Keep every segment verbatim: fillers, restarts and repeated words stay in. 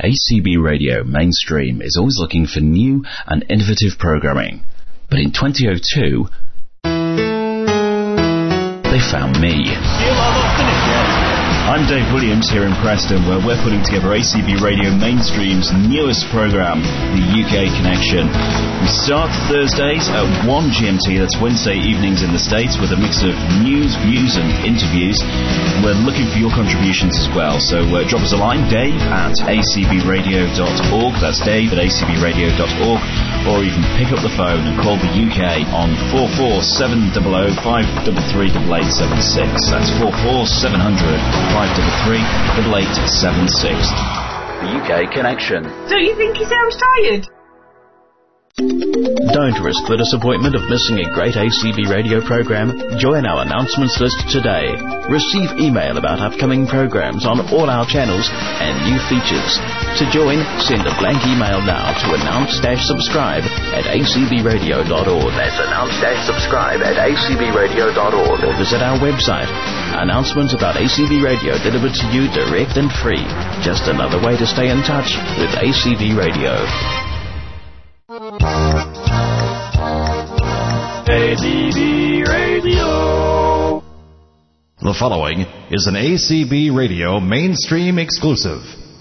A C B Radio Mainstream is always looking for new and innovative programming. But in twenty oh two, they found me. I'm Dave Williams here in Preston, where we're putting together A C B Radio Mainstream's newest programme, the U K Connection. We start Thursdays at one G M T, that's Wednesday evenings in the States, with a mix of news, views and interviews. We're looking for your contributions as well, so uh, drop us a line, Dave at a c b radio dot org, that's Dave at a c b radio dot org, or you can pick up the phone and call the U K on four four seven zero zero five three three eight eight seven six. That's four four seven zero zero five three three eight eight seven six. The U K Connection. Don't you think he sounds tired? Don't risk the disappointment of missing a great A C B radio program. Join our announcements list today. Receive email about upcoming programs on all our channels and new features. To join, send a blank email now to announce-subscribe at a c b radio dot org. That's announce-subscribe at a c b radio dot org. Or visit our website. Announcements about A C B Radio delivered to you direct and free. Just another way to stay in touch with A C B Radio. A C B Radio. The following is an A C B Radio Mainstream exclusive.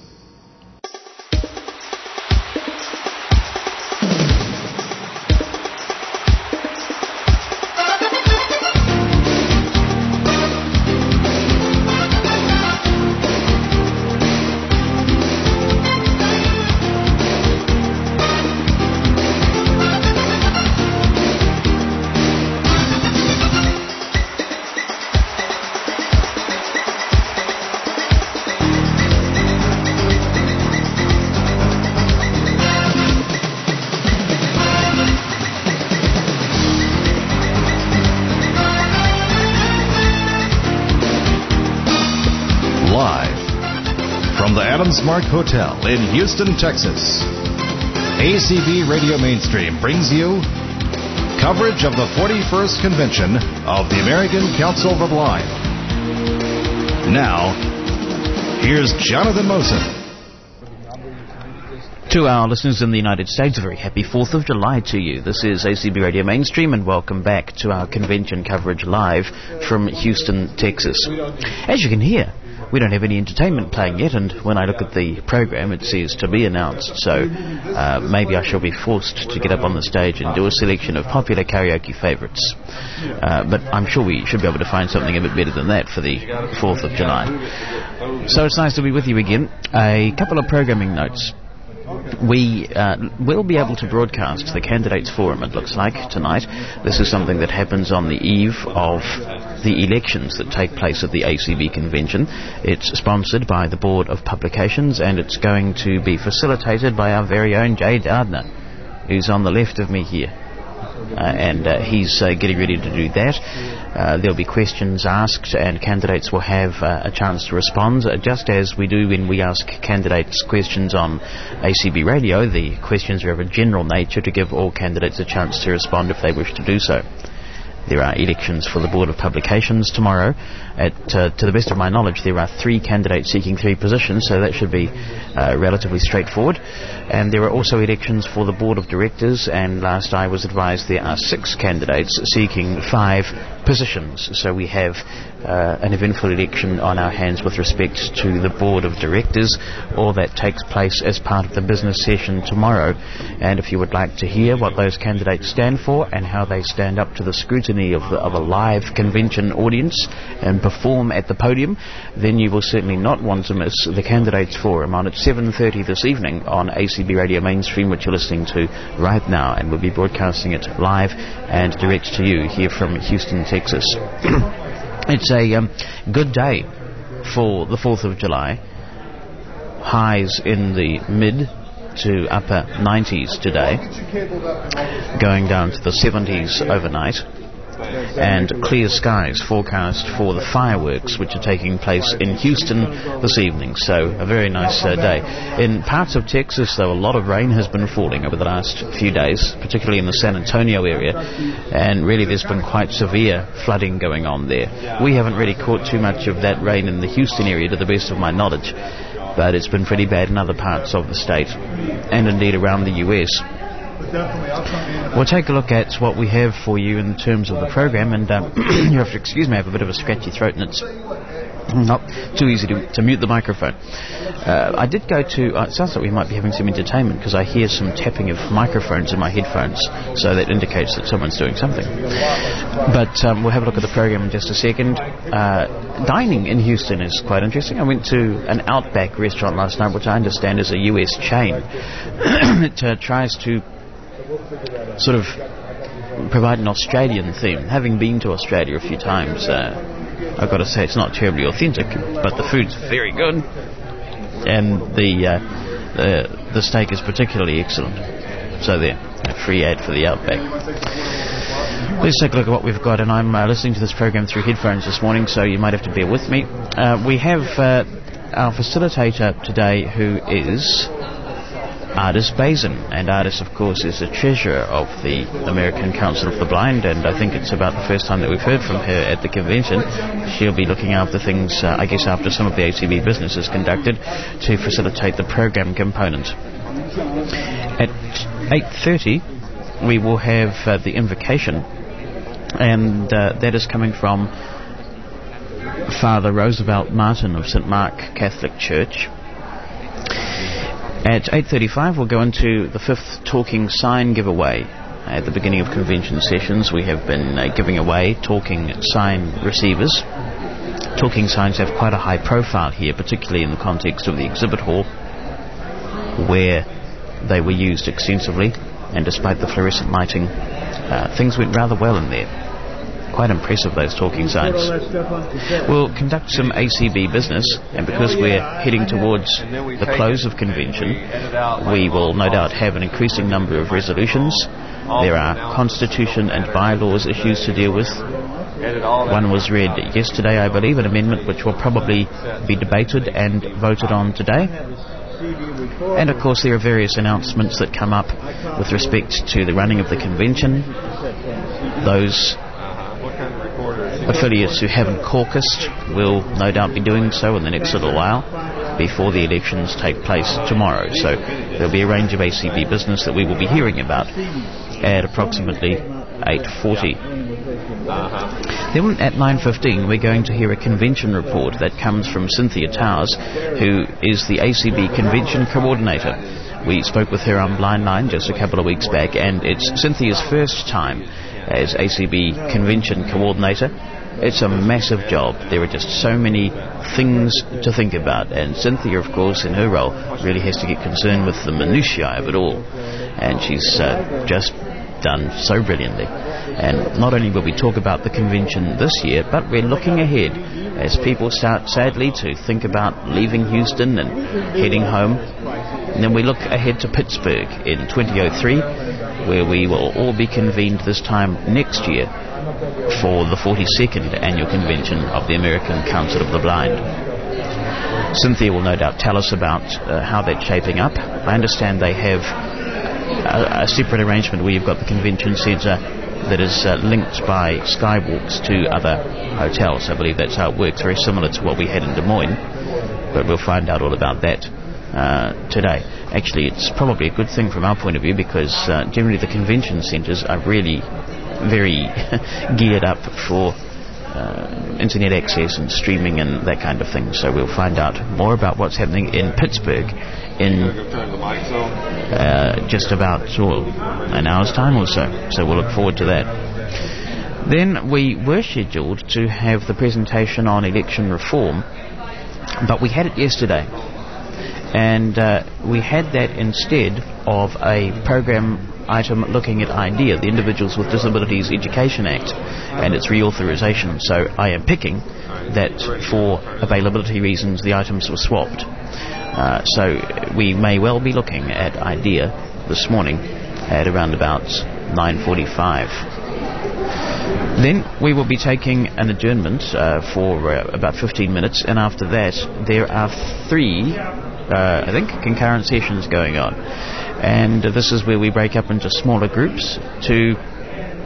Mark Hotel in Houston, Texas. A C B Radio Mainstream brings you coverage of the forty-first Convention of the American Council of the Blind. Now, here's Jonathan Mosen. To our listeners in the United States, a very happy fourth of July to you. This is A C B Radio Mainstream, and welcome back to our convention coverage live from Houston, Texas. As you can hear, we don't have any entertainment playing yet, and when I look at the program it says to be announced, so uh, maybe I shall be forced to get up on the stage and do a selection of popular karaoke favourites. Uh, but I'm sure we should be able to find something a bit better than that for the fourth of July. So it's nice to be with you again. A couple of programming notes. We uh, will be able to broadcast the Candidates Forum, it looks like, tonight. This is something that happens on the eve of the elections that take place at the A C B convention. It's sponsored by the Board of Publications, and it's going to be facilitated by our very own Jay Dardner, who's on the left of me here. Uh, and uh, he's uh, getting ready to do that. Uh, there'll be questions asked, and candidates will have uh, a chance to respond, uh, just as we do when we ask candidates questions on A C B Radio. The questions are of a general nature to give all candidates a chance to respond if they wish to do so. There are elections for the Board of Publications tomorrow. At, uh, to the best of my knowledge, there are three candidates seeking three positions, so that should be uh, relatively straightforward. And there are also elections for the Board of Directors, and last I was advised there are six candidates seeking five positions. So we have uh, an eventful election on our hands with respect to the Board of Directors. All that takes place as part of the business session tomorrow. And if you would like to hear what those candidates stand for and how they stand up to the scrutiny of, the, of a live convention audience and perform at the podium, then you will certainly not want to miss the Candidates Forum on at seven thirty this evening on A C B Radio Mainstream, which you're listening to right now, and we'll be broadcasting it live and direct to you here from Houston, Texas. It's a um, good day for the fourth of July. Highs in the mid to upper nineties today, going down to the seventies overnight, and clear skies forecast for the fireworks which are taking place in Houston this evening. So a very nice uh, day. In parts of Texas, though, a lot of rain has been falling over the last few days, particularly in the San Antonio area, and really there's been quite severe flooding going on there. We haven't really caught too much of that rain in the Houston area, to the best of my knowledge. but it's been pretty bad in other parts of the state and indeed around the U S. We'll take a look at what we have for you in terms of the program, and um, you have to excuse me, I have a bit of a scratchy throat and it's not too easy to, to mute the microphone. Uh, I did go to, uh, it sounds like we might be having some entertainment because I hear some tapping of microphones in my headphones, so that indicates that someone's doing something. But um, we'll have a look at the program in just a second. Uh, dining in Houston is quite interesting. I went to an Outback restaurant last night, which I understand is a U S chain. It uh, tries to sort of provide an Australian theme. Having been to Australia a few times, uh, I've got to say it's not terribly authentic, but the food's very good, and the uh, the, the steak is particularly excellent. So there, a free ad for the Outback. Let's take a look at what we've got, and I'm uh, listening to this program through headphones this morning, so you might have to bear with me. Uh, we have uh, our facilitator today, who is Ardis Bazin, and Ardis, of course, is the treasurer of the American Council of the Blind, and I think it's about the first time that we've heard from her at the convention. She'll be looking after things, uh, I guess, after some of the A C B business is conducted, to facilitate the program component. At eight thirty, we will have uh, the invocation, and uh, that is coming from Father Roosevelt Martin of Saint Mark Catholic Church. At eight thirty-five, we'll go into the fifth talking sign giveaway. At the beginning of convention sessions, we have been uh, giving away talking sign receivers. Talking signs have quite a high profile here, particularly in the context of the exhibit hall, where they were used extensively, and despite the fluorescent lighting, uh, things went rather well in there. Quite impressive, those talking signs. We'll conduct some A C B business, and because we're heading towards the close of convention, we will no doubt have an increasing number of resolutions. There are constitution and bylaws issues to deal with. One was read yesterday, I believe, an amendment which will probably be debated and voted on today. And of course there are various announcements that come up with respect to the running of the convention. Those affiliates who haven't caucused will no doubt be doing so in the next little while before the elections take place tomorrow. So there'll be a range of A C B business that we will be hearing about at approximately eight forty. Then at nine fifteen we're going to hear a convention report that comes from Cynthia Towers, who is the A C B convention coordinator. We spoke with her on Blind Line just a couple of weeks back, and it's Cynthia's first time as A C B convention coordinator. It's a massive job. There are just so many things to think about, and Cynthia, of course, in her role, really has to get concerned with the minutiae of it all, and she's uh, just done so brilliantly. And not only will we talk about the convention this year, but we're looking ahead as people start, sadly, to think about leaving Houston and heading home. And then we look ahead to Pittsburgh in twenty oh three, where we will all be convened this time next year for the forty-second annual convention of the American Council of the Blind. Cynthia will no doubt tell us about uh, how that's shaping up. I understand they have a, a separate arrangement where you've got the convention centre that is uh, linked by skywalks to other hotels. I believe that's how it works, very similar to what we had in Des Moines, but we'll find out all about that uh, today. Actually, it's probably a good thing from our point of view, because uh, generally the convention centres are really very geared up for uh, internet access and streaming and that kind of thing. So we'll find out more about what's happening in Pittsburgh in uh, just about oh, an hour's time or so. So we'll look forward to that. Then we were scheduled to have the presentation on election reform, but we had it yesterday. And uh, we had that instead of a program item looking at IDEA, the Individuals with Disabilities Education Act, and its reauthorization. So I am picking that for availability reasons the items were swapped. Uh, so we may well be looking at IDEA this morning at around about nine forty-five. Then we will be taking an adjournment uh, for uh, about fifteen minutes, and after that there are three Uh, I think, concurrent sessions going on. And uh, this is where we break up into smaller groups to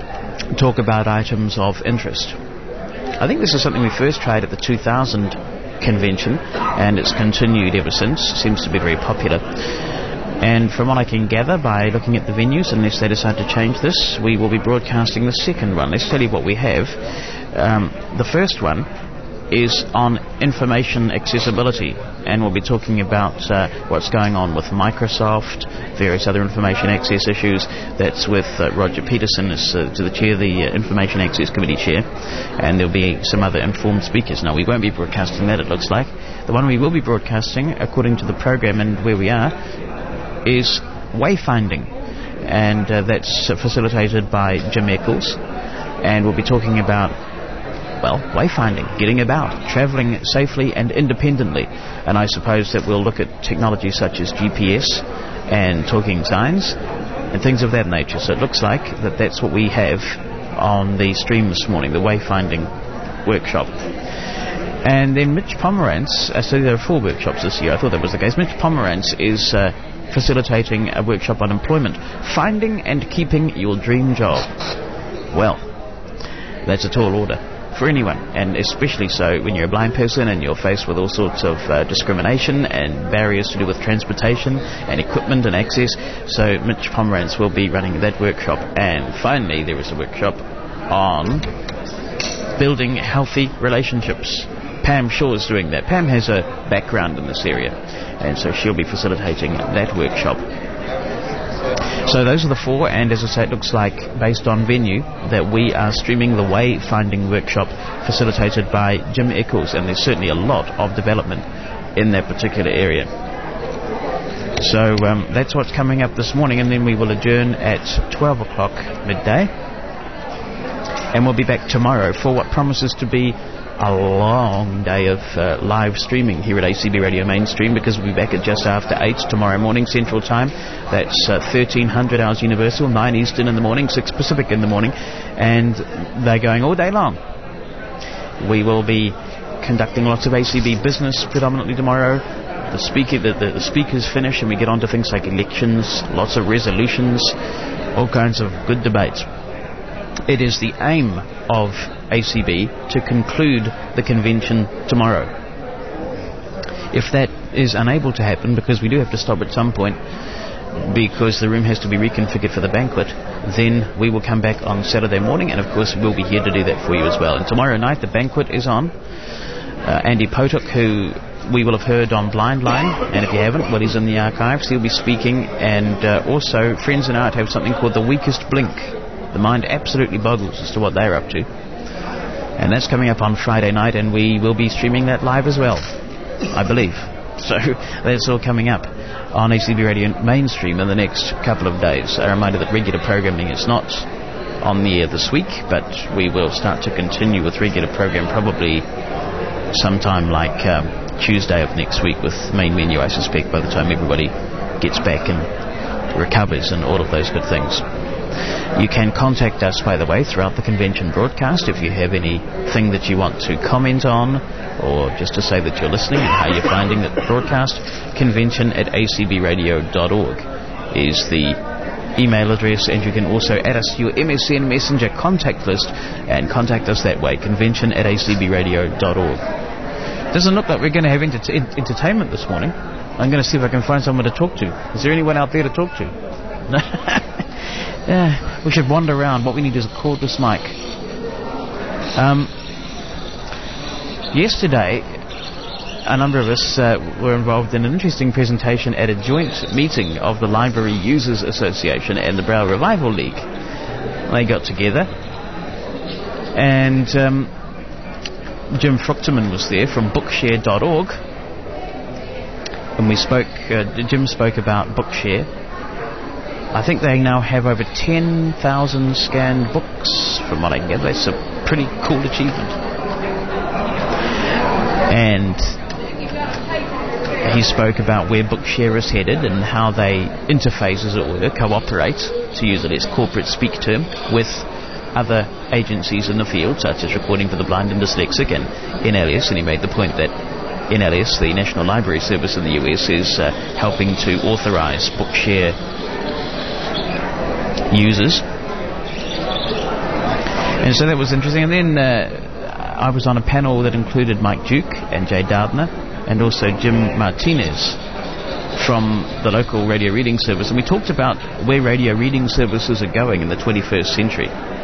talk about items of interest. I think this is something we first tried at the two thousand convention, and it's continued ever since. Seems to be very popular. And from what I can gather by looking at the venues, unless they decide to change this, we will be broadcasting the second one. Let's tell you what we have. Um, the first one is on information accessibility, and we'll be talking about uh, what's going on with Microsoft, various other information access issues. That's with uh, Roger Peterson as uh, to the chair, the uh, Information Access Committee chair, and there'll be some other informed speakers. Now, we won't be broadcasting that, it looks like. The one we will be broadcasting, according to the program and where we are, is wayfinding, and uh, that's uh, facilitated by Jim Eccles, and we'll be talking about well, wayfinding, getting about, travelling safely and independently. And I suppose that we'll look at technology such as G P S and talking signs and things of that nature. So it looks like that that's what we have on the stream this morning, the wayfinding workshop. And then Mitch Pomerantz, uh, so there are four workshops this year, I thought that was the case. Mitch Pomerantz is uh, facilitating a workshop on employment, finding and keeping your dream job. Well, that's a tall order for anyone, and especially so when you're a blind person and you're faced with all sorts of uh, discrimination and barriers to do with transportation and equipment and access. So Mitch Pomerantz will be running that workshop. And finally, there is a workshop on building healthy relationships. Pam Shaw is doing that. Pam has a background in this area, and so she'll be facilitating that workshop. So those are the four, and as I say, it looks like, based on venue, that we are streaming the Wayfinding workshop facilitated by Jim Eccles, and there's certainly a lot of development in that particular area. So um, that's what's coming up this morning, and then we will adjourn at twelve o'clock midday, and we'll be back tomorrow for what promises to be a long day of uh, live streaming here at A C B Radio Mainstream, because we'll be back at just after eight tomorrow morning Central Time. That's uh, thirteen hundred hours Universal, nine Eastern in the morning, six Pacific in the morning, and they're going all day long. We will be conducting lots of A C B business predominantly tomorrow. The speaker, the, the, the speakers finish, and we get on to things like elections, lots of resolutions, all kinds of good debates. It is the aim of A C B to conclude the convention tomorrow. If that is unable to happen, because we do have to stop at some point because the room has to be reconfigured for the banquet, then we will come back on Saturday morning, and of course we'll be here to do that for you as well. And tomorrow night the banquet is on. Uh, Andy Potok, who we will have heard on Blind Line, and if you haven't, well, he's in the archives, he'll be speaking. And uh, also Friends in Art have something called The Weakest Blink. The mind absolutely boggles as to what they're up to. And that's coming up on Friday night, and we will be streaming that live as well, I believe. So that's all coming up on A C B Radio Mainstream in the next couple of days. A reminder that regular programming is not on the air this week, but we will start to continue with regular program probably sometime like um, Tuesday of next week with main menu, I suspect, by the time everybody gets back and recovers and all of those good things. You can contact us, by the way, throughout the convention broadcast if you have anything that you want to comment on, or just to say that you're listening and how you're finding the broadcast. Convention at a c b radio dot org is the email address, and you can also add us to your M S N Messenger contact list and contact us that way, convention at a c b radio dot org. Doesn't look like we're going to have enter- entertainment this morning. I'm going to see if I can find someone to talk to. Is there anyone out there to talk to? Yeah, we should wander around. What we need is a cordless mic. Um, yesterday, a number of us uh, were involved in an interesting presentation at a joint meeting of the Library Users Association and the Braille Revival League. They got together, and um, Jim Fruchterman was there from bookshare dot org, and we spoke. Uh, Jim spoke about Bookshare. I think they now have over ten thousand scanned books, from what I can get. That's a pretty cool achievement. And he spoke about where Bookshare is headed and how they interface, as it were, cooperate, to use a less corporate speak term, with other agencies in the field, such as Recording for the Blind and Dyslexic and N L S. And he made the point that N L S, the National Library Service in the U S, is uh, helping to authorize Bookshare users. And so that was interesting. And then uh, I was on a panel that included Mike Duke and Jay Dardner and also Jim Martinez from the local radio reading service, and we talked about where radio reading services are going in the twenty-first century.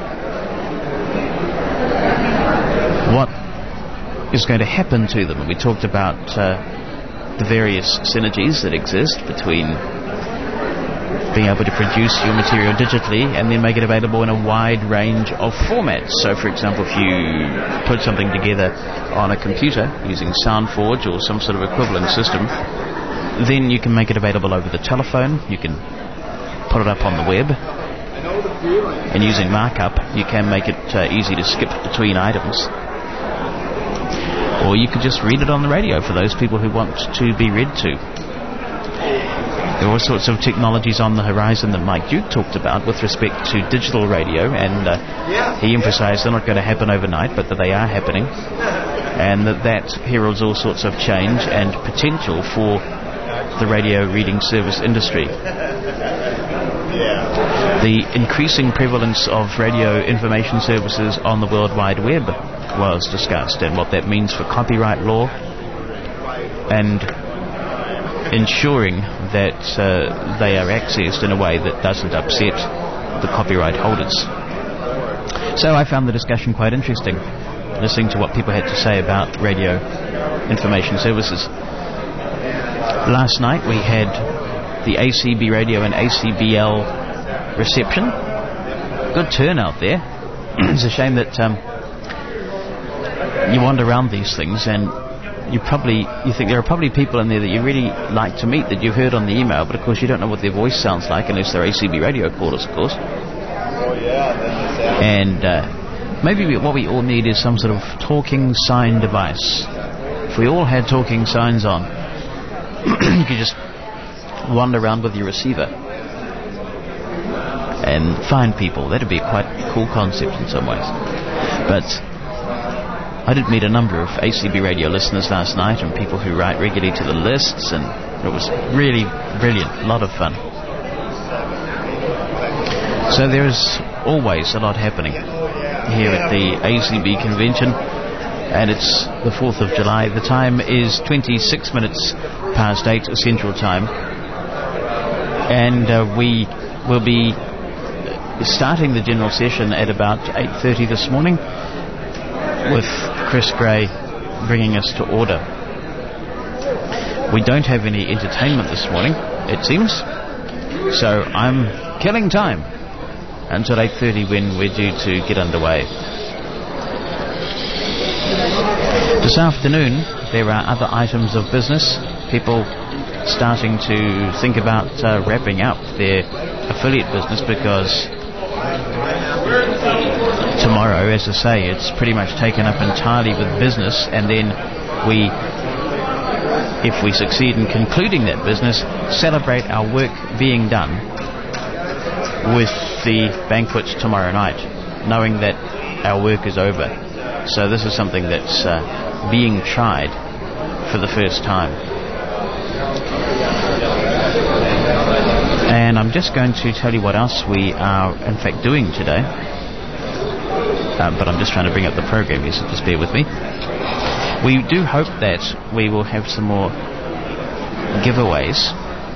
What is going to happen to them? And we talked about uh, the various synergies that exist between being able to produce your material digitally and then make it available in a wide range of formats. So, for example, if you put something together on a computer using SoundForge or some sort of equivalent system, then you can make it available over the telephone, you can put it up on the web, and using markup you can make it uh, easy to skip between items. Or you could just read it on the radio for those people who want to be read to. There are all sorts of technologies on the horizon that Mike Duke talked about with respect to digital radio, and uh, he emphasised they're not going to happen overnight, but that they are happening, and that that heralds all sorts of change and potential for the radio reading service industry. The increasing prevalence of radio information services on the World Wide Web was discussed, and what that means for copyright law and ensuring that uh, they are accessed in a way that doesn't upset the copyright holders. So I found the discussion quite interesting, listening to what people had to say about radio information services. Last night we had the A C B Radio and A C B L reception. Good turnout there. It's a shame that um, you wander around these things and you probably you think there are probably people in there that you really like to meet that you've heard on the email, but of course you don't know what their voice sounds like unless they're A C B radio callers, of course. And uh, maybe we, what we all need is some sort of talking sign device. If we all had talking signs on, you could just wander around with your receiver and find people. That'd be quite a cool concept in some ways. But I did meet a number of A C B radio listeners last night and people who write regularly to the lists, and it was really brilliant, a lot of fun. So there is always a lot happening here at the A C B convention, and it's the fourth of July. The time is twenty-six minutes past eight Central Time, and uh, we will be starting the general session at about eight thirty this morning with Chris Gray bringing us to order. We don't have any entertainment this morning, it seems, so I'm killing time until eight thirty when we're due to get underway. This afternoon there are other items of business, people starting to think about uh, wrapping up their affiliate business, because tomorrow, as I say, it's pretty much taken up entirely with business, and then we, if we succeed in concluding that business, celebrate our work being done with the banquet tomorrow night, knowing that our work is over. So this is something that's uh, being tried for the first time. And I'm just going to tell you what else we are in fact doing today. Um, but I'm just trying to bring up the program here, so just bear with me. We do hope that we will have some more giveaways.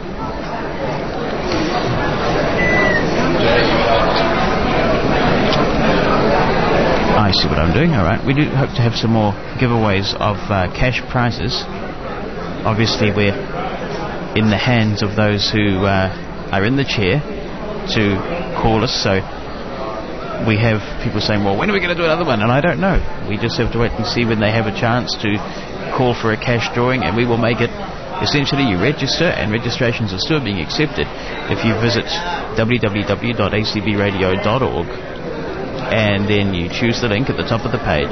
I see what I'm doing, alright. We do hope to have some more giveaways of uh, cash prizes. Obviously we're in the hands of those who uh, are in the chair to call us, so we have people saying, well, when are we going to do another one? And I don't know. We just have to wait and see when they have a chance to call for a cash drawing, and we will make it. Essentially, you register, and registrations are still being accepted if you visit w w w dot a c b radio dot org, and then you choose the link at the top of the page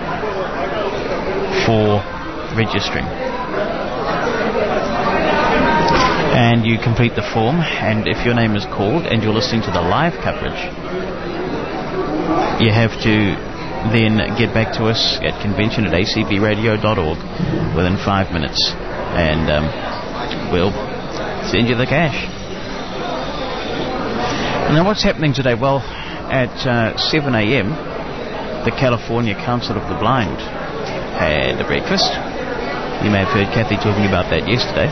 for registering. And you complete the form, and if your name is called and you're listening to the live coverage, you have to then get back to us at convention at a c b radio dot org within five minutes, and um, we'll send you the cash. Now, what's happening today? Well, at uh, seven a.m. the California Council of the Blind had a breakfast. You may have heard Kathy talking about that yesterday.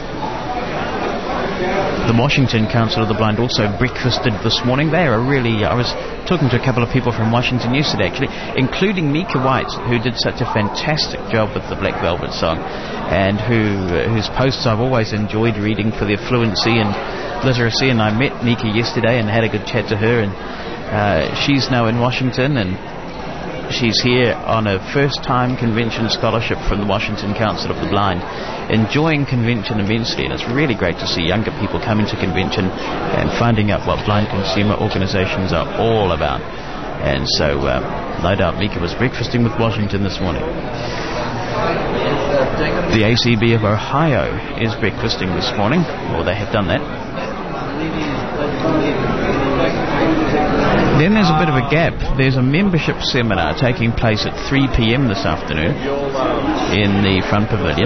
The Washington Council of the Blind also breakfasted this morning. They are really... I was talking to a couple of people from Washington yesterday, actually, including Mika White, who did such a fantastic job with the Black Velvet song, and who uh, whose posts I've always enjoyed reading for their fluency and literacy. And I met Mika yesterday and had a good chat to her, and uh, she's now in Washington, and she's here on a first-time convention scholarship from the Washington Council of the Blind, enjoying convention immensely, and it's really great to see younger people coming to convention and finding out what blind consumer organisations are all about. And so, uh, no doubt Mika was breakfasting with Washington this morning. The A C B of Ohio is breakfasting this morning, or they have done that. Then there's a bit of a gap. There's a membership seminar taking place at three p.m. this afternoon in the front pavilion.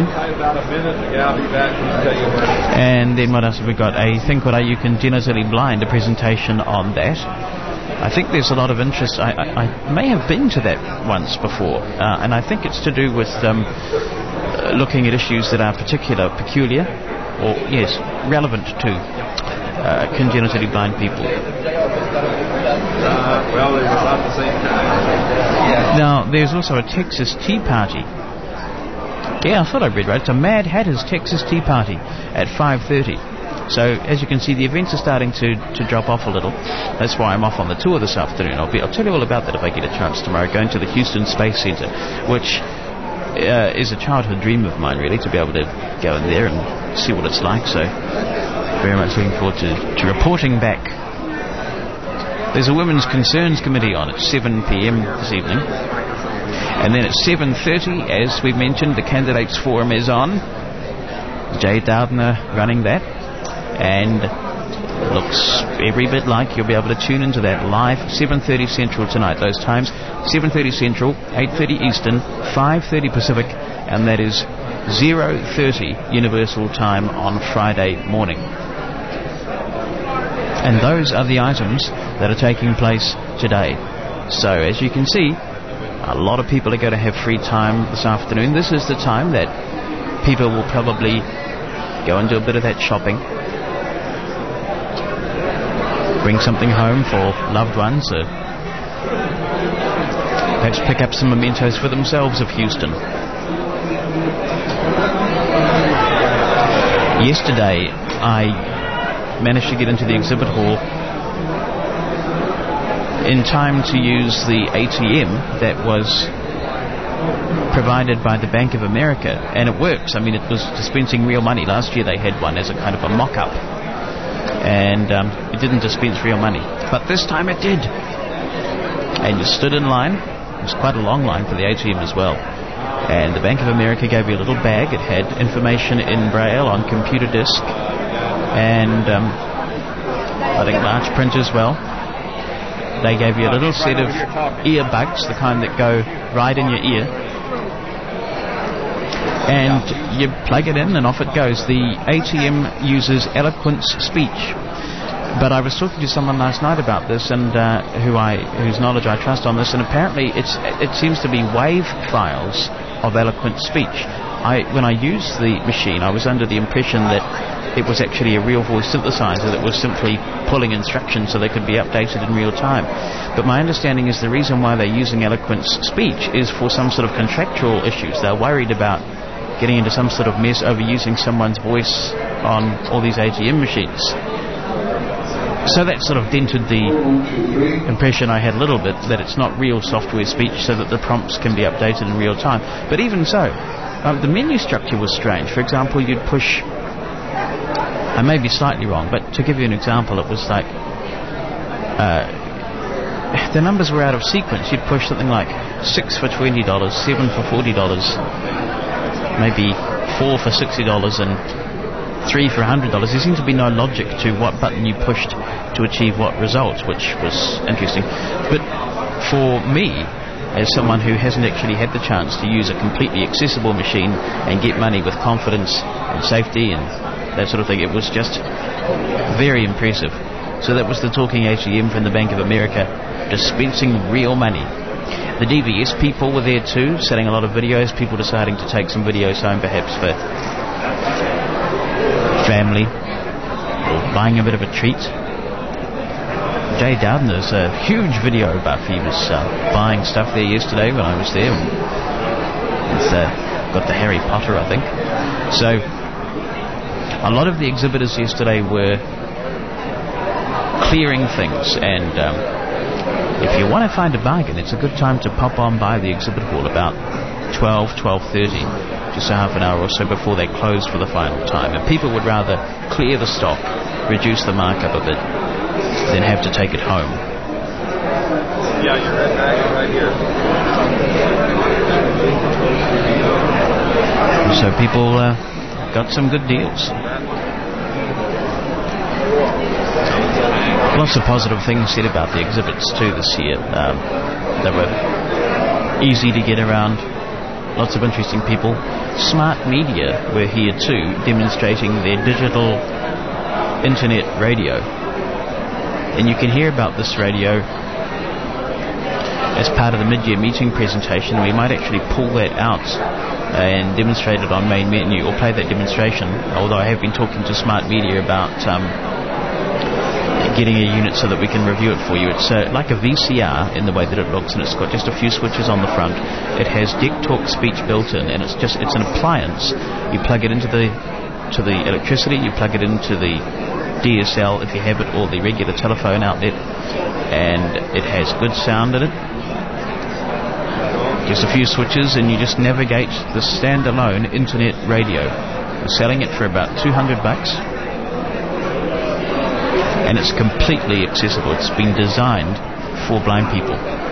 And then what else have we got? A thing called Are You Congenitally Blind, a presentation on that. I think there's a lot of interest. I, I, I may have been to that once before, uh, and I think it's to do with um, uh, looking at issues that are particular, peculiar, or, yes, relevant to uh, congenitally blind people. Uh, well, they were about the same time. Now, there's also a Texas Tea Party. Yeah, I thought I read right. It's a Mad Hatter's Texas Tea Party at five thirty. So, as you can see, the events are starting to, to drop off a little. That's why I'm off on the tour this afternoon. I'll be, I'll tell you all about that if I get a chance tomorrow, going to the Houston Space Center, which uh, is a childhood dream of mine, really, to be able to go in there and see what it's like. So, very much looking forward to, to reporting back. There's a Women's Concerns Committee on at seven p.m. this evening. And then at seven thirty, as we mentioned, the Candidates Forum is on. Jay Dowdner running that. And it looks every bit like you'll be able to tune into that live seven thirty Central tonight. Those times, seven thirty Central, eight thirty Eastern, five thirty Pacific, and that is zero thirty Universal Time on Friday morning. And those are the items that are taking place today. So, as you can see, a lot of people are going to have free time this afternoon. This is the time that people will probably go and do a bit of that shopping. Bring something home for loved ones, or perhaps pick up some mementos for themselves of Houston. Yesterday, I managed to get into the exhibit hall in time to use the A T M that was provided by the Bank of America, and it works. I mean, it was dispensing real money. Last year they had one as a kind of a mock-up, and um, it didn't dispense real money, but this time it did. And you stood in line. It was quite a long line for the A T M as well, and the Bank of America gave you a little bag. It had information in Braille on computer disc, and um, I think large print as well. They gave you a little set of earbuds, the kind that go right in your ear, and you plug it in and off it goes. The A T M uses Eloquence speech, but I was talking to someone last night about this, and uh, who I whose knowledge I trust on this, and apparently it's it seems to be wave files of eloquent speech. I when I used the machine, I was under the impression that it was actually a real voice synthesizer that was simply pulling instructions so they could be updated in real time. But my understanding is the reason why they're using Eloquence speech is for some sort of contractual issues. They're worried about getting into some sort of mess over using someone's voice on all these A T M machines. So that sort of dented the impression I had a little bit that it's not real software speech so that the prompts can be updated in real time. But even so, um, the menu structure was strange. For example, you'd push... I may be slightly wrong, but to give you an example, it was like uh, the numbers were out of sequence. You'd push something like six for twenty dollars, seven for forty dollars, maybe four for sixty dollars, and three for one hundred dollars. There seemed to be no logic to what button you pushed to achieve what result, which was interesting. But for me, as someone who hasn't actually had the chance to use a completely accessible machine and get money with confidence and safety and that sort of thing, it was just very impressive. So that was the talking A T M from the Bank of America, dispensing real money. The D V S people were there too, selling a lot of videos, people deciding to take some videos home perhaps for family, or buying a bit of a treat. Jay Dowden is a huge video buff. He was uh, buying stuff there yesterday when I was there. He's uh, got the Harry Potter, I think. So, a lot of the exhibitors yesterday were clearing things, and um, if you want to find a bargain, it's a good time to pop on by the exhibit hall about twelve, twelve thirty, just a half an hour or so before they close for the final time. And people would rather clear the stock, reduce the markup a bit, than have to take it home. Yeah, you're right, right here. So people uh, got some good deals. Lots of positive things said about the exhibits too this year. Um, they were easy to get around, lots of interesting people. Smart Media were here too, demonstrating their digital internet radio. And you can hear about this radio as part of the mid-year meeting presentation. We might actually pull that out and demonstrate it on main menu, or play that demonstration, although I have been talking to Smart Media about um, getting a unit so that we can review it for you. It's uh, like a V C R in the way that it looks, and it's got just a few switches on the front. It has Deck Talk speech built in, and it's just it's an appliance. You plug it into the to the electricity, you plug it into the D S L if you have it, or the regular telephone outlet, and it has good sound in it. Just a few switches, and you just navigate the standalone internet radio. We're selling it for about two hundred bucks. And it's completely accessible. It's been designed for blind people.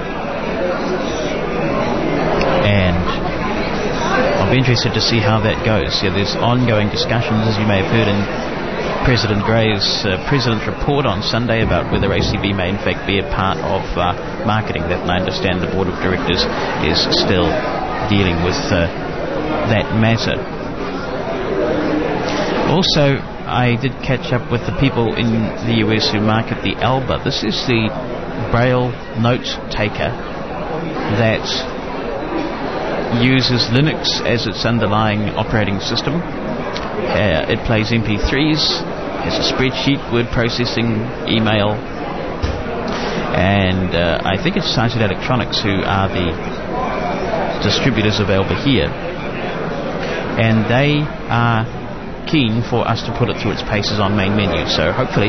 And I'll be interested to see how that goes. Yeah, there's ongoing discussions, as you may have heard in President Gray's uh, President's report on Sunday, about whether A C B may in fact be a part of uh, marketing. That, and I understand the Board of Directors is still dealing with uh, that matter. Also, I did catch up with the people in the U S who market the Alba. This is the Braille note taker that uses Linux as its underlying operating system. Uh, it plays M P threes, has a spreadsheet, word processing, email, and uh, I think it's Cited Electronics who are the distributors of Alba here, and they are keen for us to put it through its paces on main menu, so hopefully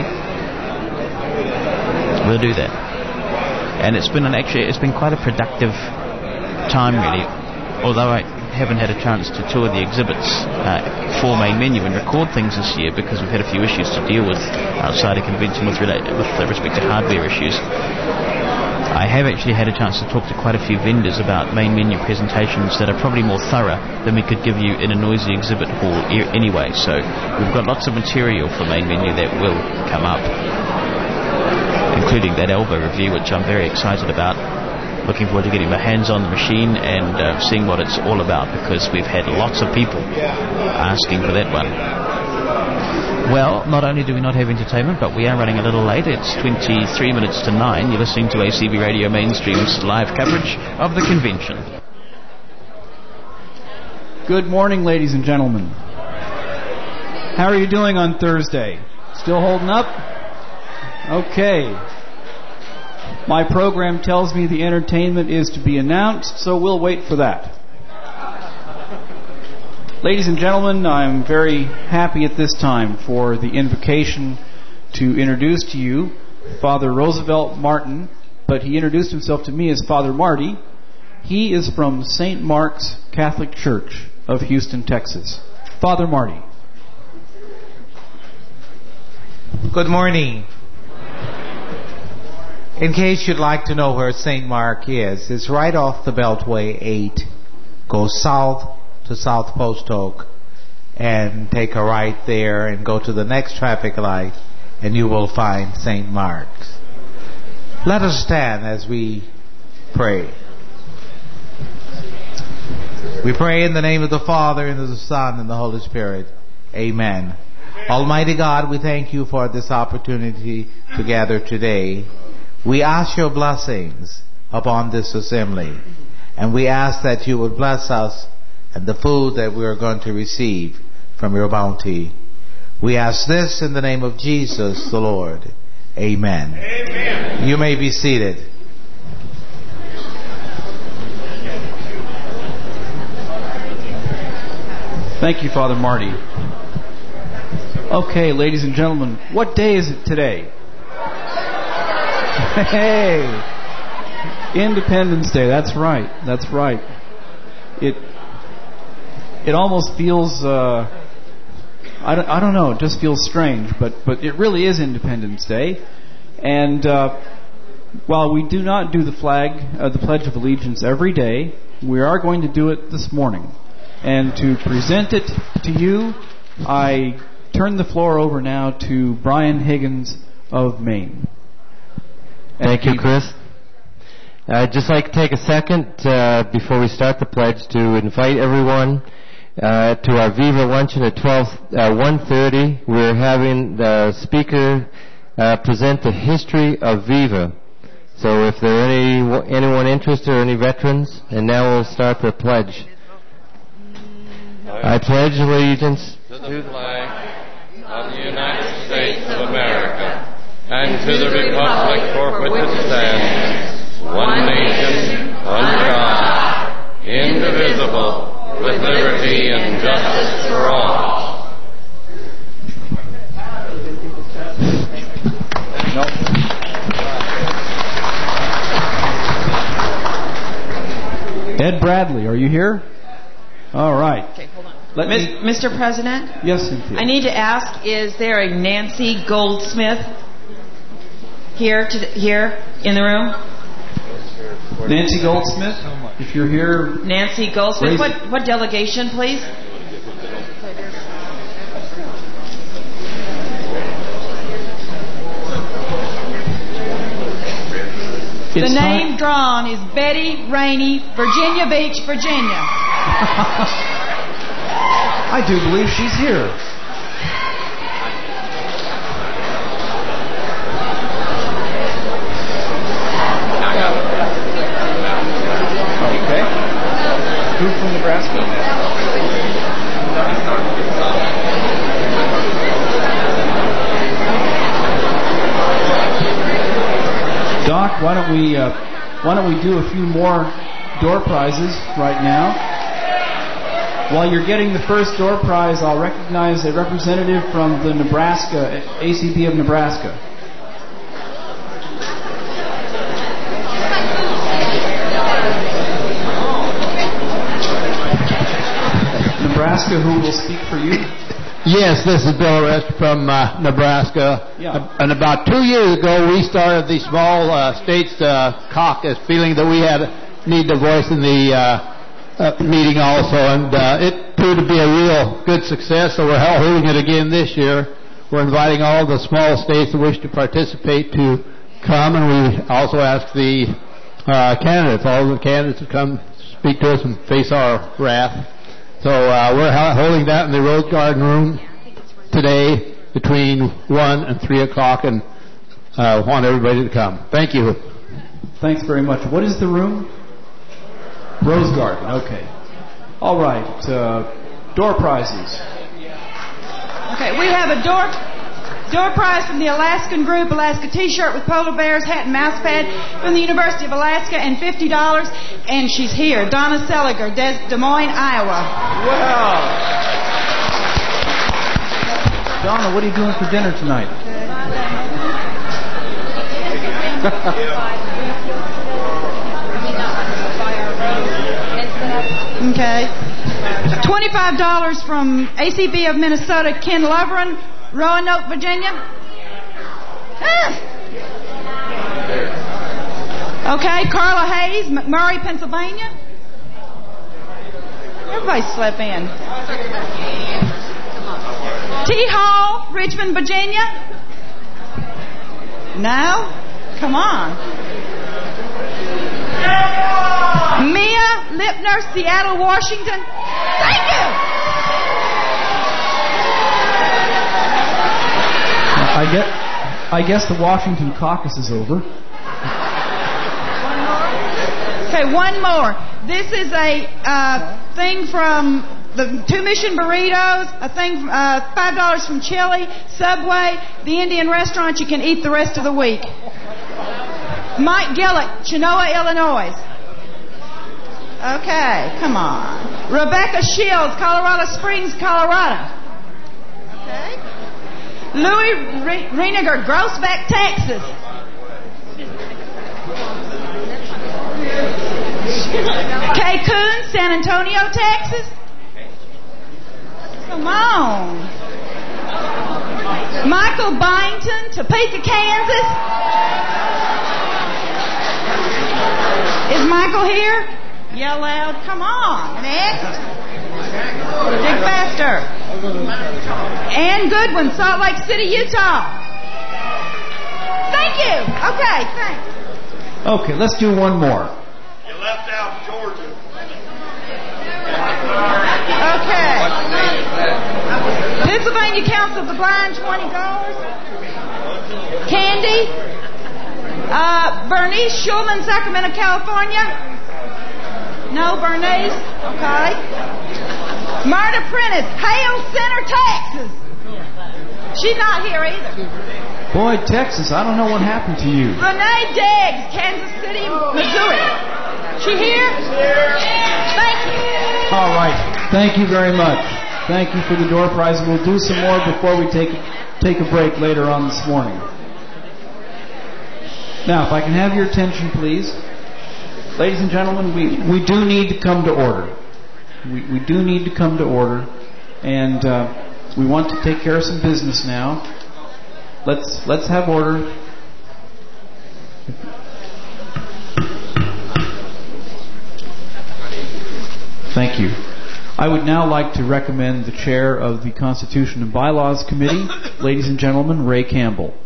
we'll do that. And it's been an actually it's been quite a productive time, really, although I haven't had a chance to tour the exhibits uh, for main menu and record things this year because we've had a few issues to deal with outside a convention with, rela- with respect to hardware issues. I have actually had a chance to talk to quite a few vendors about main menu presentations that are probably more thorough than we could give you in a noisy exhibit hall e- anyway. So we've got lots of material for main menu that will come up, including that Alba review, which I'm very excited about. Looking forward to getting my hands on the machine and uh, seeing what it's all about, because we've had lots of people asking for that one. Well, not only do we not have entertainment, but we are running a little late. It's twenty-three minutes to nine. You're listening to A C B Radio Mainstream's live coverage of the convention. Good morning, ladies and gentlemen. How are you doing on Thursday? Still holding up? Okay. My program tells me the entertainment is to be announced, so we'll wait for that. Ladies and gentlemen, I'm very happy at this time for the invocation to introduce to you Father Roosevelt Martin, but he introduced himself to me as Father Marty. He is from Saint Mark's Catholic Church of Houston, Texas. Father Marty. Good morning. In case you'd like to know where Saint Mark is, it's right off the Beltway eight. Go south to South Post Oak and take a right there and go to the next traffic light and you will find Saint Mark's. Let us stand as we pray. We pray in the name of the Father, and of the Son, and the Holy Spirit. Amen. Almighty God, we thank you for this opportunity to gather today. We ask your blessings upon this assembly. And we ask that you would bless us and the food that we are going to receive from your bounty. We ask this in the name of Jesus the Lord. Amen. Amen. You may be seated. Thank you, Father Marty. Okay, ladies and gentlemen, what day is it today? Hey! Independence Day, that's right, that's right. It it almost feels, uh, I, don't, I don't know, it just feels strange, but, but it really is Independence Day. And uh, while we do not do the flag, uh, the Pledge of Allegiance every day, we are going to do it this morning. And to present it to you, I turn the floor over now to Brian Higgins of Maine. Thank you, Chris. I'd just like to take a second uh, before we start the pledge to invite everyone uh, to our Viva luncheon at twelve, uh, one thirty. We're having the speaker uh, present the history of Viva. So if there are any anyone interested or any veterans, and now we'll start the pledge. I pledge allegiance to the flag of the United States of America and to the republic for which it stands, one nation, under God, indivisible, with liberty and justice for all. Ed Bradley, are you here? All right. Okay, hold on. Let Mis- me... Mister President? Yes, Cynthia. I need to ask, is there a Nancy Goldsmith here to, here in the room? Nancy Goldsmith, if you're here... Nancy Goldsmith. What, what delegation, please? It's the name time. drawn is Betty Rainey, Virginia Beach, Virginia. I do believe she's here. Okay. Who's from Nebraska? Doc, why don't we uh, why don't we do a few more door prizes right now? While you're getting the first door prize, I'll recognize a representative from the Nebraska A C B of Nebraska. Nebraska, who will speak for you? Yes, this is Bill Rest from uh, Nebraska. Yeah. And about two years ago, we started the small uh, states uh, caucus, feeling that we had need a voice in the uh, uh, meeting also, and uh, it proved to be a real good success. So we're holding it again this year. We're inviting all the small states that wish to participate to come, and we also ask the uh, candidates, all the candidates to come speak to us and face our wrath. So uh, we're holding that in the Rose Garden Room today between one and three o'clock, and I uh, want everybody to come. Thank you. Thanks very much. What is the room? Rose Garden. Okay. All right. Uh, door prizes. Okay, we have a door door prize from the Alaskan group, Alaska T-shirt with polar bears, hat and mouse pad from the University of Alaska, and fifty dollars. And she's here, Donna Seliger, Des, Des Moines, Iowa. Wow. Donna, what are you doing for dinner tonight? Okay. twenty-five dollars from A C B of Minnesota, Ken Loverin, Roanoke, Virginia. Ah. Okay, Carla Hayes, McMurray, Pennsylvania. Everybody slept in. T. Hall, Richmond, Virginia. No? Come on. Mia Lipner, Seattle, Washington. Thank you. I guess, I guess the Washington caucus is over. Okay, one more. This is a uh, thing from the two Mission Burritos, a thing, uh, five dollars from Chili, Subway, the Indian restaurant. You can eat the rest of the week. Mike Gillett, Chenoa, Illinois. Okay, come on. Rebecca Shields, Colorado Springs, Colorado. Okay. Louis Re- Reiniger, Groesbeck, Texas. Kay Coon, San Antonio, Texas. Come on. Michael Byington, Topeka, Kansas. Is Michael here? Yell loud. Come on. Next. Dig faster. Ann Goodwin, Salt Lake City, Utah. Thank you. Okay, thanks. Okay, let's do one more. You left out Georgia. Okay. Pennsylvania Council of the Blind, twenty dollars. Candy. Uh, Bernice Schulman, Sacramento, California. No, Bernice. Okay. Marta Prentice, Hale Center, Texas. She's not here either. Boy, Texas, I don't know what happened to you. Renee Diggs, Kansas City, Missouri. She here? Thank you. All right. Thank you very much. Thank you for the door prize. We'll do some more before we take take a break later on this morning. Now, if I can have your attention, please. Ladies and gentlemen, we, we do need to come to order. We, we do need to come to order. And uh, we want to take care of some business now. Let's let's have order. Thank you. I would now like to recommend the chair of the Constitution and Bylaws Committee, ladies and gentlemen, Ray Campbell.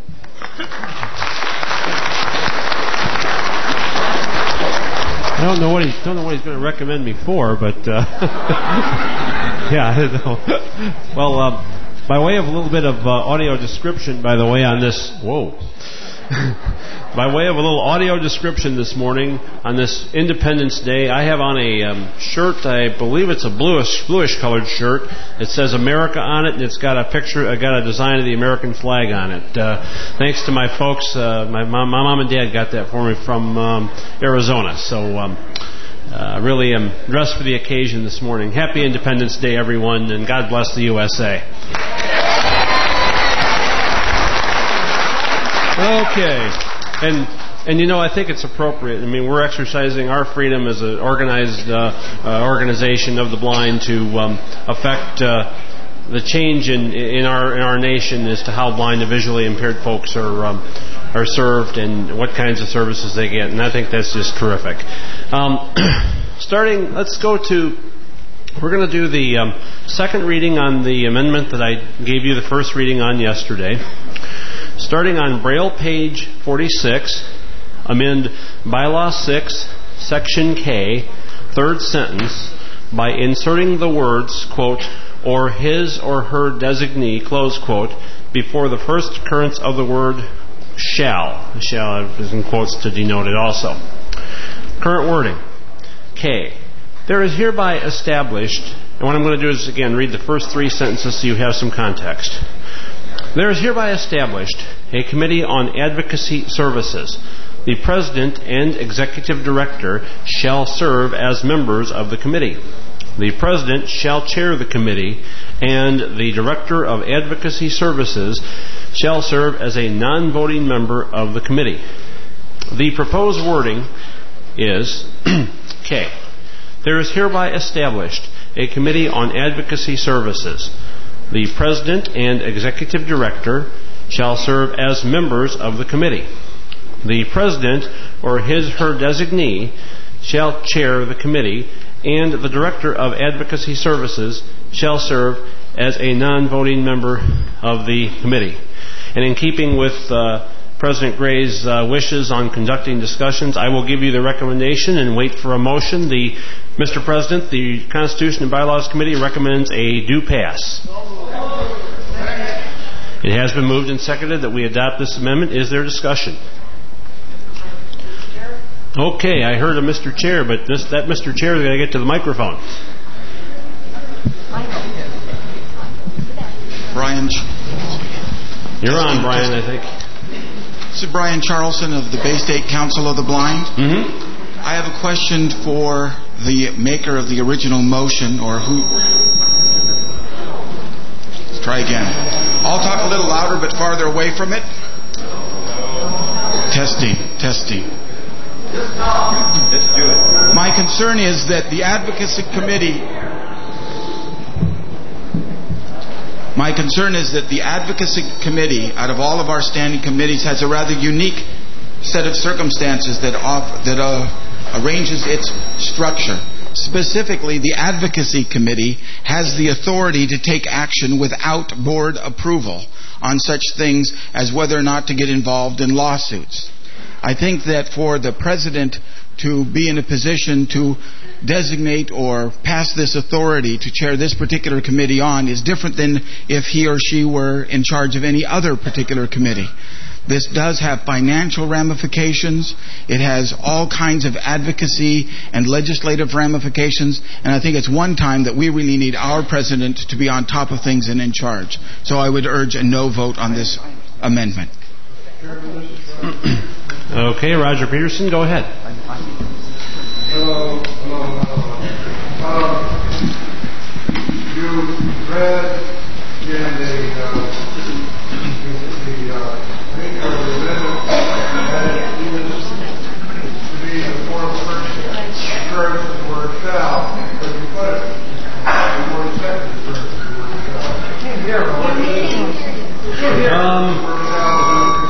I don't know what he don't know what he's going to recommend me for, but uh, yeah, I don't know. Well, um, by way of a little bit of uh, audio description, by the way, on this whoa. By way of a little audio description this morning on this Independence Day, I have on a um, shirt. I believe it's a bluish, bluish colored shirt. It says America on it, and it's got a picture, uh, got a design of the American flag on it. Uh, thanks to my folks, uh, my mom, my mom and dad got that for me from um, Arizona. So, um, uh, really, am dressed for the occasion this morning. Happy Independence Day, everyone, and God bless the U S A. Okay, and and you know, I think it's appropriate. I mean, we're exercising our freedom as an organized uh, uh, organization of the blind to um, affect uh, the change in in our in our nation as to how blind and visually impaired folks are um, are served and what kinds of services they get, and I think that's just terrific. Um, starting, let's go to. We're going to do the um, second reading on the amendment that I gave you the first reading on yesterday. Starting on Braille page forty-six, amend Bylaw six, Section K, third sentence, by inserting the words, quote, or his or her designee, close quote, before the first occurrence of the word shall. Shall is in quotes to denote it also. Current wording. K. There is hereby established, and what I'm going to do is, again, read the first three sentences so you have some context. There is hereby established a Committee on Advocacy Services. The President and Executive Director shall serve as members of the committee. The President shall chair the committee, and the Director of Advocacy Services shall serve as a non-voting member of the committee. The proposed wording is, K. There is hereby established a Committee on Advocacy Services. The President and Executive Director shall serve as members of the committee. The President or his her designee shall chair the committee, and the Director of Advocacy Services shall serve as a non-voting member of the committee. And in keeping with uh, President Gray's uh, wishes on conducting discussions, I will give you the recommendation and wait for a motion. The Mister President, the Constitution and Bylaws Committee recommends a do pass. It has been moved and seconded that we adopt this amendment. Is there discussion? Okay, I heard a Mister Chair, but this, that Mister Chair is going to get to the microphone. Brian. You're on, Brian, I think. This is Brian Charlson of the Bay State Council of the Blind. Mm-hmm. I have a question for the maker of the original motion, or who... Let's try again. I'll talk a little louder but farther away from it. Testing, testing. Let's do it. My concern is that the advocacy committee... My concern is that the advocacy committee, out of all of our standing committees, has a rather unique set of circumstances that off, that uh, arranges its structure. Specifically, the advocacy committee has the authority to take action without board approval on such things as whether or not to get involved in lawsuits. I think that for the president to be in a position to designate or pass this authority to chair this particular committee on is different than if he or she were in charge of any other particular committee. This does have financial ramifications. It has all kinds of advocacy and legislative ramifications, and I think it's one time that we really need our president to be on top of things and in charge. So I would urge a no vote on this amendment. Okay, Roger Peterson, go ahead. Hello, hello, hello. Um, you read in the, uh, the, uh, maker of the amendment that it is to be the fourth person occurrence of the word shall, but you put it the word second occurrence of the word shall. I can't hear what it is. I can't hear um, the word shall.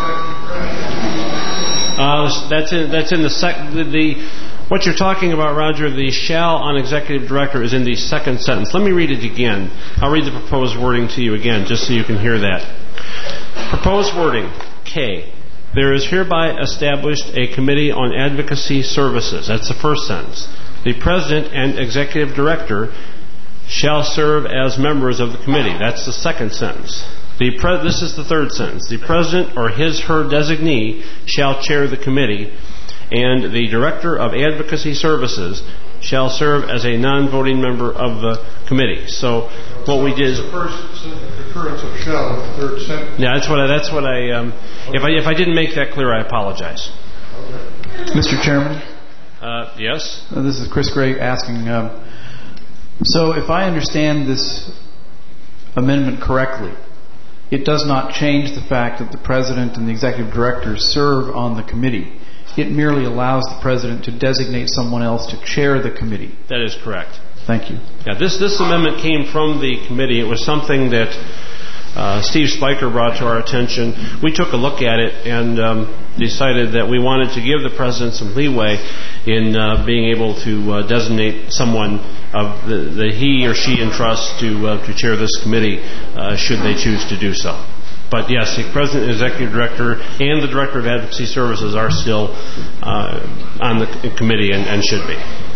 Uh, that's in that's in the sec the, the what you're talking about, Roger. The shall on executive director is in the second sentence. Let me read it again. I'll read the proposed wording to you again, just so you can hear that. Proposed wording: K. There is hereby established a committee on advocacy services. That's the first sentence. The president and executive director shall serve as members of the committee. That's the second sentence. The pre- this is the third sentence. The president or his her designee shall chair the committee, and the director of advocacy services shall serve as a non-voting member of the committee. So what we did is the first occurrence of shall in the third sentence. Yeah, that's what I, that's what I um, if I if I didn't make that clear, I apologize. Okay. Mister Chairman. Uh, yes. Uh, this is Chris Gray asking. Um, so if I understand this amendment correctly, it does not change the fact that the president and the executive director serve on the committee. It merely allows the president to designate someone else to chair the committee. That is correct. Thank you. Yeah, this this amendment came from the committee. It was something that uh, Steve Spiker brought to our attention. We took a look at it and um, decided that we wanted to give the president some leeway in uh, being able to uh, designate someone of the, the he or she entrusts to uh, to chair this committee, uh, should they choose to do so. But yes, the president, executive director, and the director of advocacy services are still uh, on the committee and, and should be.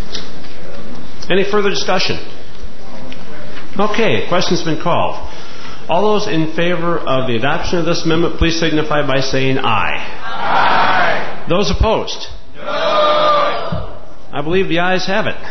Any further discussion? Okay, question's been called. All those in favor of the adoption of this amendment, please signify by saying aye. Aye. Those opposed? No. I believe the ayes have it.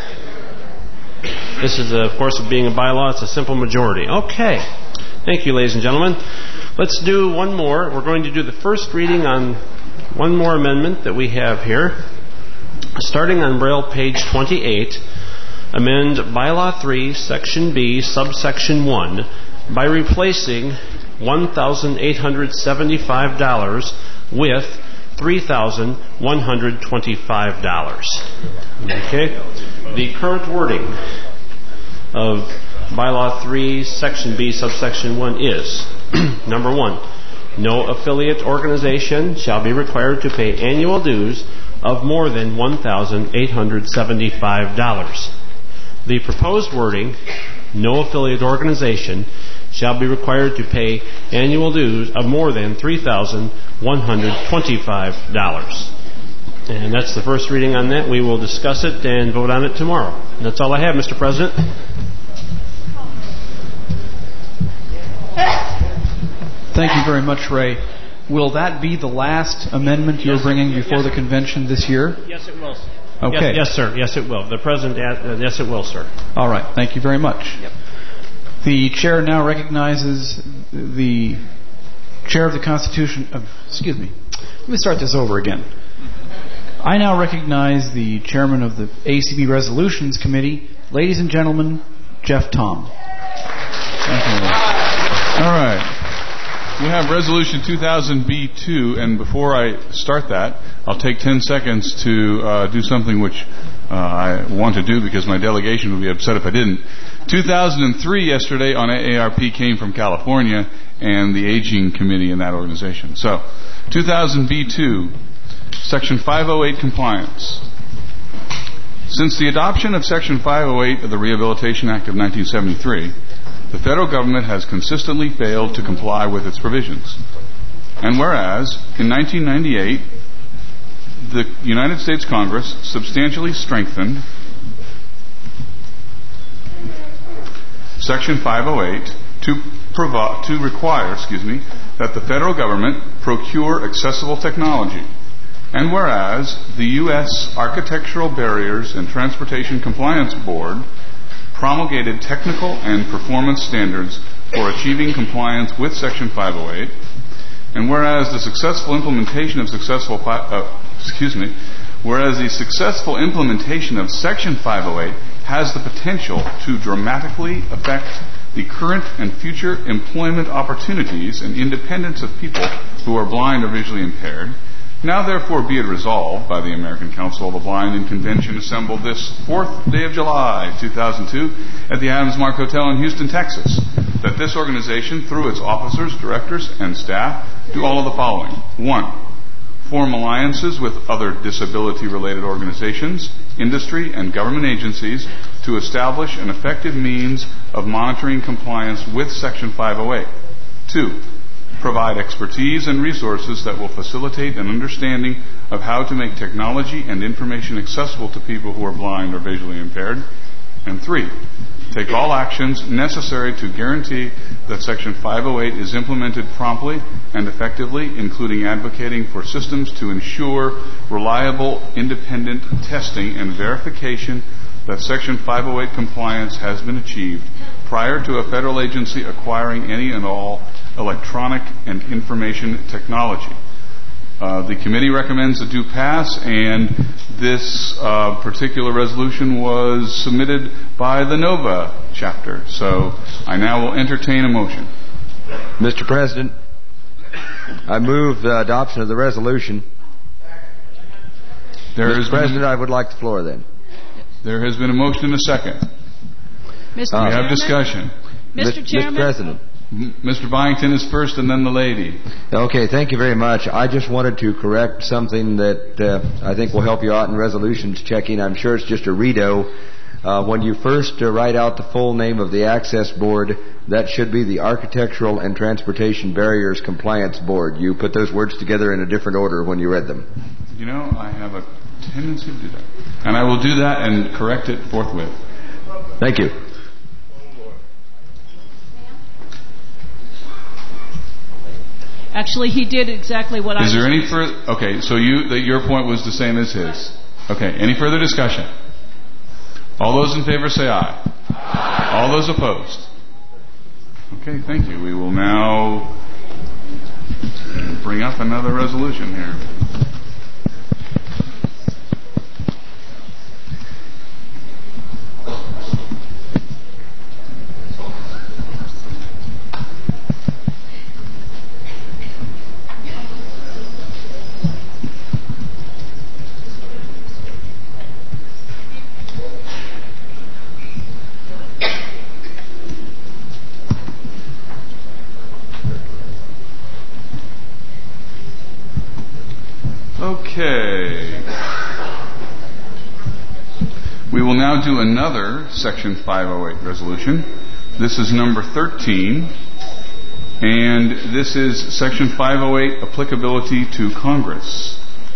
This is, uh, of course, being a bylaw, it's a simple majority. Okay. Thank you, ladies and gentlemen. Let's do one more. We're going to do the first reading on one more amendment that we have here. Starting on Braille page twenty-eight, amend Bylaw three, Section B, subsection one, by replacing one thousand eight hundred seventy-five dollars with three thousand one hundred twenty-five dollars. Okay? The current wording of Bylaw three, Section B, subsection one is, number one, no affiliate organization shall be required to pay annual dues of more than one thousand eight hundred seventy-five dollars. The proposed wording, no affiliate organization shall be required to pay annual dues of more than three thousand one hundred twenty-five dollars. And that's the first reading on that. We will discuss it and vote on it tomorrow. And that's all I have, Mister President. Thank you very much, Ray. will that be the last amendment you're Yes. bringing before Yes. the convention this year? Yes, it will. Okay. Yes, yes, sir. Yes, it will. The President, uh, yes, it will, sir. All right. Thank you very much. Yep. The chair now recognizes the chair of the Constitution. Of, excuse me. Let me start this over again. I now recognize the chairman of the A C B Resolutions Committee. Ladies and gentlemen, Jeff Tom. Thank you. All right. We have Resolution two thousand B two, and before I start that, I'll take ten seconds to uh, do something which uh, I want to do because my delegation would be upset if I didn't. two thousand three yesterday on A A R P came from California and the Aging Committee in that organization. So, two thousand B two, Section five oh eight compliance. Since the adoption of Section five oh eight of the Rehabilitation Act of nineteen seventy-three, the federal government has consistently failed to comply with its provisions. And whereas, in nineteen ninety-eight, the United States Congress substantially strengthened Section five oh eight to, provi- to require, excuse me, that the federal government procure accessible technology. And whereas, the U S Architectural Barriers and Transportation Compliance Board promulgated technical and performance standards for achieving compliance with Section five oh eight, and whereas the successful implementation of successful fi- uh, excuse me, whereas the successful implementation of Section five oh eight has the potential to dramatically affect the current and future employment opportunities and independence of people who are blind or visually impaired. Now therefore be it resolved by the American Council of the Blind in convention assembled this fourth day of July, two thousand two, at the Adams Mark Hotel in Houston, Texas, that this organization, through its officers, directors, and staff, do all of the following. One, form alliances with other disability-related organizations, industry, and government agencies to establish an effective means of monitoring compliance with Section five oh eight. Two, provide expertise and resources that will facilitate an understanding of how to make technology and information accessible to people who are blind or visually impaired. And three, take all actions necessary to guarantee that Section five oh eight is implemented promptly and effectively, including advocating for systems to ensure reliable, independent testing and verification that Section five oh eight compliance has been achieved prior to a federal agency acquiring any and all electronic and information technology. Uh, the committee recommends it do pass, and this uh, particular resolution was submitted by the NOVA chapter. So I now will entertain a motion. Mister President, I move the adoption of the resolution. There Mister is President, I would like the floor then. There has been a motion and a second. Mister We Uh, have discussion. Mister Chairman? Mister President. Mister Byington is first and then the lady. Okay, thank you very much. I just wanted to correct something that uh, I think will help you out in resolutions checking. I'm sure it's just a redo. Uh, when you first uh, write out the full name of the Access Board, that should be the Architectural and Transportation Barriers Compliance Board. You put those words together in a different order when you read them. You know, I have a tendency to do that. And I will do that and correct it forthwith. Thank you. Actually, he did exactly what I Is was... there any further... Okay, so you that your point was the same as his. Okay, any further discussion? All those in favor say aye. Aye. All those opposed? Okay, thank you. We will now bring up another resolution here. Okay. We will now do another Section five oh eight resolution. This is number thirteen, and this is Section five oh eight applicability to Congress.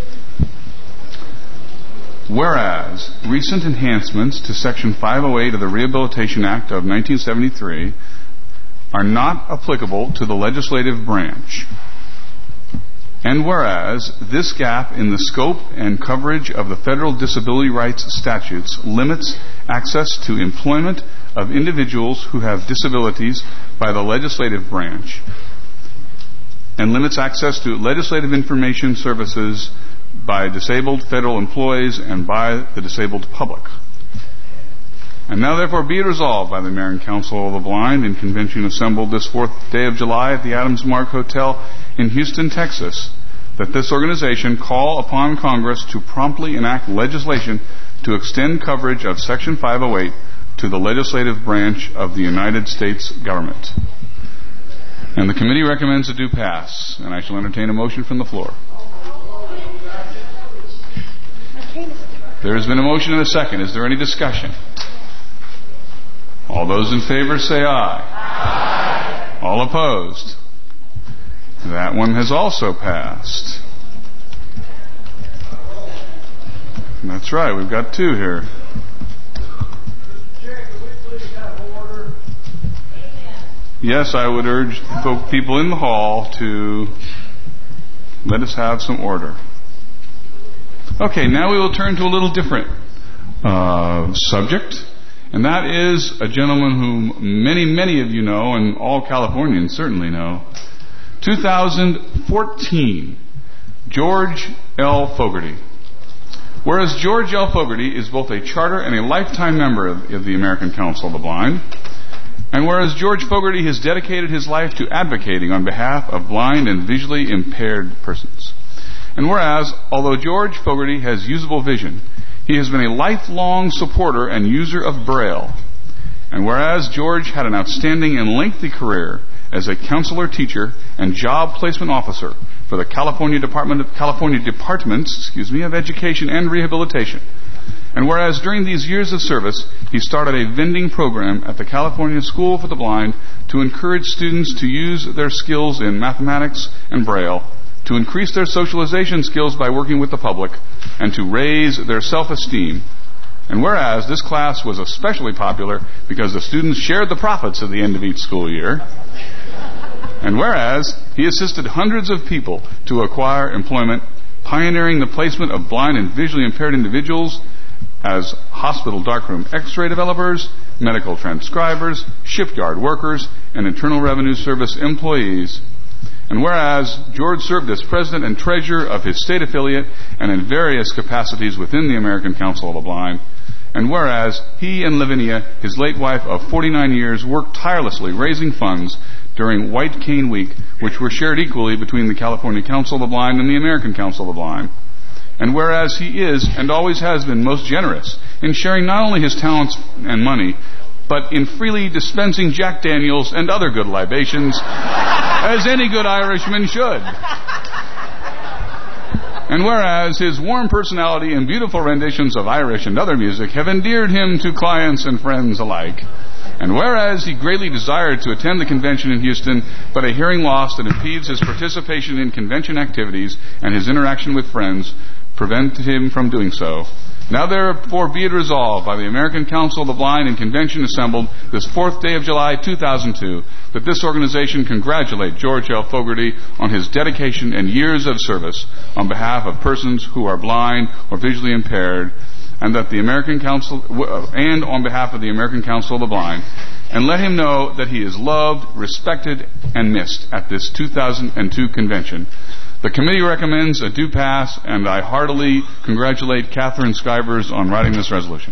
Whereas recent enhancements to Section five oh eight of the Rehabilitation Act of nineteen seventy-three are not applicable to the legislative branch. And whereas this gap in the scope and coverage of the federal disability rights statutes limits access to employment of individuals who have disabilities by the legislative branch and limits access to legislative information services by disabled federal employees and by the disabled public. And now therefore be it resolved by the American Council of the Blind in convention assembled this fourth day of July at the Adams Mark Hotel in Houston, Texas, that this organization call upon Congress to promptly enact legislation to extend coverage of Section five oh eight to the legislative branch of the United States government. And the committee recommends it do pass, and I shall entertain a motion from the floor. There has been a motion and a second. Is there any discussion? All those in favor say aye. Aye. All opposed? That one has also passed. That's right, we've got two here. Yes, I would urge people in the hall to let us have some order. Okay, now we will turn to a little different uh, subject, and that is a gentleman whom many, many of you know, and all Californians certainly know. two thousand fourteen, George L. Fogarty. Whereas George L. Fogarty is both a charter and a lifetime member of, of the American Council of the Blind, and whereas George Fogarty has dedicated his life to advocating on behalf of blind and visually impaired persons. And whereas, although George Fogarty has usable vision, he has been a lifelong supporter and user of Braille. And whereas George had an outstanding and lengthy career as a counselor, teacher, and job placement officer for the California Department of California Departments, excuse me, of Education and Rehabilitation. And whereas during these years of service, he started a vending program at the California School for the Blind to encourage students to use their skills in mathematics and Braille, to increase their socialization skills by working with the public, and to raise their self-esteem. And whereas this class was especially popular because the students shared the profits at the end of each school year, and whereas he assisted hundreds of people to acquire employment, pioneering the placement of blind and visually impaired individuals as hospital darkroom x-ray developers, medical transcribers, shipyard workers, and Internal Revenue Service employees. And whereas George served as president and treasurer of his state affiliate and in various capacities within the American Council of the Blind, and whereas he and Lavinia, his late wife of forty-nine years, worked tirelessly raising funds during White Cane Week, which were shared equally between the California Council of the Blind and the American Council of the Blind. And whereas he is and always has been most generous in sharing not only his talents and money, but in freely dispensing Jack Daniels and other good libations, as any good Irishman should. And whereas his warm personality and beautiful renditions of Irish and other music have endeared him to clients and friends alike, and whereas he greatly desired to attend the convention in Houston, but a hearing loss that impedes his participation in convention activities and his interaction with friends prevented him from doing so, now therefore be it resolved by the American Council of the Blind and convention assembled this fourth day of July two thousand two that this organization congratulate George L. Fogarty on his dedication and years of service on behalf of persons who are blind or visually impaired, and that the American Council and on behalf of the American Council of the Blind, and let him know that he is loved, respected, and missed at this two thousand two convention. The committee recommends a due pass, and I heartily congratulate Catherine Skivers on writing this resolution.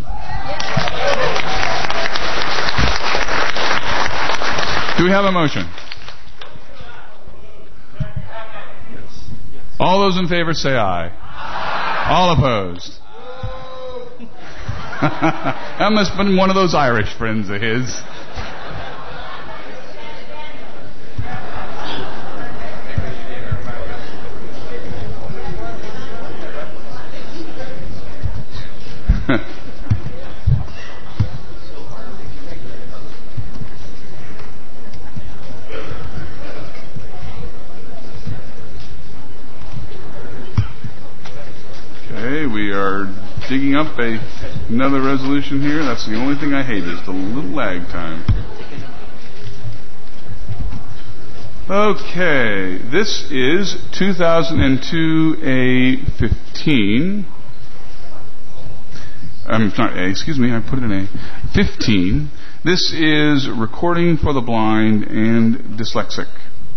Do we have a motion? All those in favor say aye. Aye. All opposed? That must have been one of those Irish friends of his. Okay, we are digging up a, another resolution here. That's the only thing I hate is the little lag time. Okay, this is two thousand two A fifteen. I'm not A, excuse me, I put it in A. fifteen. This is Recording for the Blind and Dyslexic.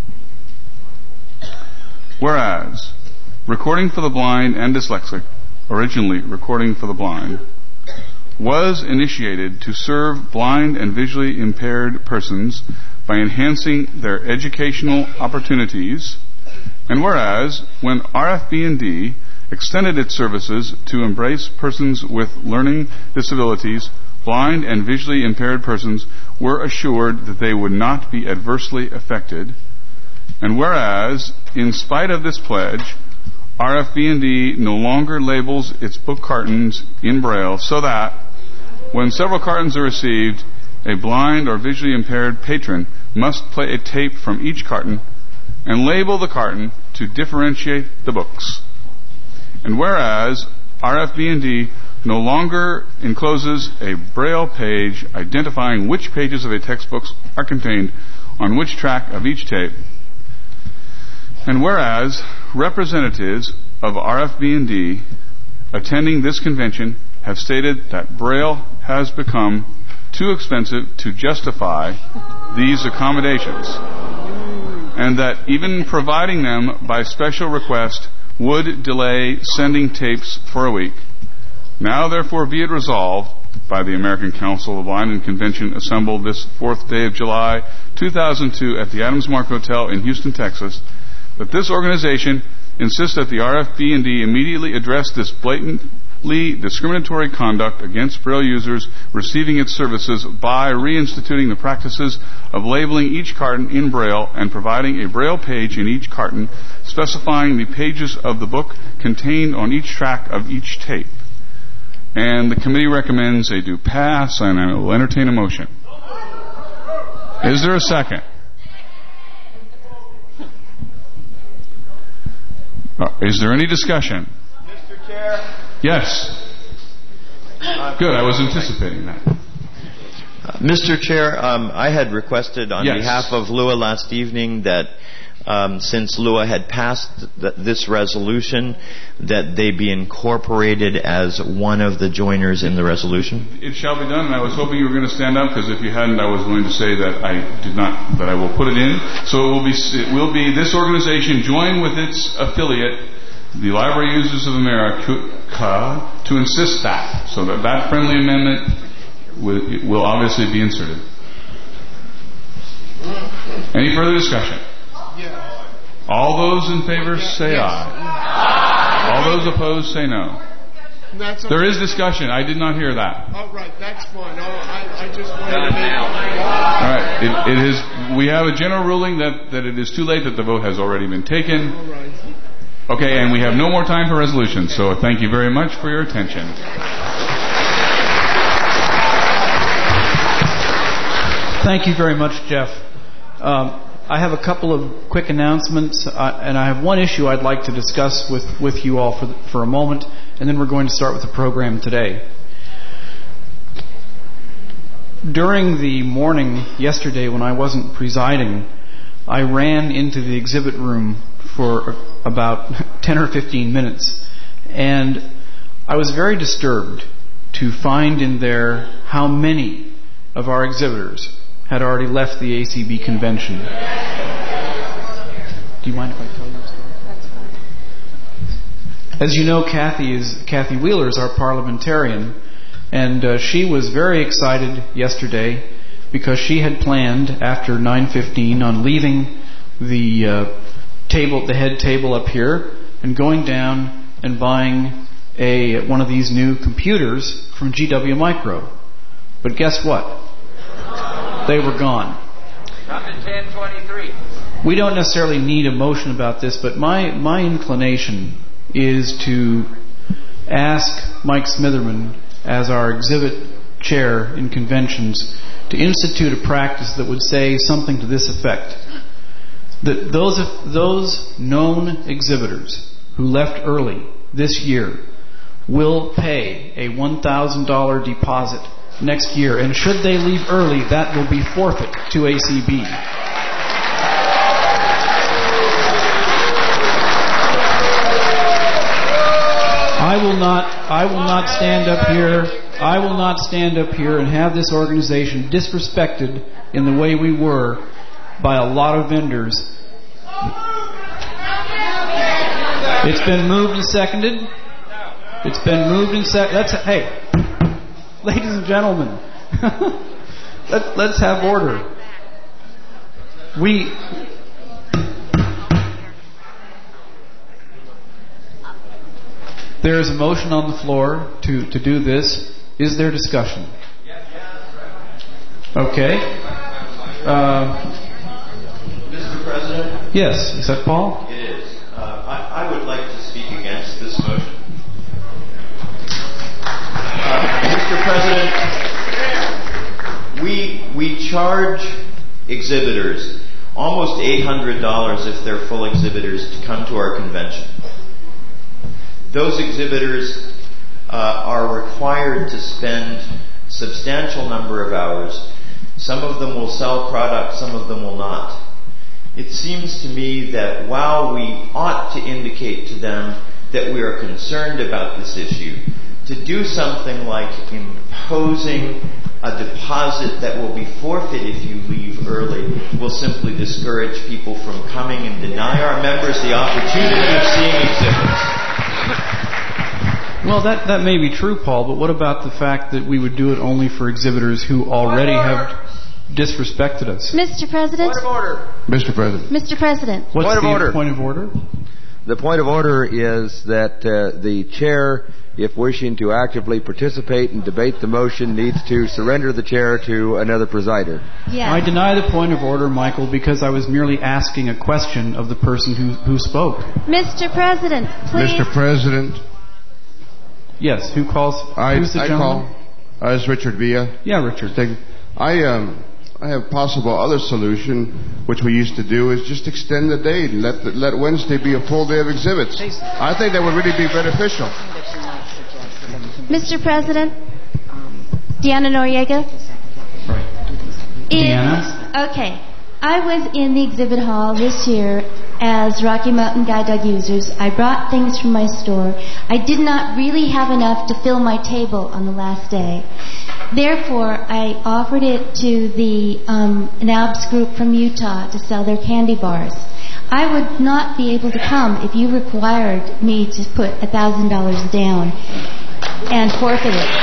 Whereas, Recording for the Blind and Dyslexic, originally Recording for the Blind, was initiated to serve blind and visually impaired persons by enhancing their educational opportunities, and whereas, when R F B N D extended its services to embrace persons with learning disabilities, blind and visually impaired persons were assured that they would not be adversely affected, and whereas, in spite of this pledge, R F B N D no longer labels its book cartons in Braille, so that, when several cartons are received, a blind or visually impaired patron must play a tape from each carton and label the carton to differentiate the books. And whereas R F B N D no longer encloses a Braille page identifying which pages of a textbook are contained on which track of each tape, and whereas representatives of R F B N D attending this convention have stated that Braille has become too expensive to justify these accommodations, and that even providing them by special request would delay sending tapes for a week. Now therefore be it resolved by the American Council of the Blind and Convention assembled this fourth day of July two thousand two at the Adams Mark Hotel in Houston, Texas, that this organization insists that the R F B N D immediately address this blatantly discriminatory conduct against Braille users receiving its services by reinstituting the practices of labeling each carton in Braille and providing a Braille page in each carton specifying the pages of the book contained on each track of each tape. And the committee recommends they do pass, and I will entertain a motion. Is there a second? Uh, is there any discussion? Mister Chair? Yes. Good, I was anticipating that. Uh, Mister Chair, um, I had requested on yes. behalf of L U A last evening that um, since L U A had passed th- this resolution, that they be incorporated as one of the joiners in the resolution. It shall be done, and I was hoping you were going to stand up, because if you hadn't, I was going to say that I did not, that I will put it in. So it will be, it will be this organization joined with its affiliate, the Library Users of America, to insist that, so that that friendly amendment will, will obviously be inserted. Any further discussion? Yes. All those in favor say yes. aye. All those opposed say no. That's okay. There is discussion. I did not hear that. All right, that's fine. I, I just wanted to make... All right. It, it is. We have a general ruling that, that it is too late, that the vote has already been taken. All right. Okay, and we have no more time for resolutions, so thank you very much for your attention. Thank you very much, Jeff. Um, I have a couple of quick announcements, uh, and I have one issue I'd like to discuss with, with you all for, the, for a moment, and then we're going to start with the program today. During the morning yesterday when I wasn't presiding, I ran into the exhibit room for about ten or fifteen minutes, and I was very disturbed to find in there how many of our exhibitors had already left the A C B convention. Do you mind if I tell you a story? That's fine. As you know, Kathy is Kathy Wheeler is our parliamentarian, and uh, she was very excited yesterday because she had planned after nine fifteen on leaving the uh, table, the head table up here, and going down and buying a one of these new computers from G W Micro. But guess what? They were gone. Up in ten twenty-three. We don't necessarily need a motion about this, but my, my inclination is to ask Mike Smitherman, as our exhibit chair in conventions, to institute a practice that would say something to this effect. That those, those known exhibitors who left early this year will pay a one thousand dollars deposit next year, and should they leave early, that will be forfeit to A C B. not stand up here. I will not stand up here and have this organization disrespected in the way we were by a lot of vendors. It's been moved and seconded. It's been moved and seconded. Let's hey, ladies and gentlemen, let, let's have order. We. There is a motion on the floor to, to do this. Is there discussion? Okay. Uh, Mister President? Yes. Is that Paul? It is. Uh, I, I would like to speak against this motion. Uh, Mister President, we, we charge exhibitors almost eight hundred dollars if they're full exhibitors to come to our convention. Those exhibitors uh, are required to spend a substantial number of hours. Some of them will sell products, some of them will not. It seems to me that while we ought to indicate to them that we are concerned about this issue, to do something like imposing a deposit that will be forfeit if you leave early will simply discourage people from coming and deny our members the opportunity of seeing exhibits. Well, that, that may be true, Paul, but what about the fact that we would do it only for exhibitors who already have disrespected us? Mister President? Point of order. Mister President. Mister President. What's Point of the order. point of order? The point of order is that uh, the chair, if wishing to actively participate and debate the motion, needs to surrender the chair to another presider. Yes. I deny the point of order, Michael, because I was merely asking a question of the person who, who spoke. Mister President, please. Mister President. Yes, who calls? I, Who's the I gentleman? call. Uh, it's Richard Villa. Yeah, Richard. I um I have a possible other solution, which we used to do, is just extend the date and let the, let Wednesday be a full day of exhibits. I think that would really be beneficial. Mister President, Deanna Noriega. Right. Is, Deanna? Okay. I was in the exhibit hall this year as Rocky Mountain Guide Dog Users. I brought things from my store. I did not really have enough to fill my table on the last day. Therefore, I offered it to the um, N A B S group from Utah to sell their candy bars. I would not be able to come if you required me to put one thousand dollars down and forfeit it.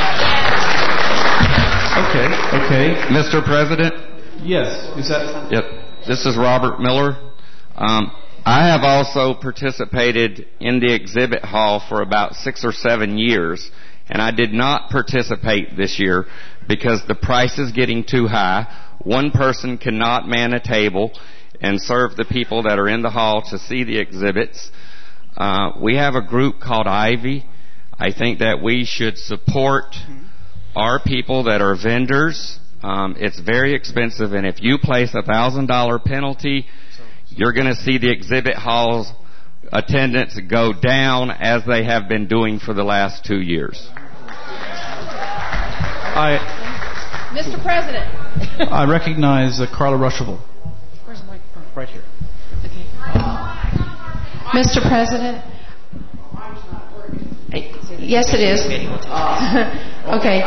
Okay, okay. Mister President? Yes, is that... Yep. This is Robert Miller. Um, I have also participated in the exhibit hall for about six or seven years, and I did not participate this year because the price is getting too high. One person cannot man a table and serve the people that are in the hall to see the exhibits. Uh, we have a group called Ivy. I think that we should support our people that are vendors. Um, it's very expensive, and if you place a one thousand dollars penalty, you're going to see the exhibit hall's attendance go down as they have been doing for the last two years. I, Mister President. I recognize uh, Carla Ruschival. Where's the microphone? Right here. Okay. Mister President. Yes, it is. Okay.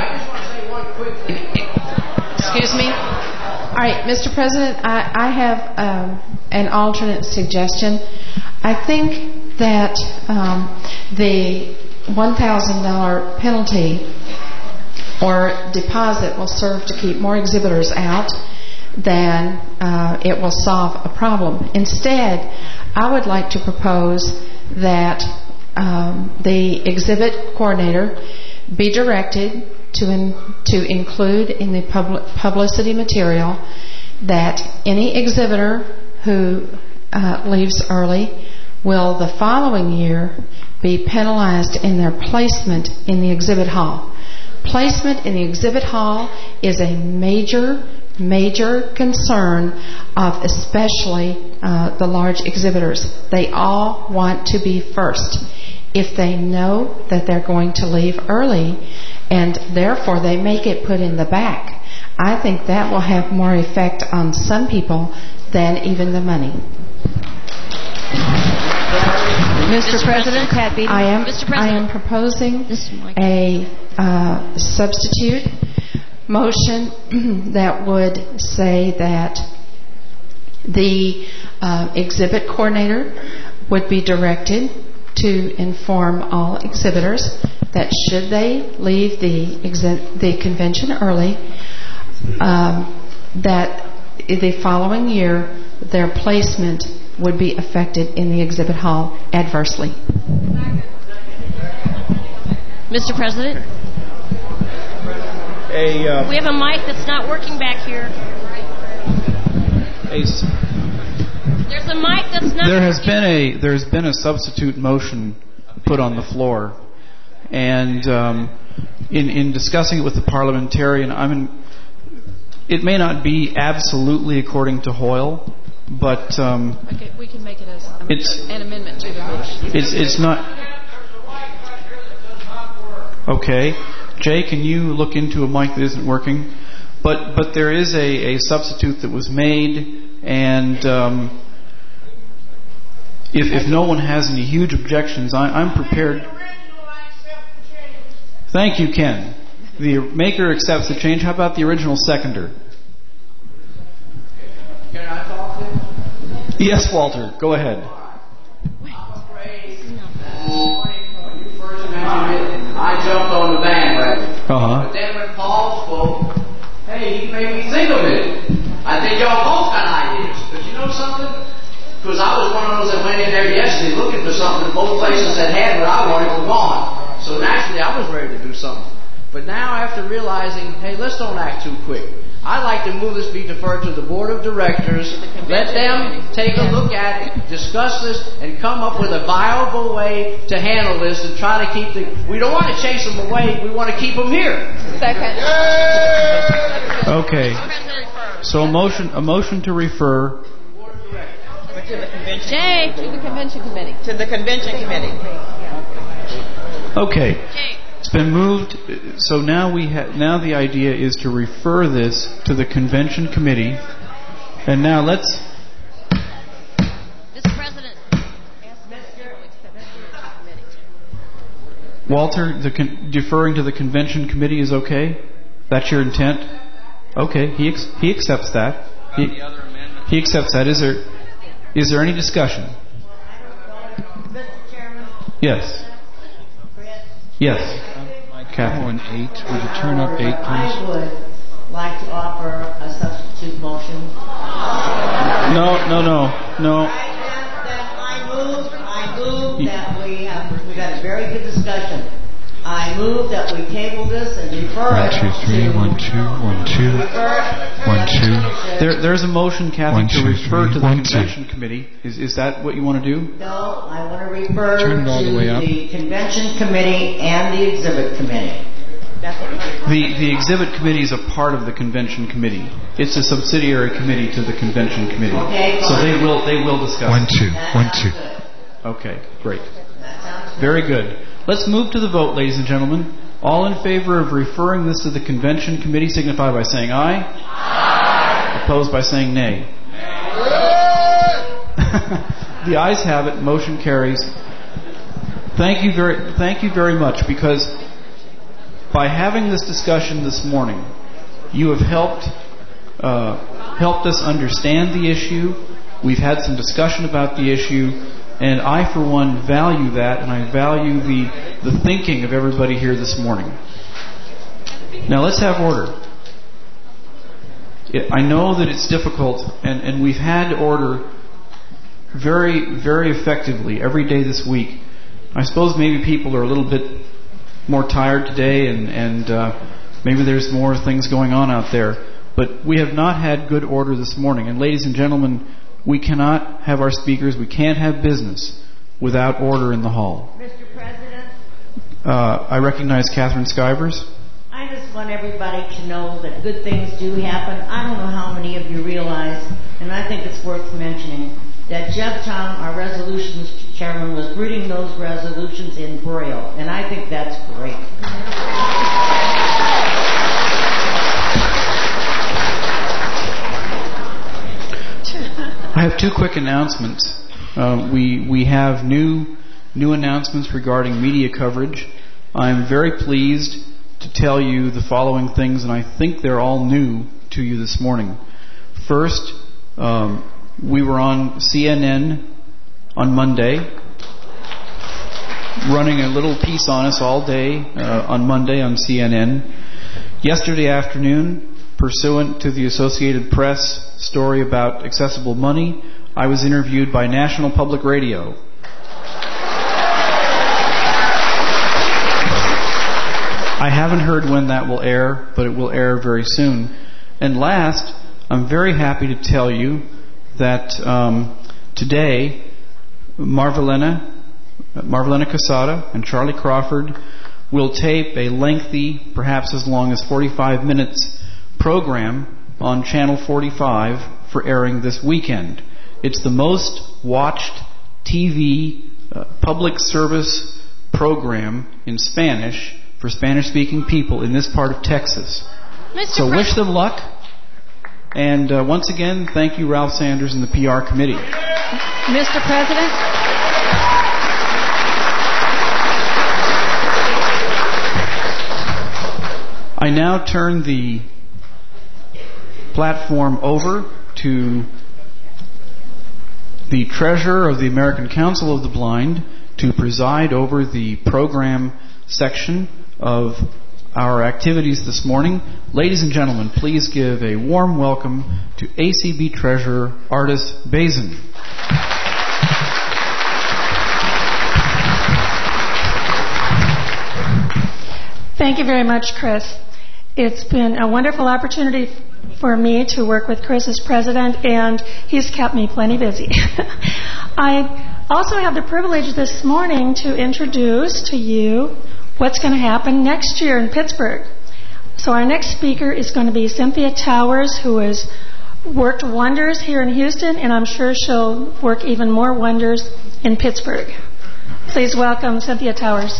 Excuse me. All right, Mister President, I, I have um, an alternate suggestion. I think that um, the one thousand dollars penalty or deposit will serve to keep more exhibitors out than uh, it will solve a problem. Instead, I would like to propose that um, the exhibit coordinator be directed to in, to include in the public publicity material that any exhibitor who uh, leaves early will the following year be penalized in their placement in the exhibit hall. Placement in the exhibit hall is a major, major concern of especially uh, the large exhibitors. They all want to be first. If they know that they're going to leave early and therefore they may get put in the back, I think that will have more effect on some people than even the money. Mister President, Pat Beatty. I am, Mister I President. am proposing a uh, substitute motion that would say that the uh, exhibit coordinator would be directed to inform all exhibitors that should they leave the exhi- the convention early, um, that the following year their placement would be affected in the exhibit hall adversely. Mister President, A, uh, we have a mic that's not working back here. a s- There's a mic that's not There has working. been a there's been a substitute motion put on the floor, and um, in in discussing it with the parliamentarian, I mean, it may not be absolutely according to Hoyle, but um, Okay, we can make it as um, It's- an amendment to the motion. it's it's not. Okay, Jay, can you look into a mic that isn't working? But but there is a, a substitute that was made, and um, if if no one has any huge objections, I, I'm prepared. Thank you, Ken. The maker accepts the change. How about the original seconder? Can I talk then? Yes, Walter. Go ahead. I jumped on the bandwagon. Uh-huh. But then when Paul spoke, hey, he made me think of it. I think y'all both got ideas. But you know something? Because I was one of those that went in there yesterday looking for something. Both places that had what I wanted were gone. So naturally, I was ready to do something. But now, after realizing, hey, let's don't act too quick. I'd like to move this be deferred to the board of directors. Let them take a look at it, discuss this, and come up with a viable way to handle this and try to keep the... We don't want to chase them away. We want to keep them here. Second. Okay. So a motion a motion to refer. To the convention. Jay, to the convention committee. To the convention committee. Okay. It's been moved. So now we ha- now the idea is to refer this to the convention committee. And now let's. Mister President. Walter, the con- deferring to the convention committee is okay? That's your intent? Okay, he ex- he accepts that. He, he accepts that. Is there is there any discussion? Yes. Yes. Catherine, eight. Would you turn up eight, I please? would like to offer a substitute motion. No, no, no, no. I move, I move that we have, we've had a very good discussion. I move that we table this and refer One, it two, three. to... One, two. One, two. One, two. There, there's a motion, Kathy, One, to two, refer three. to the One, convention two. committee. Is is that what you want to do? No, I want to refer Turn it all to the way up. the convention committee and the exhibit committee. The the exhibit committee is a part of the convention committee. It's a subsidiary committee to the convention committee. Okay, so fine. they will they will discuss. One, it. two. One, two. Okay, great. Very good. Let's move to the vote, ladies and gentlemen. All in favor of referring this to the convention committee signify by saying aye. Aye. Opposed by saying nay. The ayes have it. Motion carries. Thank you very, thank you very much, because by having this discussion this morning, you have helped uh, helped us understand the issue. We've had some discussion about the issue, and I, for one, value that, and I value the the thinking of everybody here this morning. Now let's have order. I know that it's difficult, and, and we've had order very, very effectively every day this week. I suppose maybe people are a little bit more tired today, and, and uh, maybe there's more things going on out there. But we have not had good order this morning. And ladies and gentlemen, we cannot have our speakers, we can't have business without order in the hall. Mister President, Uh, I recognize Catherine Skivers. I just want everybody to know that good things do happen. I don't know how many of you realize, and I think it's worth mentioning, that Jeff Tom, our resolutions chairman, was reading those resolutions in Braille, and I think that's great. I have two quick announcements. Uh, we we have new new announcements regarding media coverage. I'm very pleased to tell you the following things, and I think they're all new to you this morning. First, um, we were on C N N on Monday, running a little piece on us all day uh, on Monday on C N N. Yesterday afternoon, pursuant to the Associated Press story about accessible money, I was interviewed by National Public Radio. I haven't heard when that will air, but it will air very soon. And last, I'm very happy to tell you that um, today, Marvelena, Marvelena Casada and Charlie Crawford will tape a lengthy, perhaps as long as forty-five minutes, program on Channel forty-five for airing this weekend. It's the most watched T V uh, public service program in Spanish for Spanish-speaking people in this part of Texas. Mister So Pre- wish them luck. And uh, once again, thank you, Ralph Sanders and the P R committee. Mister President? I now turn the platform over to the Treasurer of the American Council of the Blind to preside over the program section of our activities this morning. Ladies and gentlemen, please give a warm welcome to A C B Treasurer Artis Bazin. Thank you very much, Chris. It's been a wonderful opportunity for me to work with Chris as president, and he's kept me plenty busy. I also have the privilege this morning to introduce to you what's going to happen next year in Pittsburgh. So our next speaker is going to be Cynthia Towers, who has worked wonders here in Houston, and I'm sure she'll work even more wonders in Pittsburgh. Please welcome Cynthia Towers.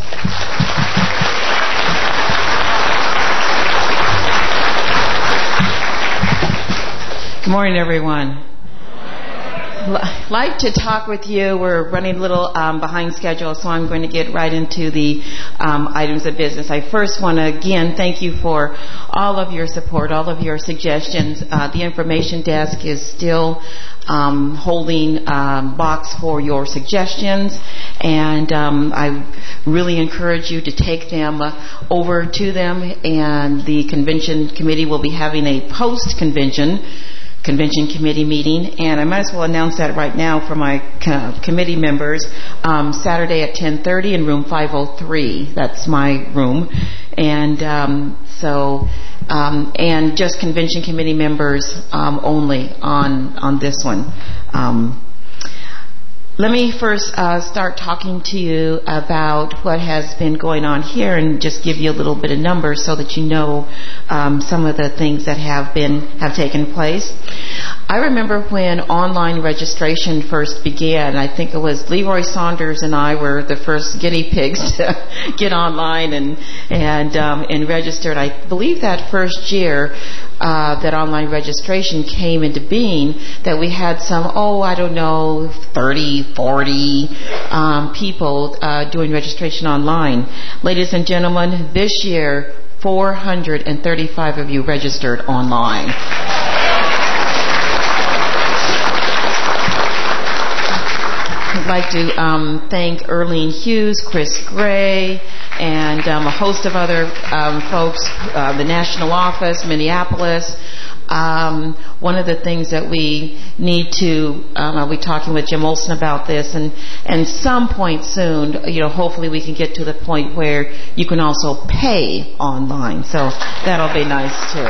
Good morning, everyone. I'd like to talk with you. We're running a little um, behind schedule, so I'm going to get right into the um, items of business. I first want to, again, thank you for all of your support, all of your suggestions. Uh, the information desk is still um, holding um, box for your suggestions, and um, I really encourage you to take them uh, over to them, and the convention committee will be having a post-convention convention committee meeting, and I might as well announce that right now for my co- committee members. Um, Saturday at ten thirty in room five oh three. That's my room, and um, so um, and just convention committee members um, only on on this one. Um, Let me first uh, start talking to you about what has been going on here, and just give you a little bit of numbers so that you know um, some of the things that have been have taken place. I remember when online registration first began. I think it was Leroy Saunders and I were the first guinea pigs to get online and and um, and registered. I believe that first year uh, that online registration came into being, that we had some oh I don't know thirty. forty um, people uh, doing registration online. Ladies and gentlemen, this year, four hundred thirty-five of you registered online. I'd like to um, thank Earlene Hughes, Chris Gray, and um, a host of other um, folks, uh, the national office, Minneapolis. Um, one of the things that we need to, um, I'll be talking with Jim Olson about this, and and some point soon, you know, hopefully we can get to the point where you can also pay online. So that'll be nice too.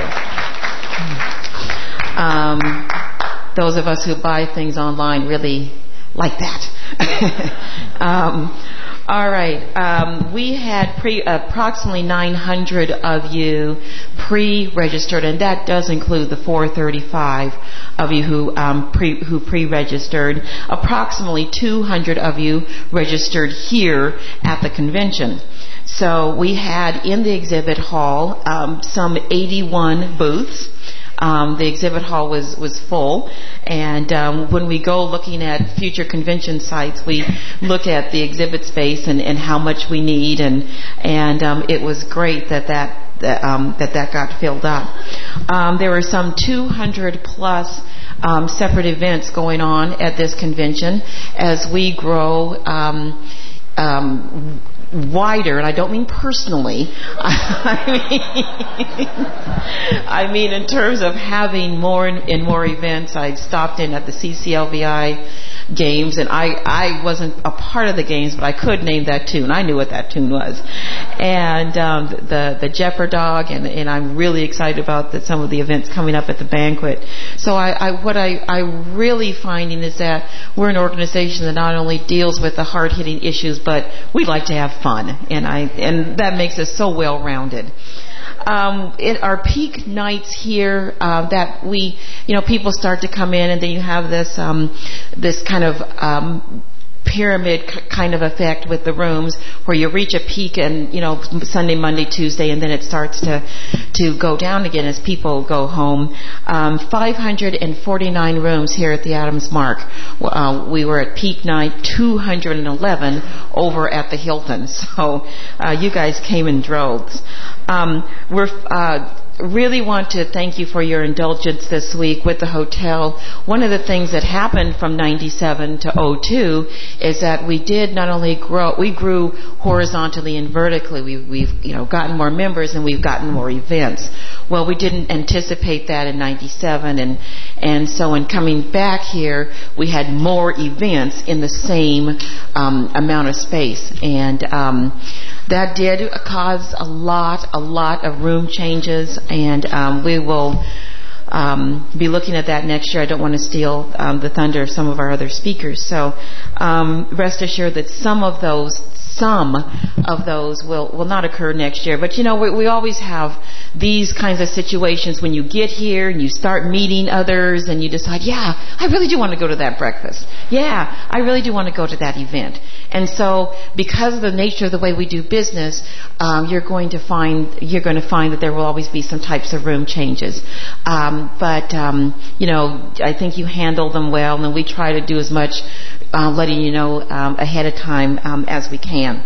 Um, those of us who buy things online really like that. um, All right. Um, we had pre, approximately nine hundred of you pre-registered, and that does include the four hundred thirty-five of you who um, pre, who pre-registered. Approximately two hundred of you registered here at the convention. So we had in the exhibit hall um, some eighty-one booths. um, the exhibit hall was, was full. And um, when we go looking at future convention sites, we look at the exhibit space and, and how much we need. And, and um, it was great that that That, um, that that got filled up. Um, there were some two hundred plus um, separate events going on at this convention as we grow um, um, wider, and I don't mean personally. I mean, I mean in terms of having more and, and more events. I stopped in at the C C L V I games, and I, I wasn't a part of the games, but I could name that tune. I knew what that tune was. And um, the the Jeopardog, and, and I'm really excited about the, some of the events coming up at the banquet. So I, I what I, I really finding is that we're an organization that not only deals with the hard-hitting issues, but we like to have fun, and I and that makes us so well-rounded. Um, in our peak nights here, uh, that we, you know, people start to come in, and then you have this, um, this kind of um, pyramid c- kind of effect with the rooms, where you reach a peak, and you know, Sunday, Monday, Tuesday, and then it starts to to go down again as people go home. Um, five hundred forty-nine rooms here at the Adams Mark. Uh, we were at peak night two hundred eleven over at the Hilton. So uh, you guys came in droves. Um, we're uh, really want to thank you for your indulgence this week with the hotel. One of the things that happened from ninety-seven to oh two is that we did not only grow, we grew horizontally and vertically. We, we've you know gotten more members, and we've gotten more events. Well, we didn't anticipate that in ninety-seven, and and so in coming back here, we had more events in the same um, amount of space, and um, that did cause a lot, a lot of room changes, and um, we will um, be looking at that next year. I don't want to steal um, the thunder of some of our other speakers, so um, rest assured that some of those Some of those will, will not occur next year. But, you know, we, we always have these kinds of situations when you get here and you start meeting others and you decide, yeah, I really do want to go to that breakfast. Yeah, I really do want to go to that event. And so because of the nature of the way we do business, um, you're going to find you're going to find that there will always be some types of room changes. Um, but, um, you know, I think you handle them well, and we try to do as much uh, letting you know um, ahead of time um, as we can.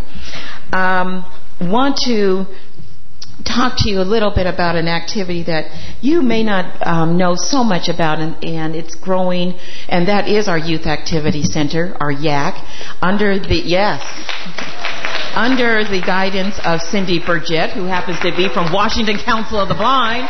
Um, want to talk to you a little bit about an activity that you may not um, know so much about, and, and it's growing, and that is our Youth Activity Center, our Y A C, under the, yes, under the guidance of Cindy Burgett, who happens to be from Washington Council of the Blind.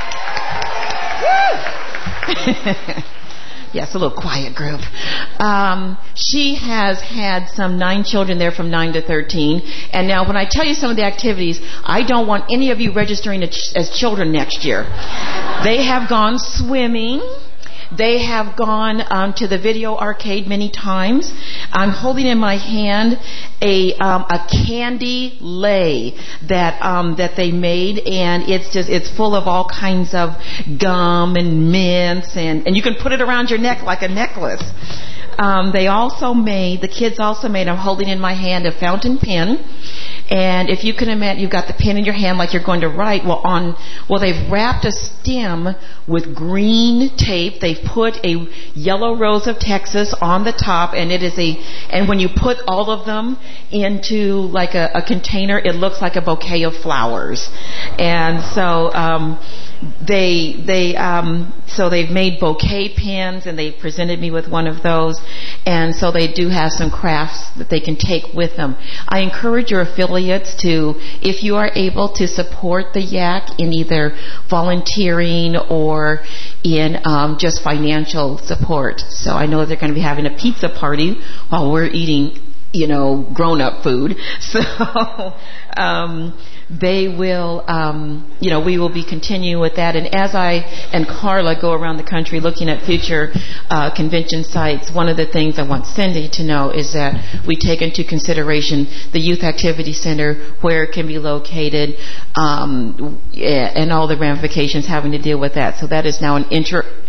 Woo! Yes, a little quiet group. Um, she has had some nine children there from nine to thirteen. And now when I tell you some of the activities, I don't want any of you registering as children next year. They have gone swimming. They have gone um, to the video arcade many times. I'm holding in my hand a um, a candy lei that um, that they made, and it's just it's full of all kinds of gum and mints, and and you can put it around your neck like a necklace. Um, they also made the kids also made. I'm holding in my hand a fountain pen. And if you can imagine, you've got the pen in your hand like you're going to write. Well, on well, they've wrapped a stem with green tape. They've put a yellow rose of Texas on the top, and it is a. And when you put all of them into like a, a container, it looks like a bouquet of flowers. And so um, they they um, so they've made bouquet pens, and they presented me with one of those. And so they do have some crafts that they can take with them. I encourage your affiliates to, if you are able to support the Y A C in either volunteering or in um, just financial support. So I know they're going to be having a pizza party while we're eating, you know, grown-up food. So um, they will, um, you know, we will be continuing with that. And as I and Carla go around the country looking at future uh, convention sites, one of the things I want Cindy to know is that we take into consideration the Youth Activity Center, where it can be located, um, and all the ramifications having to deal with that. So that is now an inter...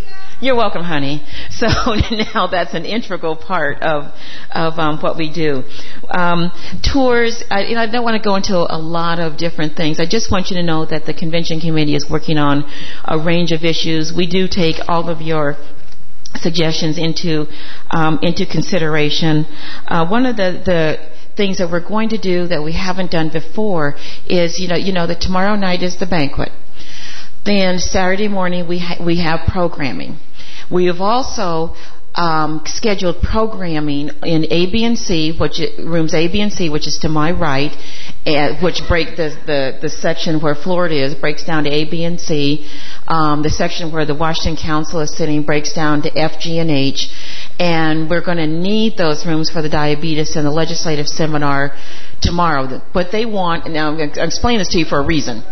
You're welcome, honey. So now that's an integral part of of um, what we do. Um, tours, I, you know, I don't want to go into a lot of different things. I just want you to know that the convention committee is working on a range of issues. We do take all of your suggestions into um, into consideration. Uh, one of the, the things that we're going to do that we haven't done before is, you know, you know that tomorrow night is the banquet. Then Saturday morning we ha- we have programming. We have also um, scheduled programming in A, B, and C, which is, rooms A, B, and C, which is to my right, uh, which break the, the the section where Florida is breaks down to A, B, and C. Um, the section where the Washington Council is sitting breaks down to F, G, and H. And we're going to need those rooms for the diabetes and the legislative seminar tomorrow. What they want, and now I'm going to explain this to you for a reason.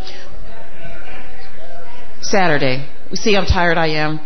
Saturday. See how tired I am?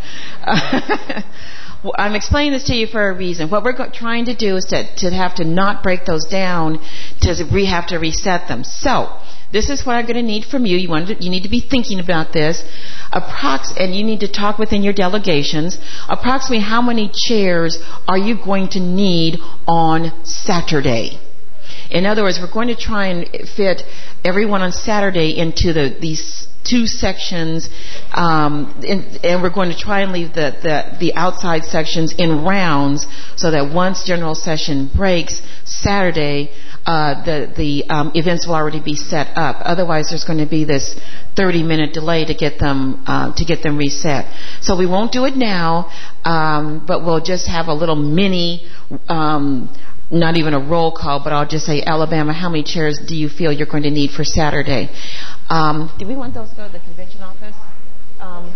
I'm explaining this to you for a reason. What we're go- trying to do is to, to have to not break those down, to we have to reset them. So, this is what I'm going to need from you. You, want to, you need to be thinking about this. Approx- and you need to talk within your delegations. Approximately how many chairs are you going to need on Saturday? In other words, we're going to try and fit everyone on Saturday into the these two sections, um, in, and we're going to try and leave the, the, the outside sections in rounds so that once general session breaks Saturday, uh, the, the um, events will already be set up. Otherwise, there's going to be this thirty minute delay to get them uh, to get them reset. So we won't do it now, um, but we'll just have a little mini. Um, Not even a roll call, but I'll just say, Alabama, how many chairs do you feel you're going to need for Saturday? Um, do we want those to go to the convention office? Um,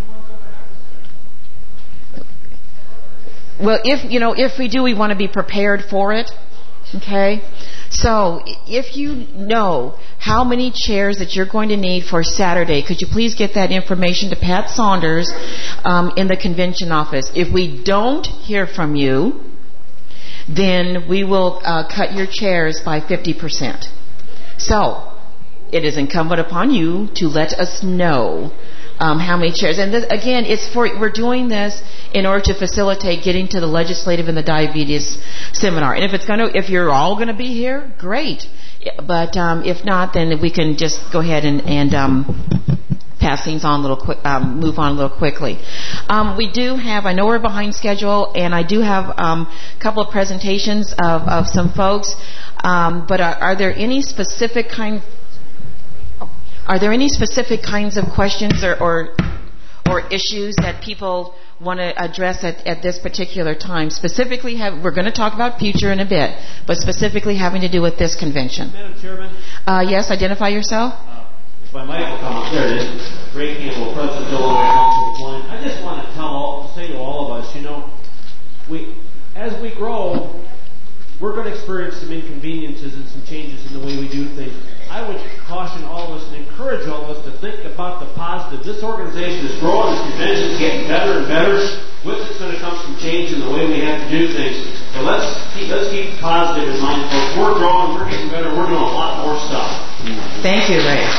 well, if you know, if we do, we want to be prepared for it. Okay, so if you know how many chairs that you're going to need for Saturday, could you please get that information to Pat Saunders um, in the convention office? If we don't hear from you, then we will uh, cut your chairs by fifty percent. So, it is incumbent upon you to let us know um, how many chairs. And this, again, it's for we're doing this in order to facilitate getting to the legislative and the diabetes seminar. And if it's going to, if you're all going to be here, great. But um, if not, then we can just go ahead and, and um, pass things on a little quick, um, move on a little quickly. Um, we do have, I know we're behind schedule, and I do have um, a couple of presentations of, of some folks. Um, but are, are there any specific kind? Are there any specific kinds of questions or or, or issues that people want to address at, at this particular time? Specifically, have, we're going to talk about future in a bit, but specifically having to do with this convention. Madam Chairman? Uh, yes, identify yourself. If my mic will come up, there it is. Ray Campbell, President Delaware Council of Blind. I just want to tell all, say to all of us, you know, we, as we grow, we're going to experience some inconveniences and some changes in the way we do things. I would caution all of us and encourage all of us to think about the positive. This organization is growing, this convention is getting better and better. With it's going to come some change in the way we have to do things. So let's keep, let's keep positive in mind, folks. We're growing, we're getting better, we're doing a lot more stuff. Thank you, Ray.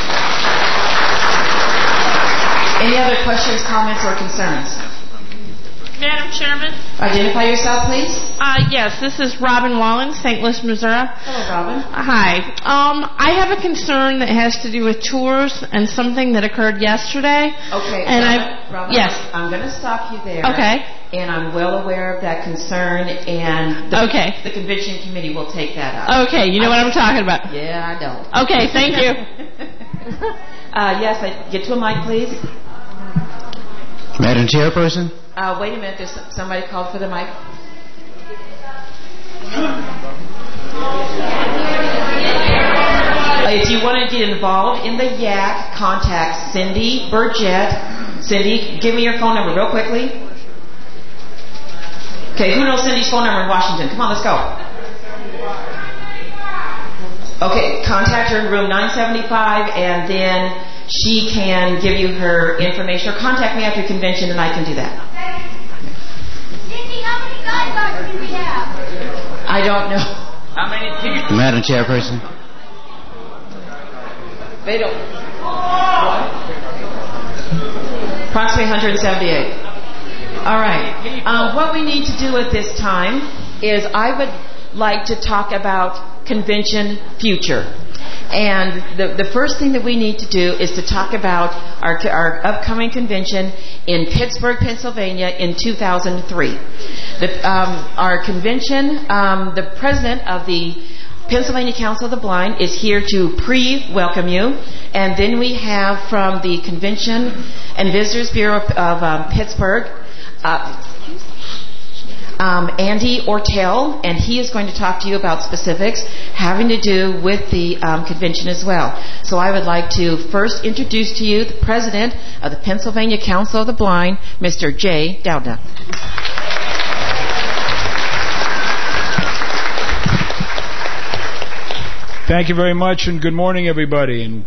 Any other questions, comments, or concerns? Madam Chairman? Identify yourself, please. Uh, yes, this is Robin Wallen, Saint Louis, Missouri. Hello, Robin. Hi. Um, I have a concern that has to do with tours and something that occurred yesterday. Okay. And Robin, I, Robin, yes. I'm going to stop you there. Okay. And I'm well aware of that concern, and the, okay. the convention committee will take that up. Okay, you know I, what I'm talking about. Yeah, I don't. Okay, thank you. uh, yes, I, get to a mic, please. Madam Chairperson? Uh, wait a minute, there's somebody called for the mic. Uh, if you want to get involved in the Y A C, contact Cindy Burgett. Cindy, give me your phone number real quickly. Okay, who knows Cindy's phone number in Washington? Come on, let's go. Okay, contact her in room nine seventy-five, and then she can give you her information, or contact me after convention, and I can do that. Cindy, how many guidelines do we have? I don't know. How many people? Madam Chairperson? They don't. What? Approximately one hundred seventy-eight. All right. Um, what we need to do at this time is I would like to talk about convention future. And the, the first thing that we need to do is to talk about our, our upcoming convention in Pittsburgh, Pennsylvania in two thousand three. The, um, our convention, um, the president of the Pennsylvania Council of the Blind is here to pre-welcome you. And then we have from the Convention and Visitors Bureau of um, Pittsburgh, uh, Um, Andy Ortel, and he is going to talk to you about specifics having to do with the um, convention as well. So I would like to first introduce to you the president of the Pennsylvania Council of the Blind, Mister Jay Doudna. Thank you very much, and good morning, everybody. And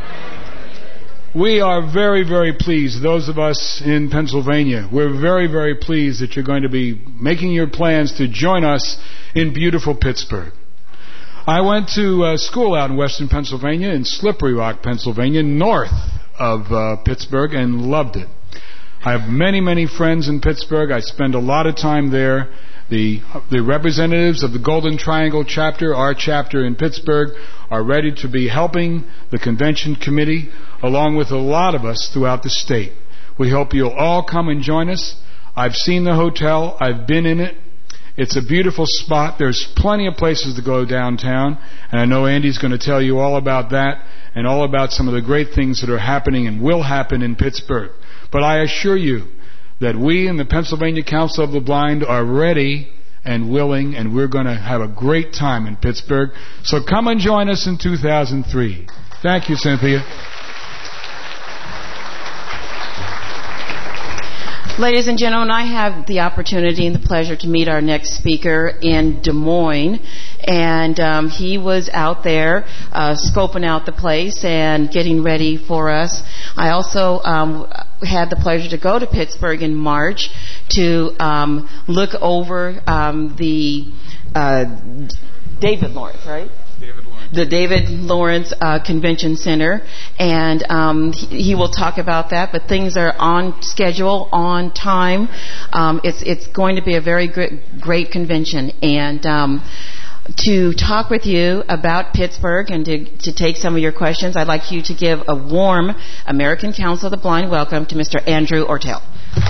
we are very, very pleased, those of us in Pennsylvania, we're very, very pleased that you're going to be making your plans to join us in beautiful Pittsburgh. I went to uh, school out in western Pennsylvania, in Slippery Rock, Pennsylvania, north of uh, Pittsburgh, and loved it. I have many, many friends in Pittsburgh. I spend a lot of time there. The, the representatives of the Golden Triangle chapter, our chapter in Pittsburgh, are ready to be helping the convention committee along with a lot of us throughout the state. We hope you'll all come and join us. I've seen the hotel. I've been in it. It's a beautiful spot. There's plenty of places to go downtown, and I know Andy's going to tell you all about that and all about some of the great things that are happening and will happen in Pittsburgh. But I assure you that we in the Pennsylvania Council of the Blind are ready and willing, and we're going to have a great time in Pittsburgh. So come and join us in two thousand three. Thank you, Cynthia. Ladies and gentlemen, I have the opportunity and the pleasure to meet our next speaker in Des Moines. And um, he was out there uh, scoping out the place and getting ready for us. I also um, had the pleasure to go to Pittsburgh in March to um, look over um, the uh, David Lawrence, right? David Lawrence. The David Lawrence uh, Convention Center, and um, he, he will talk about that. But things are on schedule, on time. Um, it's it's going to be a very great, great convention, and um, to talk with you about Pittsburgh and to, to take some of your questions, I'd like you to give a warm American Council of the Blind welcome to Mister Andrew Ortel.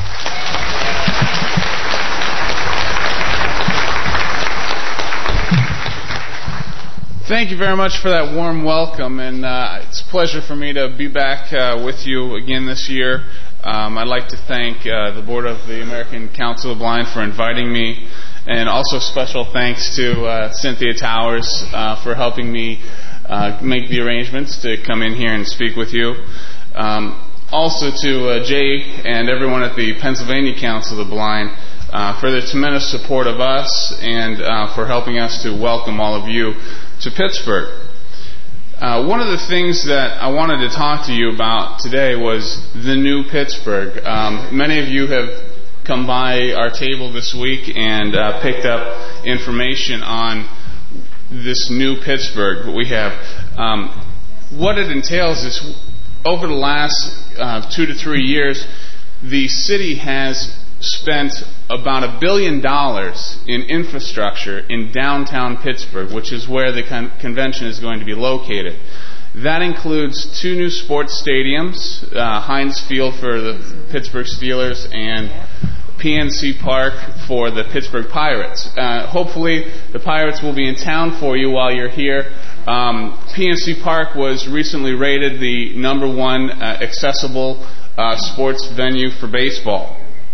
Thank you very much for that warm welcome, and uh, it's a pleasure for me to be back uh, with you again this year. Um, I'd like to thank uh, the Board of the American Council of the Blind for inviting me, and also special thanks to uh, Cynthia Towers uh, for helping me uh, make the arrangements to come in here and speak with you. Um, also to uh, Jay and everyone at the Pennsylvania Council of the Blind uh, for their tremendous support of us and uh, for helping us to welcome all of you to Pittsburgh. Uh, one of the things that I wanted to talk to you about today was the new Pittsburgh. Um, many of you have come by our table this week and uh, picked up information on this new Pittsburgh that we have. Um, what it entails is over the last uh, two to three years, the city has spent about a billion dollars in infrastructure in downtown Pittsburgh, which is where the con- convention is going to be located. That includes two new sports stadiums, uh, Heinz Field for the Pittsburgh Steelers and P N C Park for the Pittsburgh Pirates. Uh, hopefully the Pirates will be in town for you while you're here. Um, P N C Park was recently rated the number one uh, accessible uh, sports venue for baseball.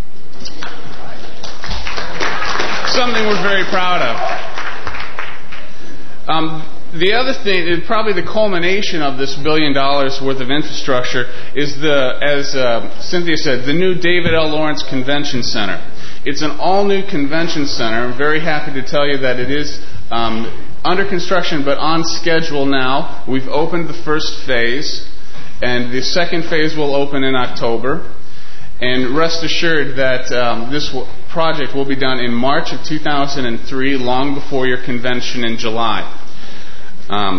Something we're very proud of. Um, the other thing, probably the culmination of this billion dollars worth of infrastructure, is the, as uh, Cynthia said, the new David L. Lawrence Convention Center. It's an all-new convention center. I'm very happy to tell you that it is um, under construction but on schedule now. We've opened the first phase, and the second phase will open in October. And rest assured that um, this w- project will be done in March of two thousand three, long before your convention in July. Um,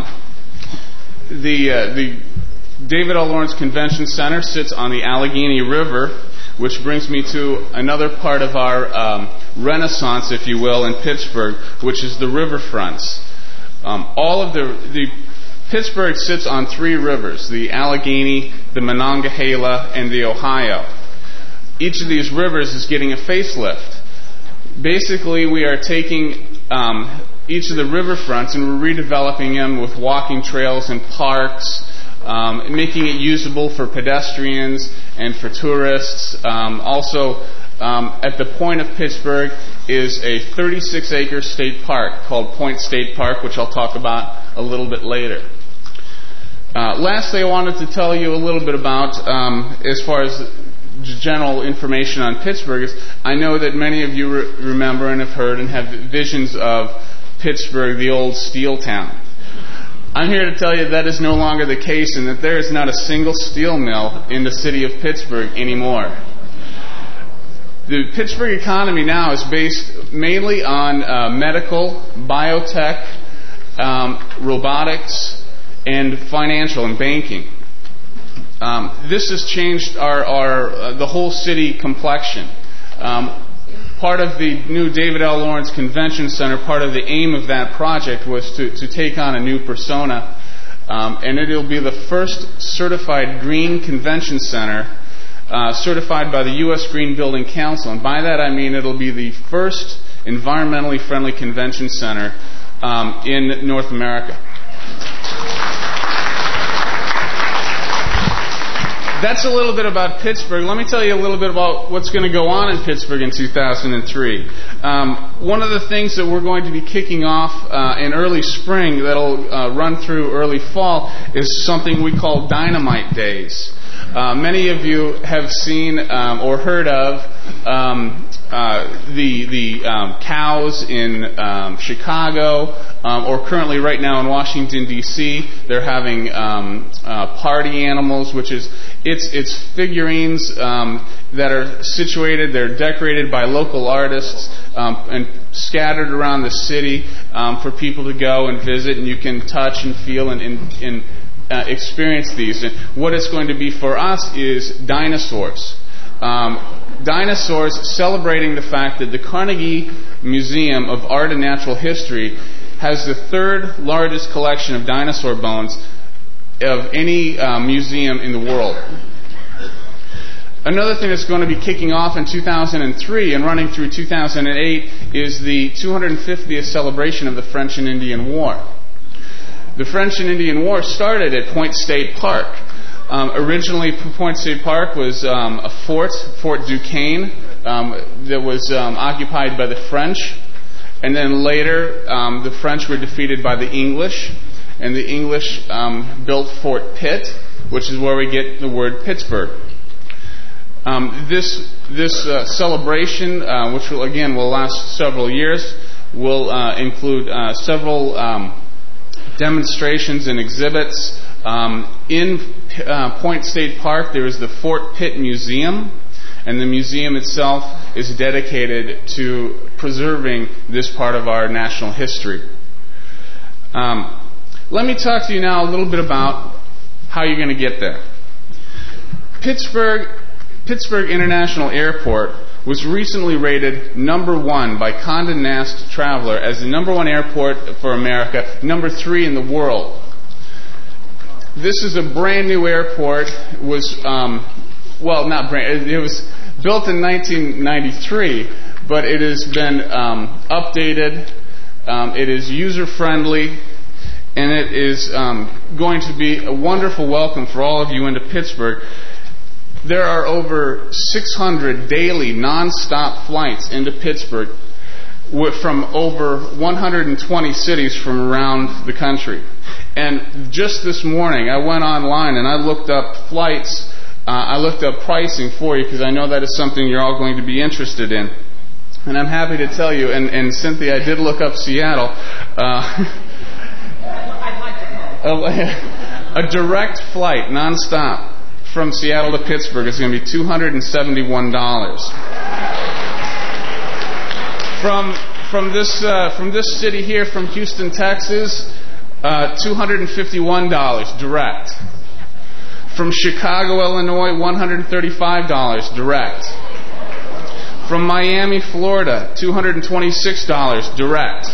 the uh, the David L. Lawrence Convention Center sits on the Allegheny River, which brings me to another part of our um, renaissance, if you will, in Pittsburgh, which is the riverfronts. Um, all of the, the Pittsburgh sits on three rivers: the Allegheny, the Monongahela, and the Ohio. Each of these rivers is getting a facelift. Basically, we are taking um, each of the riverfronts and we're redeveloping them with walking trails and parks, um, making it usable for pedestrians and for tourists. Um, also, um, at the point of Pittsburgh is a thirty-six acre state park called Point State Park, which I'll talk about a little bit later. Uh, lastly, I wanted to tell you a little bit about, um, as far as general information on Pittsburgh, is I know that many of you re- remember and have heard and have visions of Pittsburgh, the old steel town. I'm here to tell you that is no longer the case, and that there is not a single steel mill in the city of Pittsburgh anymore. The Pittsburgh economy now is based mainly on uh, medical, biotech, um, robotics, and financial and banking. Um, this has changed our, our uh, the whole city complexion. Um, part of the new David L. Lawrence Convention Center, part of the aim of that project was to, to take on a new persona, um, and it will be the first certified green convention center uh, certified by the U S Green Building Council. And by that I mean it'll be the first environmentally friendly convention center um, in North America. That's a little bit about Pittsburgh. Let me tell you a little bit about what's going to go on in Pittsburgh in two thousand three. Um, one of the things that we're going to be kicking off uh, in early spring that'll uh, run through early fall is something we call Dynamite Days. Uh, many of you have seen um, or heard of um, uh, the the um, cows in um, Chicago, um, or currently right now in Washington D C They're having um, uh, party animals, which is it's it's figurines um, that are situated. They're decorated by local artists um, and scattered around the city um, for people to go and visit, and you can touch and feel and. and, and Uh, experience these. And what it's going to be for us is dinosaurs. Um, dinosaurs celebrating the fact that the Carnegie Museum of Art and Natural History has the third largest collection of dinosaur bones of any uh, museum in the world. Another thing that's going to be kicking off in two thousand three and running through two thousand eight is the two hundred fiftieth celebration of the French and Indian War. The French and Indian War started at Point State Park. Um, originally, Point State Park was um, a fort, Fort Duquesne, um, that was um, occupied by the French. And then later, um, the French were defeated by the English. And the English um, built Fort Pitt, which is where we get the word Pittsburgh. Um, this this uh, celebration, uh, which will, again will last several years, will uh, include uh, several Um, demonstrations and exhibits. Um, in uh, Point State Park, there is the Fort Pitt Museum, and the museum itself is dedicated to preserving this part of our national history. Um, let me talk to you now a little bit about how you're going to get there. Pittsburgh, Pittsburgh International Airport was recently rated number one by Condé Nast Traveler as the number one airport for America, number three in the world. This is a brand new airport. It was, um, well, not brand. It was built in nineteen ninety-three, but it has been um, updated. Um, it is user friendly, and it is um, going to be a wonderful welcome for all of you into Pittsburgh. There are over six hundred daily non-stop flights into Pittsburgh from over one hundred twenty cities from around the country. And just this morning, I went online and I looked up flights. Uh, I looked up pricing for you because I know that is something you're all going to be interested in. And I'm happy to tell you, and, and Cynthia, I did look up Seattle. Uh, a, a direct flight, non-stop, from Seattle to Pittsburgh is going to be two hundred seventy-one dollars. From from this uh, from this city here, from Houston, Texas, uh, two hundred fifty-one dollars direct. From Chicago, Illinois, one hundred thirty-five dollars direct. From Miami, Florida, two hundred twenty-six dollars direct.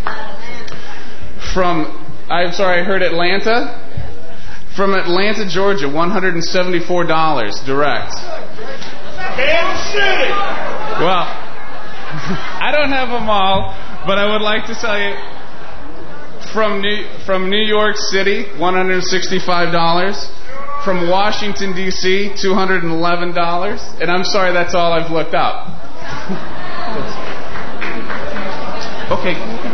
From, I'm sorry, I heard Atlanta. From Atlanta, Georgia, one hundred seventy-four dollars direct. Kansas City! Well, I don't have them all, but I would like to tell you, from New, from New York City, one hundred sixty-five dollars. From Washington, D C, two hundred eleven dollars. And I'm sorry, that's all I've looked up. Okay.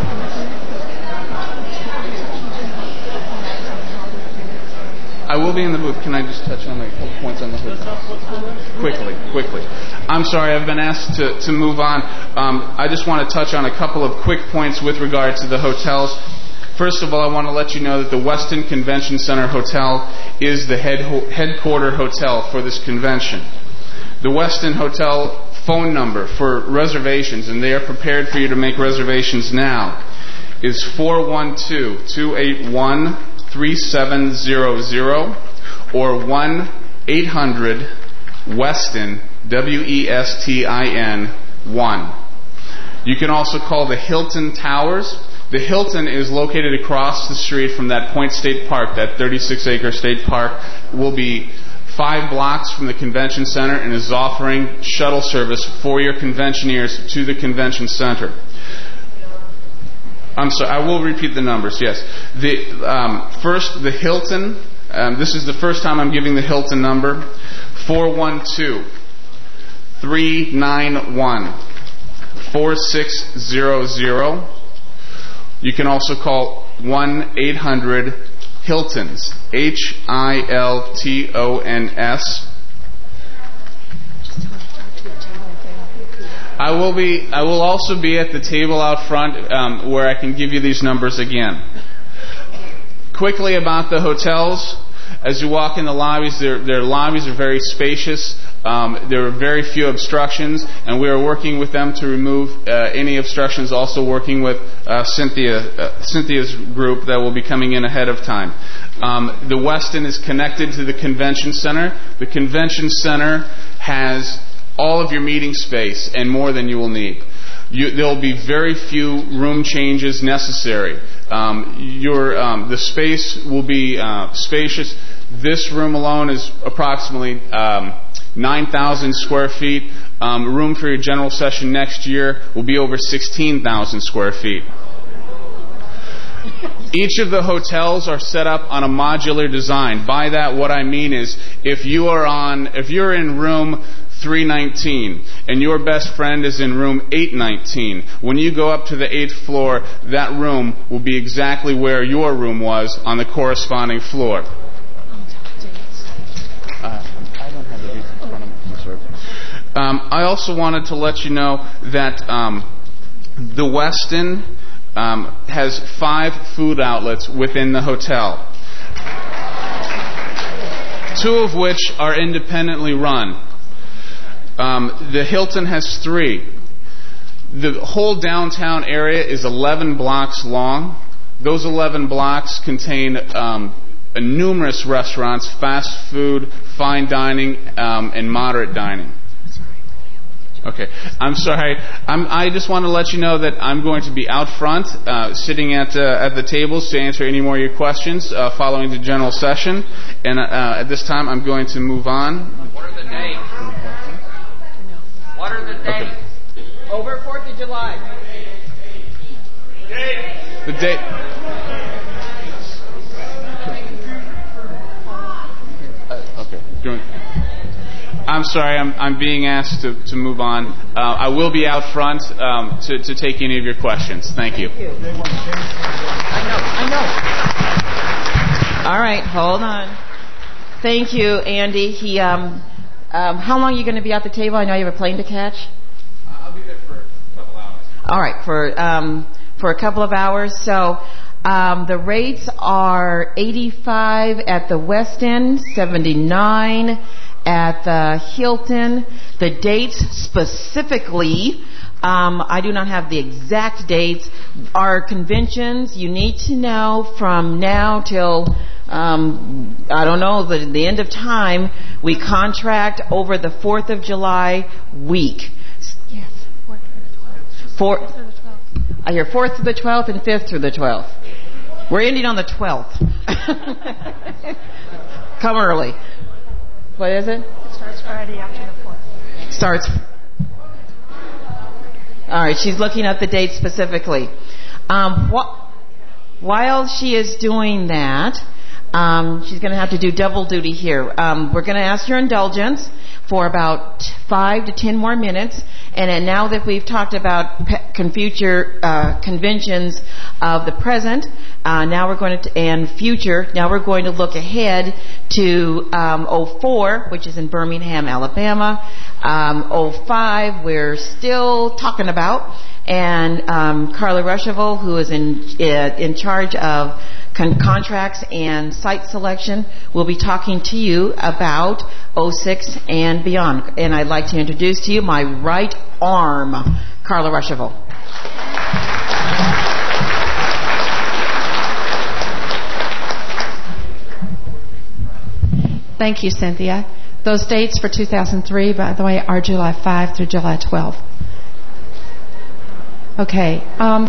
I will be in the booth. Can I just touch on a couple points on the hotel? Quickly, quickly. I'm sorry, I've been asked to, to move on. Um, I just want to touch on a couple of quick points with regard to the hotels. First of all, I want to let you know that the Westin Convention Center Hotel is the head ho- headquarter hotel for this convention. The Westin Hotel phone number for reservations, and they are prepared for you to make reservations now, is four one two, two eight one, three seven zero zero or one eight hundred Westin, W E S T I N, one. You can also call the Hilton Towers. The Hilton is located across the street from that Point State Park, that thirty-six acre state park. Will be five blocks from the convention center and is offering shuttle service for your conventioneers to the convention center. I'm sorry, I will repeat the numbers, yes. The um, first, the Hilton, um, this is the first time I'm giving the Hilton number, four one two, three nine one, four six zero zero. You can also call one eight hundred Hiltons, H I L T O N S. I will be. I will also be at the table out front um, where I can give you these numbers again. Quickly about the hotels. As you walk in the lobbies, their, their lobbies are very spacious. Um, there are very few obstructions, and we are working with them to remove uh, any obstructions. Also working with uh, Cynthia, uh, Cynthia's group that will be coming in ahead of time. Um, the Westin is connected to the convention center. The convention center has all of your meeting space and more than you will need. You, there will be very few room changes necessary. Um, your um, the space will be uh, spacious. This room alone is approximately um, nine thousand square feet. Um, room for your general session next year will be over sixteen thousand square feet. Each of the hotels are set up on a modular design. By that, what I mean is, if you are on, if you're in room three nineteen and your best friend is in room eight nineteen, when you go up to the eighth floor, that room will be exactly where your room was on the corresponding floor. Uh, I don't have the dates in front of me, sir. Um, I also wanted to let you know that um, the Westin um, has five food outlets within the hotel, two of which are independently run. Um, the Hilton has three. The whole downtown area is eleven blocks long. Those eleven blocks contain um, numerous restaurants, fast food, fine dining, um, and moderate dining. Okay, I'm sorry. I'm, I just want to let you know that I'm going to be out front, uh, sitting at uh, at the tables to answer any more of your questions uh, following the general session. And uh, at this time, I'm going to move on. What are the dates? What are the dates? Okay. Over fourth of July. The date. Uh, okay. Doing. I'm sorry. I'm I'm being asked to, to move on. Uh, I will be out front um, to to take any of your questions. Thank you. Thank you. I know. I know. All right. Hold on. Thank you, Andy. He um. Um, how long are you going to be at the table? I know you have a plane to catch. Uh, I'll be there for a couple hours. All right, for um, for a couple of hours. So um, the rates are eighty-five at the Westin, seventy-nine at the Hilton. The dates specifically, um, I do not have the exact dates. Our conventions, you need to know from now till Um, I don't know, the, the end of time, we contract over the fourth of July week. Yes, fourth through the twelfth. Four, I hear fourth through the twelfth and fifth through the twelfth. We're ending on the twelfth. Come early. What is it? It starts Friday after the fourth. Starts. All right, she's looking at the date specifically. Um, wh- while she is doing that, um, she's going to have to do double duty here. Um, we're going to ask your indulgence for about five to ten more minutes. And then now that we've talked about pe- con- future uh, conventions of the present, uh, now we're going to, and future, now we're going to look ahead to um, oh four, which is in Birmingham, Alabama. Um, oh five, we're still talking about. And um, Carla Ruschival, who is in uh, in charge of con- contracts and site selection, will be talking to you about oh six and beyond. And I'd like to introduce to you my right arm, Carla Ruschival. Thank you, Cynthia. Those dates for two thousand three, by the way, are July fifth through July twelfth. Okay. Um,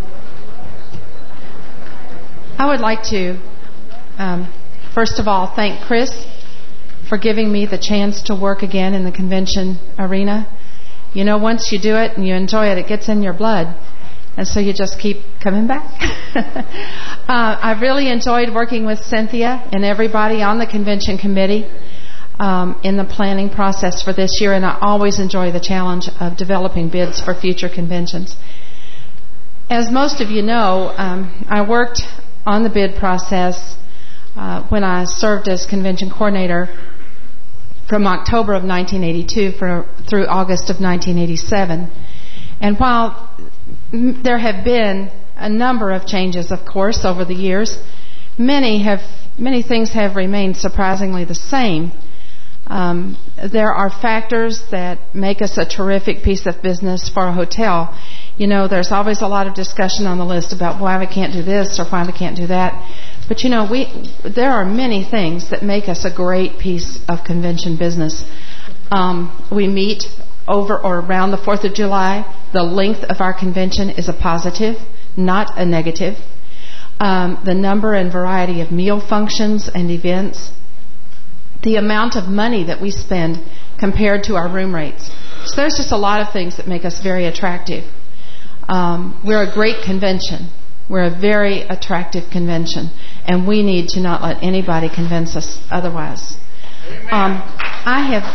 I would like to, um, first of all, thank Chris for giving me the chance to work again in the convention arena. You know, once you do it and you enjoy it, it gets in your blood. And so you just keep coming back. uh, I really enjoyed working with Cynthia and everybody on the convention committee um, in the planning process for this year. And I always enjoy the challenge of developing bids for future conventions. As most of you know, um, I worked on the bid process uh, when I served as convention coordinator from October of nineteen eighty-two for, through August of nineteen eighty-seven. And while there have been a number of changes, of course, over the years, many have many things have remained surprisingly the same. Um, there are factors that make us a terrific piece of business for a hotel. You know, there's always a lot of discussion on the list about why we can't do this or why we can't do that. But, you know, we there are many things that make us a great piece of convention business. Um, we meet over or around the fourth of July. The length of our convention is a positive, not a negative. Um, the number and variety of meal functions and events. The amount of money that we spend compared to our room rates. So there's just a lot of things that make us very attractive. Um, we're a great convention. We're a very attractive convention. And we need to not let anybody convince us otherwise. Um, I have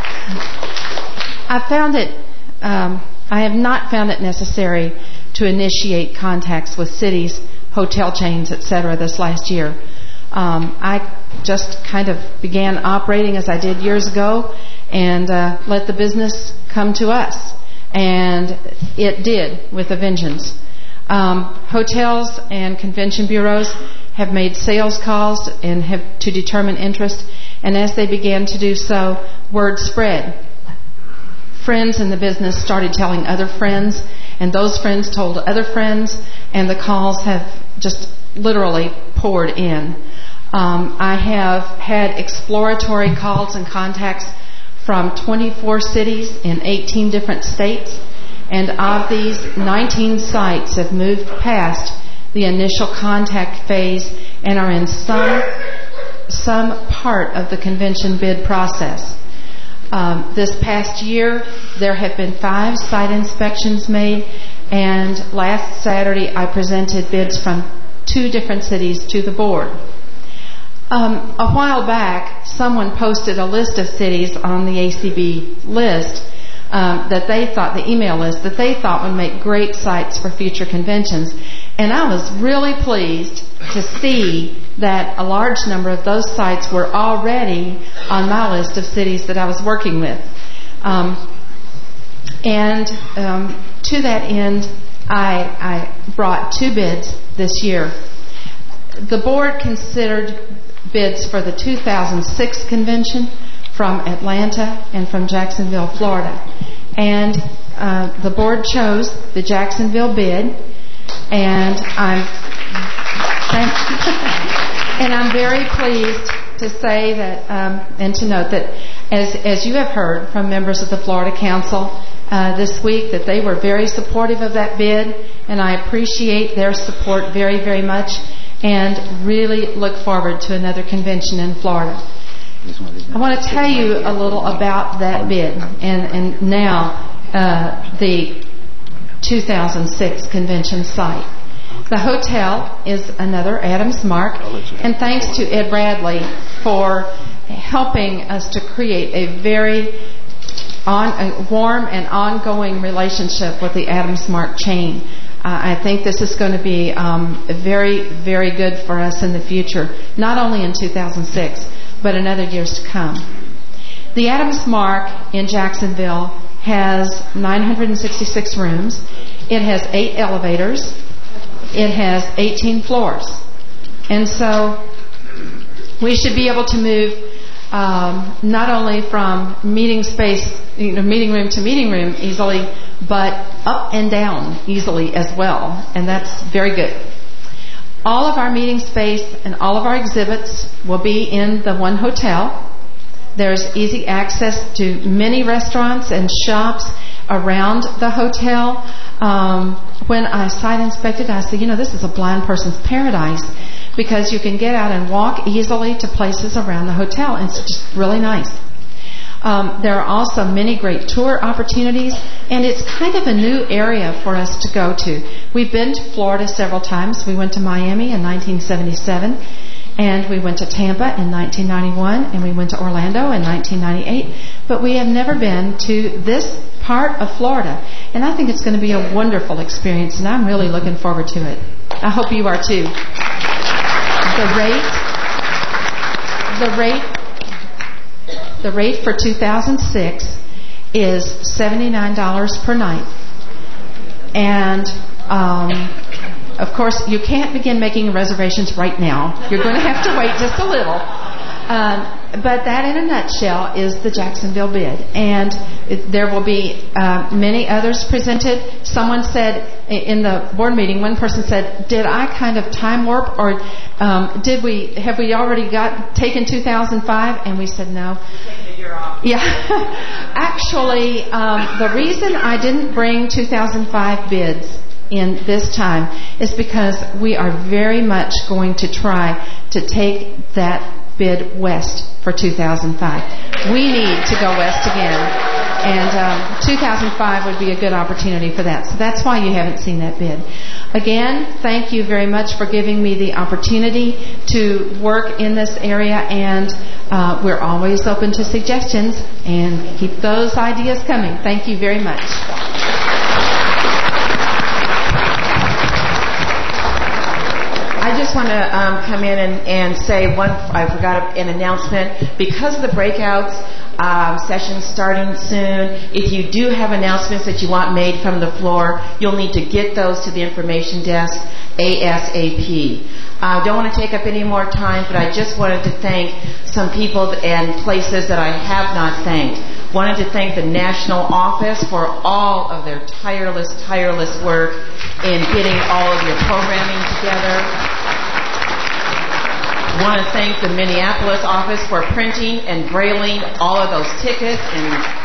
I found it, um, I have not found it necessary to initiate contacts with cities, hotel chains, et cetera this last year. Um, I just kind of began operating as I did years ago and uh, let the business come to us. And it did with a vengeance. Um, hotels and convention bureaus have made sales calls and have to determine interest. And as they began to do so, word spread. Friends in the business started telling other friends, and those friends told other friends, and the calls have just literally poured in. Um, I have had exploratory calls and contacts from twenty-four cities in eighteen different states, and of these, nineteen sites have moved past the initial contact phase and are in some some part of the convention bid process. Um, this past year, there have been five site inspections made, and last Saturday I presented bids from two different cities to the board. Um, a while back, someone posted a list of cities on the A C B list um, that they thought, the email list, that they thought would make great sites for future conventions. And I was really pleased to see that a large number of those sites were already on my list of cities that I was working with. Um, and um, to that end, I, I brought two bids this year. The board considered bids for the two thousand six convention from Atlanta and from Jacksonville, Florida. And uh, the board chose the Jacksonville bid, and I'm and I'm very pleased to say that um, and to note that as as you have heard from members of the Florida Council uh, this week, that they were very supportive of that bid, and I appreciate their support very, very much, and really look forward to another convention in Florida. I want to tell you a little about that bid and, and now uh, the two thousand six convention site. The hotel is another Adams Mark, and thanks to Ed Bradley for helping us to create a very on, a warm and ongoing relationship with the Adams Mark chain. Uh, I think this is going to be um, very, very good for us in the future, not only in two thousand six, but in other years to come. The Adams Mark in Jacksonville has nine hundred sixty-six rooms. It has eight elevators. It has eighteen floors. And so we should be able to move um, not only from meeting space, you know, meeting room to meeting room easily, but up and down easily as well. And that's very good. All of our meeting space and all of our exhibits will be in the one hotel. There's easy access to many restaurants and shops around the hotel. Um, when I site inspected, I said, you know, this is a blind person's paradise because you can get out and walk easily to places around the hotel. It's just really nice. Um, there are also many great tour opportunities, and it's kind of a new area for us to go to. We've been to Florida several times. We went to Miami in nineteen seventy-seven, and we went to Tampa in nineteen ninety-one, and we went to Orlando in nineteen ninety-eight, but we have never been to this part of Florida, and I think it's going to be a wonderful experience, and I'm really looking forward to it. I hope you are too. The rate, the rate, the rate for two thousand six is seventy-nine dollars per night, and um, of course, you can't begin making reservations right now. You're going to have to wait just a little. Um, but that, in a nutshell, is the Jacksonville bid. And it, there will be uh, many others presented. Someone said in the board meeting, one person said, "Did I kind of time warp, or um, did we have we already got taken two thousand five?" And we said no. Yeah. Actually, um, the reason I didn't bring two thousand five bids in this time is because we are very much going to try to take that bid west for two thousand five. We need to go west again, and um, two thousand five would be a good opportunity for that. So that's why you haven't seen that bid. Again, thank you very much for giving me the opportunity to work in this area, and uh, we're always open to suggestions, and keep those ideas coming. Thank you very much. I just want to um, come in and, and say one, I forgot an announcement. Because of the breakouts um, session starting soon, if you do have announcements that you want made from the floor, you'll need to get those to the information desk ASAP. I uh, don't want to take up any more time, but I just wanted to thank some people and places that I have not thanked. Wanted to thank the National Office for all of their tireless, tireless work in getting all of your programming together. Want to thank the Minneapolis office for printing and brailing all of those tickets and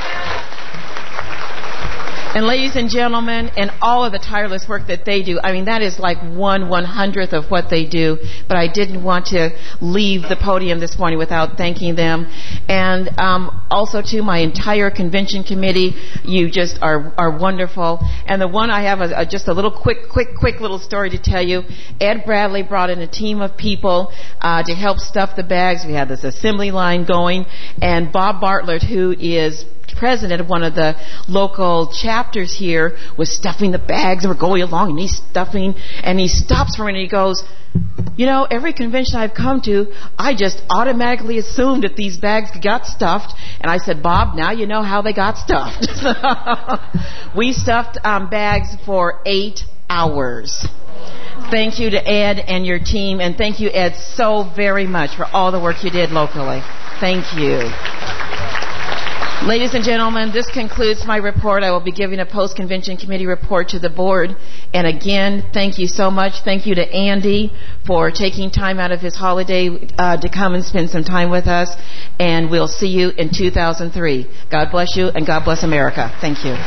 And ladies and gentlemen, and all of the tireless work that they do, I mean, that is like one one-hundredth of what they do, but I didn't want to leave the podium this morning without thanking them. And um, also to my entire convention committee, you just are are wonderful. And the one I have a, a, just a little quick, quick, quick little story to tell you. Ed Bradley brought in a team of people uh, to help stuff the bags. We had this assembly line going, and Bob Bartlett, who is president of one of the local chapters here, was stuffing the bags, and we're going along, and he's stuffing, and he stops for a minute, and he goes, "You know, every convention I've come to, I just automatically assumed that these bags got stuffed." And I said, "Bob, now you know how they got stuffed." We stuffed um, bags for eight hours. Thank you to Ed and your team, and thank you, Ed, so very much for all the work you did locally. Thank you. Ladies and gentlemen, this concludes my report. I will be giving a post-convention committee report to the board. And again, thank you so much. Thank you to Andy for taking time out of his holiday uh, to come and spend some time with us. And we'll see you in two thousand three. God bless you, and God bless America. Thank you.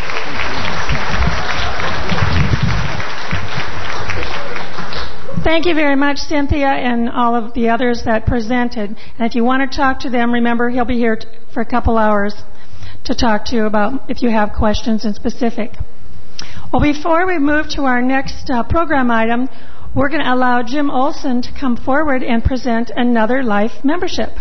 Thank you very much, Cynthia, and all of the others that presented. And if you want to talk to them, remember he'll be here t- for a couple hours to talk to you about if you have questions in specific. Well, before we move to our next uh, program item, we're going to allow Jim Olson to come forward and present another Life membership.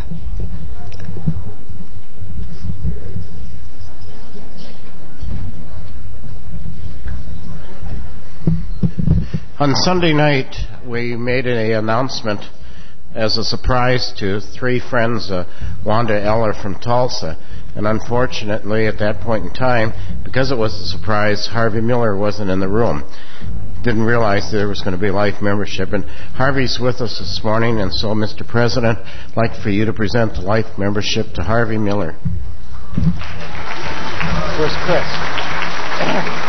On Sunday night, we made an announcement as a surprise to three friends, uh, Wanda Eller from Tulsa. And unfortunately, at that point in time, because it was a surprise, Harvey Miller wasn't in the room. Didn't realize there was going to be Life membership. And Harvey's with us this morning, and so, Mister President, I'd like for you to present the Life membership to Harvey Miller. Where's Chris?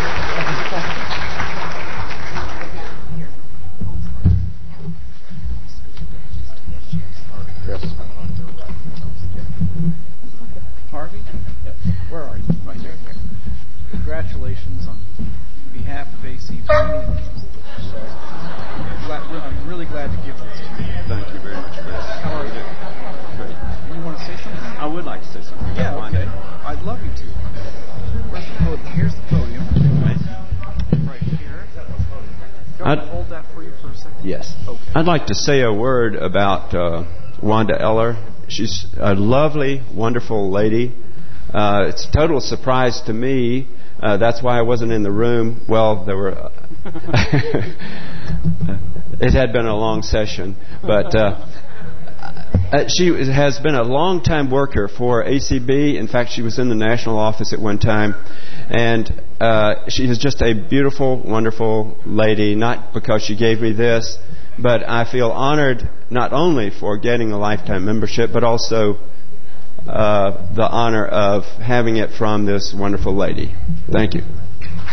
Harvey? Where are you? Right there. Congratulations on behalf of A C B. I'm really glad to give this to you. Thank you very much, Chris. How are you? Great. You want to say something? I would like to say something. Yeah, okay. I'd love you to. Where's the podium? Here's the podium. Right here. Do I hold that for you for a second? Yes. Okay. I'd like to say a word about uh, Wanda Eller. She's a lovely, wonderful lady. Uh, it's a total surprise to me. Uh, that's why I wasn't in the room. Well, there were. Uh, it had been a long session, but uh, uh, she has been a long-time worker for A C B. In fact, she was in the national office at one time, and uh, she is just a beautiful, wonderful lady. Not because she gave me this, but I feel honored not only for getting a lifetime membership, but also uh, the honor of having it from this wonderful lady. Thank you. Great.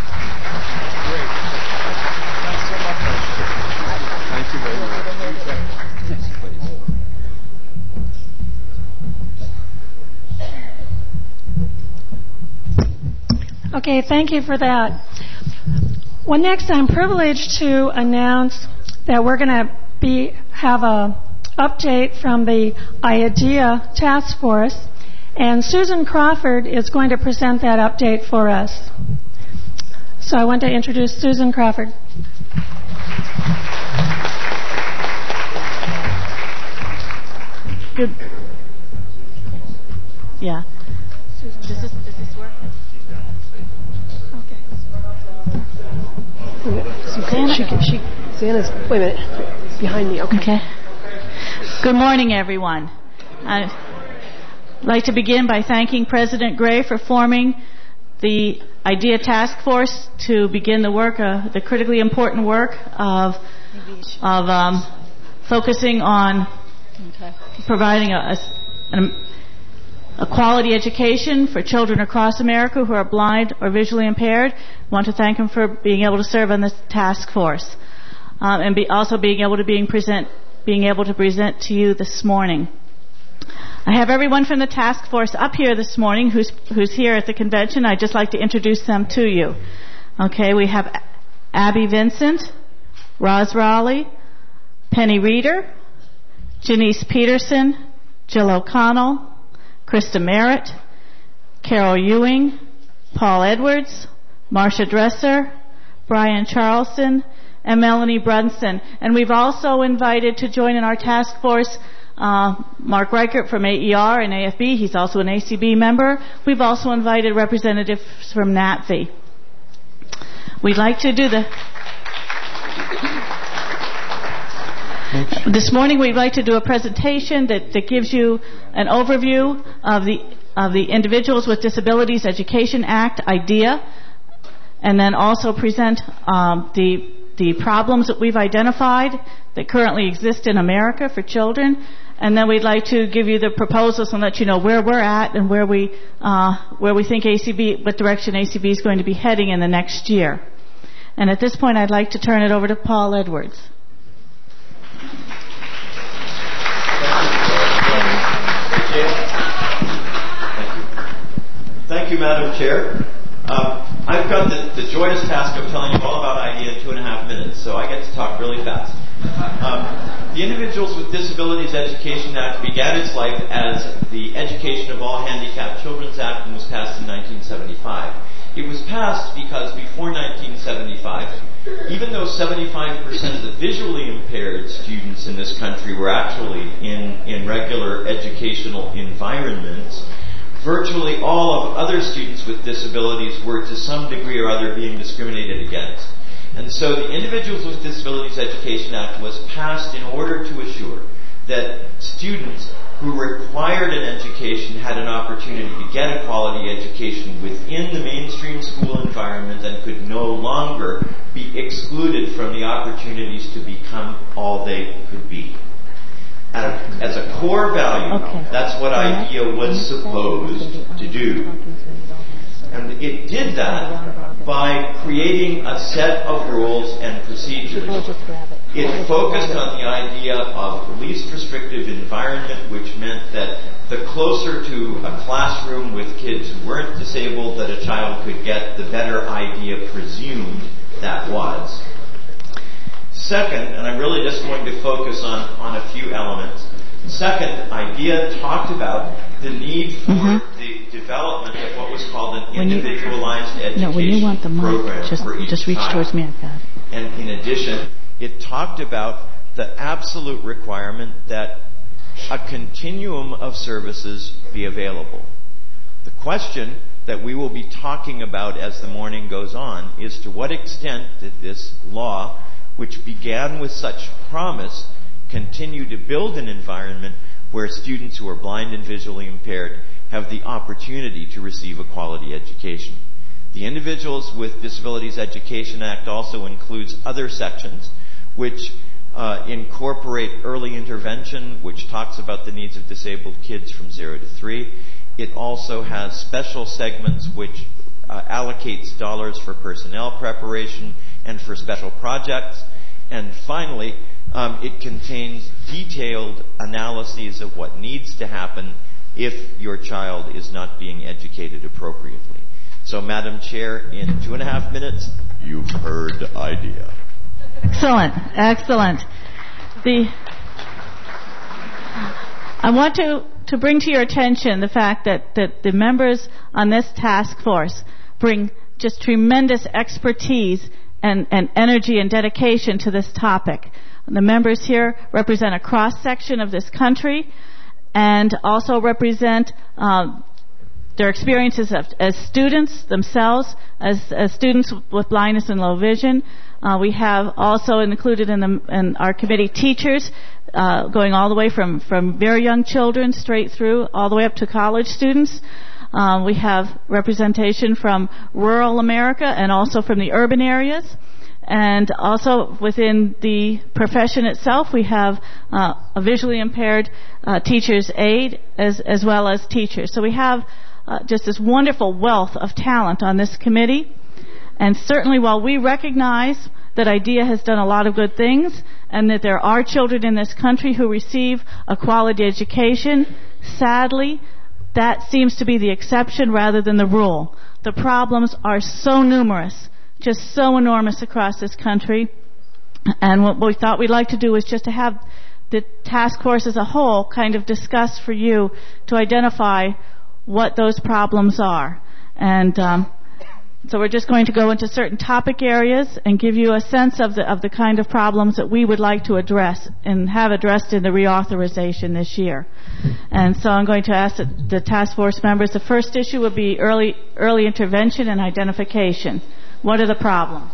Thanks so much. Thank you very much. Yes, please. Okay, thank you for that. Well, next I'm privileged to announce that we're going to be have a update from the IDEA task force, and Susan Crawford is going to present that update for us. So I want to introduce Susan Crawford. Good. Yeah. Does this, does this work? Okay. She, she, Xana's, wait a minute, behind me, okay. Okay. Good morning, everyone. I'd like to begin by thanking President Gray for forming the IDEA Task Force to begin the work, uh, the critically important work of, of um, focusing on okay. providing a, a, a quality education for children across America who are blind or visually impaired. I want to thank him for being able to serve on this task force. Um, and be also being able to being present, being able to present to you this morning. I have everyone from the task force up here this morning who's who's here at the convention. I'd just like to introduce them to you. Okay, we have Abby Vincent, Roz Raleigh, Penny Reeder, Janice Peterson, Jill O'Connell, Krista Merritt, Carol Ewing, Paul Edwards, Marcia Dresser, Brian Charleston, and Melanie Brunson. And we've also invited to join in our task force uh, Mark Reichert from A E R and A F B. He's also an A C B member. We've also invited representatives from N A T V I. We'd like to do the... This morning we'd like to do a presentation that, that gives you an overview of the of the Individuals with Disabilities Education Act, IDEA, and then also present um, the the problems that we've identified that currently exist in America for children, And then we'd like to give you the proposals and let you know where we're at and where we uh, where we think A C B, what direction A C B is going to be heading in the next year. And at this point, I'd like to turn it over to Paul Edwards. Thank you, Madam Chair. Um, I've got the, the joyous task of telling you all about IDEA in two and a half minutes, so I get to talk really fast. Um, the Individuals with Disabilities Education Act began its life as the Education of All Handicapped Children's Act and was passed in nineteen seventy-five. It was passed because before nineteen seventy-five, even though seventy-five percent of the visually impaired students in this country were actually in, in regular educational environments, virtually all of other students with disabilities were to some degree or other being discriminated against. And so the Individuals with Disabilities Education Act was passed in order to assure that students who required an education had an opportunity to get a quality education within the mainstream school environment and could no longer be excluded from the opportunities to become all they could be. As a core value, okay. That's what IDEA was supposed to do. And it did that by creating a set of rules and procedures. It focused on the idea of the least restrictive environment, which meant that the closer to a classroom with kids who weren't disabled that a child could get, the better IDEA presumed that was. Second, and I'm really just going to focus on, on a few elements. Second, IDEA talked about the need for mm-hmm. the development of what was called an when individualized you, education no, when you want the mic, program just, for each just reach child. Towards me. I've got it. And in addition, it talked about the absolute requirement that a continuum of services be available. The question that we will be talking about as the morning goes on is to what extent did this law, which began with such promise, continue to build an environment where students who are blind and visually impaired have the opportunity to receive a quality education. The Individuals with Disabilities Education Act also includes other sections which uh, incorporate early intervention, which talks about the needs of disabled kids from zero to three. It also has special segments which uh, allocates dollars for personnel preparation and for special projects. And finally, um, it contains detailed analyses of what needs to happen if your child is not being educated appropriately. So, Madam Chair, in two and a half minutes, you've heard IDEA. Excellent, excellent. The I want to, to bring to your attention the fact that, that the members on this task force bring just tremendous expertise and, and energy and dedication to this topic. The members here represent a cross-section of this country and also represent um, their experiences of, as students themselves, as, as students with blindness and low vision. Uh, we have also included in, the, in our committee teachers, uh, going all the way from, from very young children straight through, all the way up to college students. Um, we have representation from rural America and also from the urban areas. And also within the profession itself, we have uh, a visually impaired uh, teacher's aide as, as well as teachers. So we have uh, just this wonderful wealth of talent on this committee. And certainly while we recognize that IDEA has done a lot of good things and that there are children in this country who receive a quality education, sadly, that seems to be the exception rather than the rule. The problems are so numerous, just so enormous across this country. And what we thought we'd like to do is just to have the task force as a whole kind of discuss for you to identify what those problems are. And um, so we're just going to go into certain topic areas and give you a sense of the of the kind of problems that we would like to address and have addressed in the reauthorization this year. And so I'm going to ask the, the task force members. The first issue would be early early intervention and identification. What are the problems?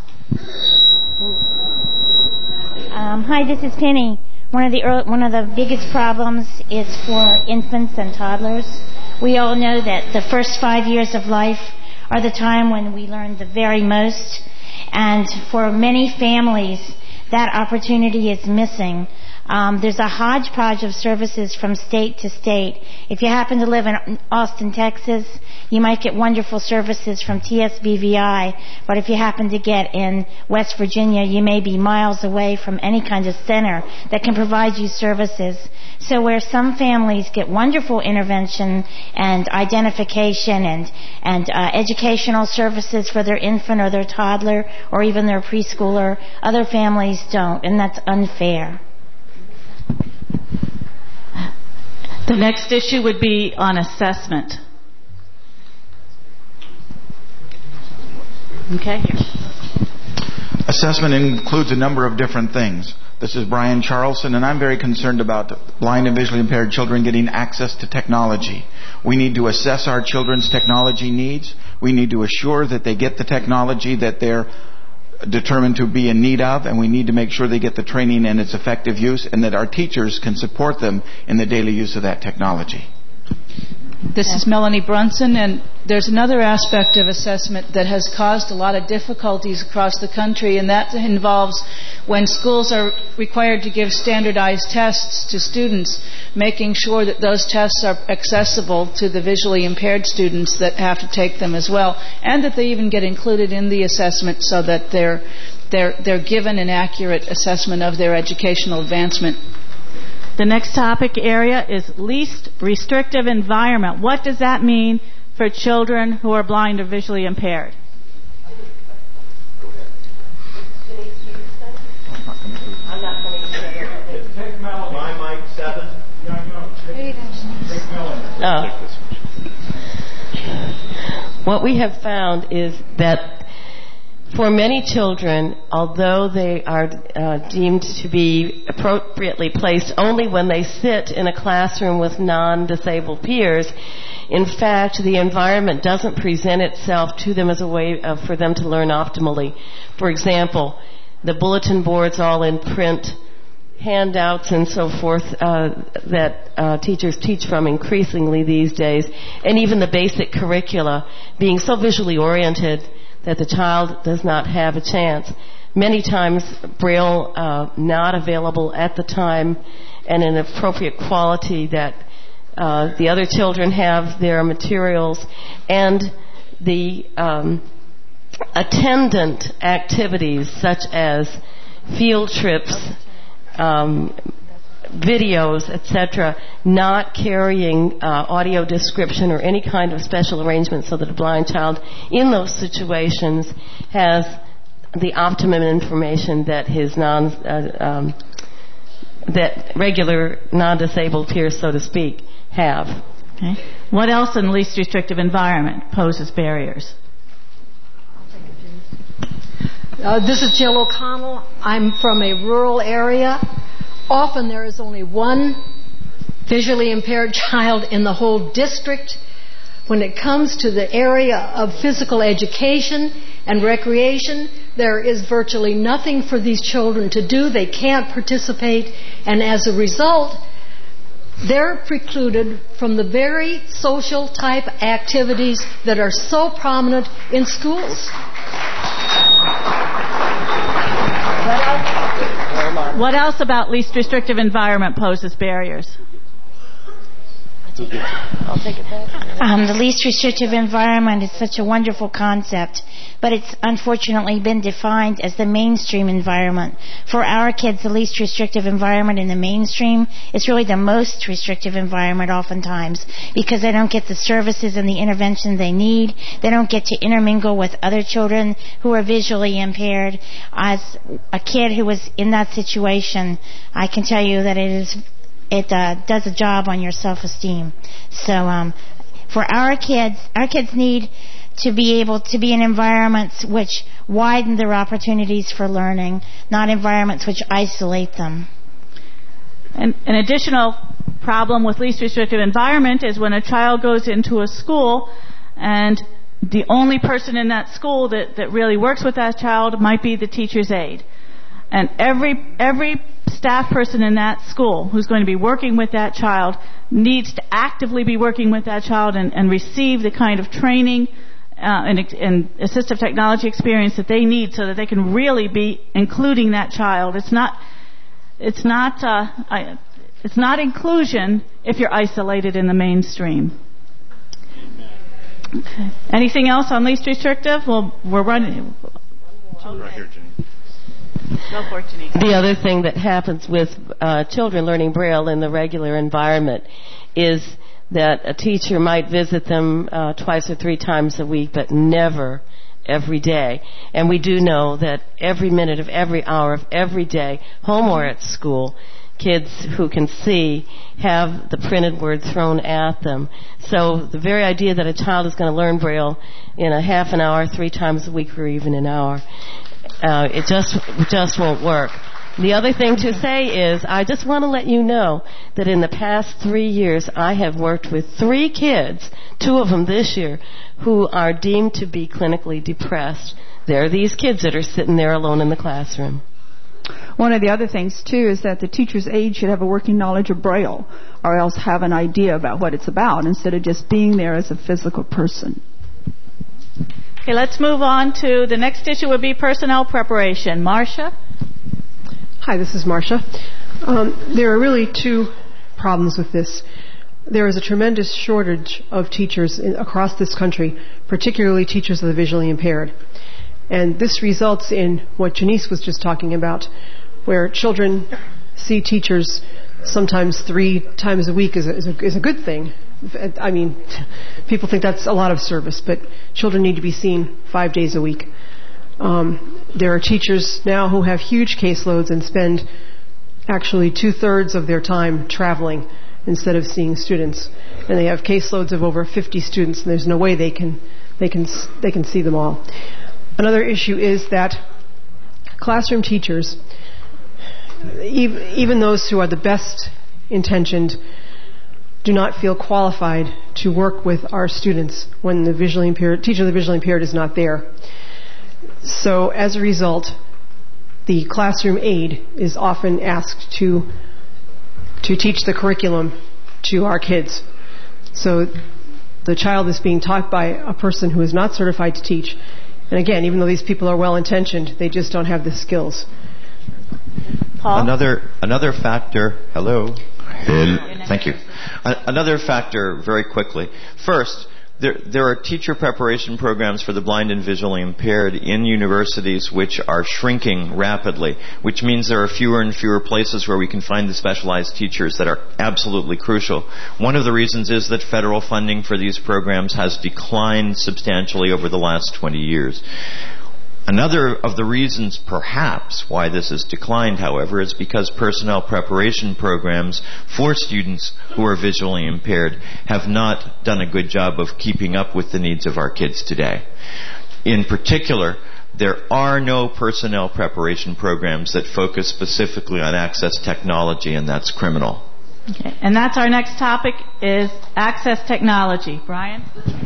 Um, hi, this is Penny. One of the early, one of the biggest problems is for infants and toddlers. We all know that the first five years of life are the time when we learn the very most, and for many families, that opportunity is missing. Um, there's a hodgepodge of services from state to state. If you happen to live in Austin, Texas, you might get wonderful services from T S B V I, but if you happen to get in West Virginia, you may be miles away from any kind of center that can provide you services. So where some families get wonderful intervention and identification and, and uh, educational services for their infant or their toddler or even their preschooler, other families don't, and that's unfair. The next issue would be on assessment. Okay. Assessment includes a number of different things. This is Brian Charlson, and I'm very concerned about blind and visually impaired children getting access to technology. We need to assess our children's technology needs. We need to assure that they get the technology that they're determined to be in need of, and we need to make sure they get the training and its effective use, and that our teachers can support them in the daily use of that technology. This is Melanie Brunson, and there's another aspect of assessment that has caused a lot of difficulties across the country, and that involves when schools are required to give standardized tests to students, making sure that those tests are accessible to the visually impaired students that have to take them as well, and that they even get included in the assessment so that they're they're they're given an accurate assessment of their educational advancement. The next topic area is least restrictive environment. What does that mean for children who are blind or visually impaired? I'm not going to share. Take my mic seven. No. What we have found is that for many children, although they are uh, deemed to be appropriately placed only when they sit in a classroom with non-disabled peers, in fact, the environment doesn't present itself to them as a way of, for them to learn optimally. For example, the bulletin boards all in print, handouts and so forth uh, that uh, teachers teach from increasingly these days, and even the basic curricula being so visually oriented that the child does not have a chance. Many times, Braille uh, not available at the time and in appropriate quality that uh, the other children have their materials, and the um, attendant activities such as field trips, um, videos, et cetera, not carrying uh, audio description or any kind of special arrangement so that a blind child in those situations has the optimum information that his non, uh, um, that regular non-disabled peers, so to speak, have. Okay. What else in the least restrictive environment poses barriers? Uh, this is Jill O'Connell. I'm from a rural area. Often there is only one visually impaired child in the whole district. When it comes to the area of physical education and recreation, there is virtually nothing for these children to do. They can't participate, and as a result, they're precluded from the very social type activities that are so prominent in schools. What else about least restrictive environment poses barriers? I'll take it back. Um, the least restrictive environment is such a wonderful concept, but it's unfortunately been defined as the mainstream environment. For our kids, the least restrictive environment in the mainstream is really the most restrictive environment oftentimes, because they don't get the services and the intervention they need. They don't get to intermingle with other children who are visually impaired. As a kid who was in that situation, I can tell you that it is It uh, does a job on your self-esteem. So um, for our kids, our kids need to be able to be in environments which widen their opportunities for learning, not environments which isolate them. An, an additional problem with least restrictive environment is when a child goes into a school and the only person in that school that, that really works with that child might be the teacher's aide. And every every staff person in that school who's going to be working with that child needs to actively be working with that child and, and receive the kind of training uh, and, and assistive technology experience that they need so that they can really be including that child. It's not it's not uh, I, it's not inclusion if you're isolated in the mainstream. Okay. Anything else on least restrictive? Well, we're running. Right here, Jenny. Go for it, Jenny. The other thing that happens with uh, children learning Braille in the regular environment is that a teacher might visit them uh, twice or three times a week, but never every day. And we do know that every minute of every hour of every day, home or at school, kids who can see have the printed word thrown at them. So the very idea that a child is going to learn Braille in a half an hour, three times a week, or even an hour, uh, it just it just won't work. The other thing to say is I just want to let you know that in the past three years I have worked with three kids, two of them this year, who are deemed to be clinically depressed. They're these kids that are sitting there alone in the classroom. One of the other things, too, is that the teacher's aide should have a working knowledge of Braille, or else have an idea about what it's about, instead of just being there as a physical person. Okay, let's move on to the next issue would be personnel preparation. Marcia? Hi, this is Marcia. Um, there are really two problems with this. There is a tremendous shortage of teachers in, across this country, particularly teachers of the visually impaired. And this results in what Janice was just talking about, where children see teachers sometimes three times a week is a, is a, is a good thing. I mean, people think that's a lot of service, but children need to be seen five days a week. Um, there are teachers now who have huge caseloads and spend actually two-thirds of their time traveling instead of seeing students. And they have caseloads of over fifty students, and there's no way they can they can they can see them all. Another issue is that classroom teachers, even those who are the best intentioned, do not feel qualified to work with our students when the visually impaired teacher of the visually impaired is not there. So as a result, the classroom aide is often asked to to teach the curriculum to our kids. So the child is being taught by a person who is not certified to teach. And again, even though these people are well-intentioned, they just don't have the skills. Paul? Another another factor. Hello. Thank you. Another factor, very quickly. First, there there are teacher preparation programs for the blind and visually impaired in universities which are shrinking rapidly, which means there are fewer and fewer places where we can find the specialized teachers that are absolutely crucial. One of the reasons is that federal funding for these programs has declined substantially over the last twenty years. Another of the reasons, perhaps, why this has declined, however, is because personnel preparation programs for students who are visually impaired have not done a good job of keeping up with the needs of our kids today. In particular, there are no personnel preparation programs that focus specifically on access technology, and that's criminal. Okay, and that's our next topic is access technology. Brian?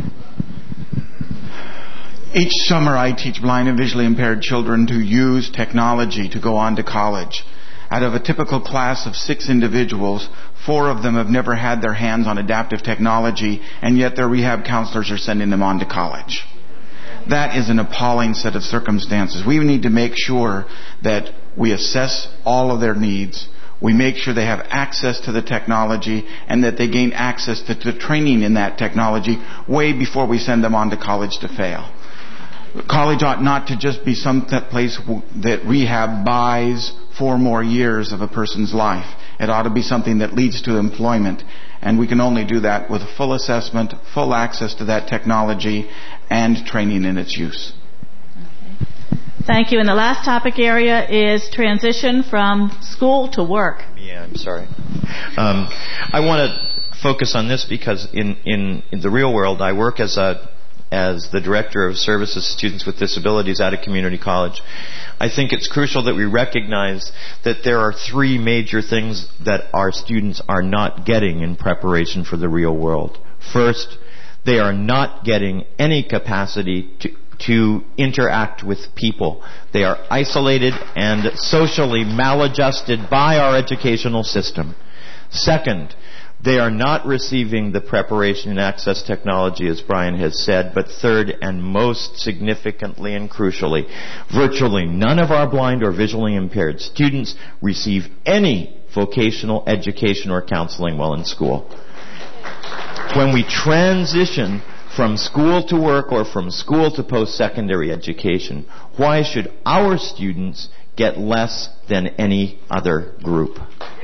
Each summer I teach blind and visually impaired children to use technology to go on to college. Out of a typical class of six individuals, four of them have never had their hands on adaptive technology, and yet their rehab counselors are sending them on to college. That is an appalling set of circumstances. We need to make sure that we assess all of their needs. We make sure they have access to the technology and that they gain access to the training in that technology way before we send them on to college to fail. College ought not to just be some place that rehab buys four more years of a person's life. It ought to be something that leads to employment. And we can only do that with full assessment, full access to that technology, and training in its use. Thank you. And the last topic area is transition from school to work. Yeah, I'm sorry. Um, I want to focus on this because in, in, in the real world, I work as a as the Director of Services to Students with Disabilities at a community college. I think it's crucial that we recognize that there are three major things that our students are not getting in preparation for the real world. First, they are not getting any capacity to to interact with people. They are isolated and socially maladjusted by our educational system. Second, They are not receiving the preparation in access technology, as Brian has said. But third, and most significantly and crucially, virtually none of our blind or visually impaired students receive any vocational education or counseling while in school. When we transition from school to work or from school to post-secondary education, why should our students get less than any other group?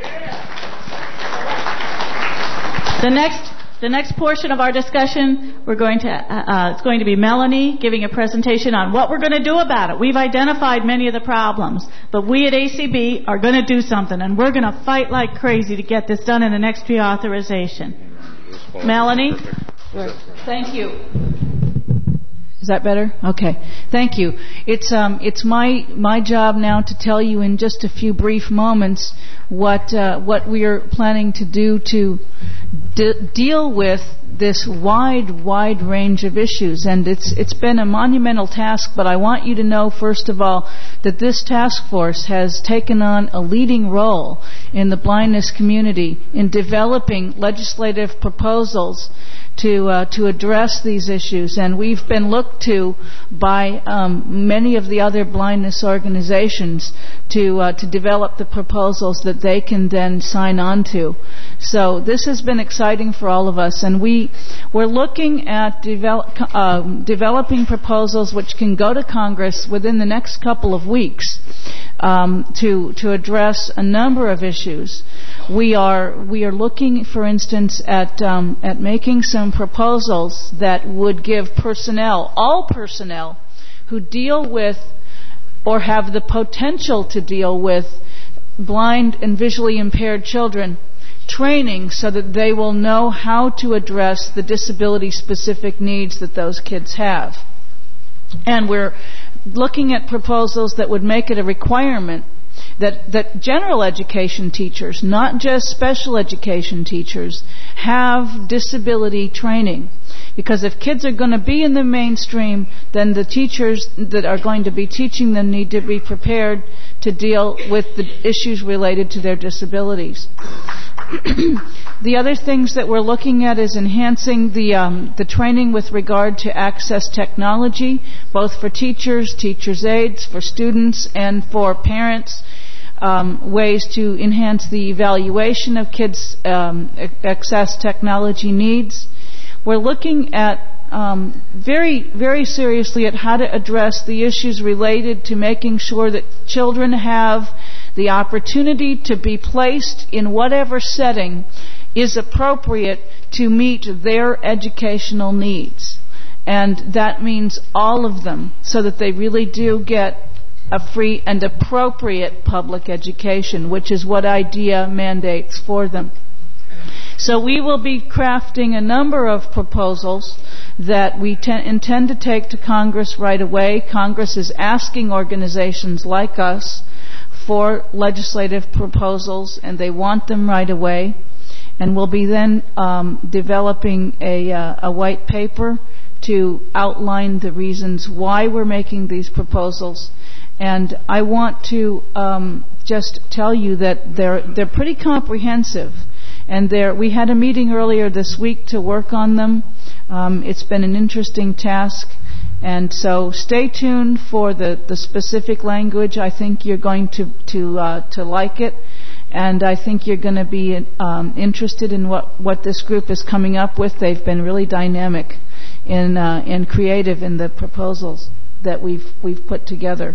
The next, the next portion of our discussion, we're going to, uh, it's going to be Melanie giving a presentation on what we're going to do about it. We've identified many of the problems, but we at A C B are going to do something, and we're going to fight like crazy to get this done in the next reauthorization. Melanie? Thank you. Is that better? Okay. Thank you. It's um it's my my job now to tell you in just a few brief moments what uh, what we are planning to do to de- deal with this wide wide range of issues. And it's it's been a monumental task, but I want you to know first of all that this task force has taken on a leading role in the blindness community in developing legislative proposals to uh, to address these issues, and we've been looked to by um, many of the other blindness organizations to uh, to develop the proposals that they can then sign on to. So this has been exciting for all of us, and we we're looking at develop, uh, developing proposals which can go to Congress within the next couple of weeks um, to to address a number of issues. We are we are looking, for instance, at um, at making some proposals that would give personnel, all personnel, who deal with or have the potential to deal with blind and visually impaired children, training so that they will know how to address the disability-specific needs that those kids have. And we're looking at proposals that would make it a requirement that that general education teachers, not just special education teachers, have disability training. Because if kids are going to be in the mainstream, then the teachers that are going to be teaching them need to be prepared to deal with the issues related to their disabilities. The other things that we're looking at is enhancing the um, the training with regard to access technology, both for teachers, teachers' aides, for students, and for parents. Um, ways to enhance the evaluation of kids' um, access technology needs. We're looking at um, very, very seriously at how to address the issues related to making sure that children have the opportunity to be placed in whatever setting is appropriate to meet their educational needs. And that means all of them, so that they really do get a free and appropriate public education, which is what IDEA mandates for them. So we will be crafting a number of proposals that we te- intend to take to Congress right away. Congress is asking organizations like us for legislative proposals, and they want them right away. And we'll be then um, developing a, uh, a white paper to outline the reasons why we're making these proposals. And I want to um, just tell you that they're they're pretty comprehensive. And they're, we had a meeting earlier this week to work on them. Um, it's been an interesting task. And so stay tuned for the, the specific language. I think you're going to to uh, to like it. And I think you're going to be um, interested in what, what this group is coming up with. They've been really dynamic and uh, and creative in the proposals that we've we've put together.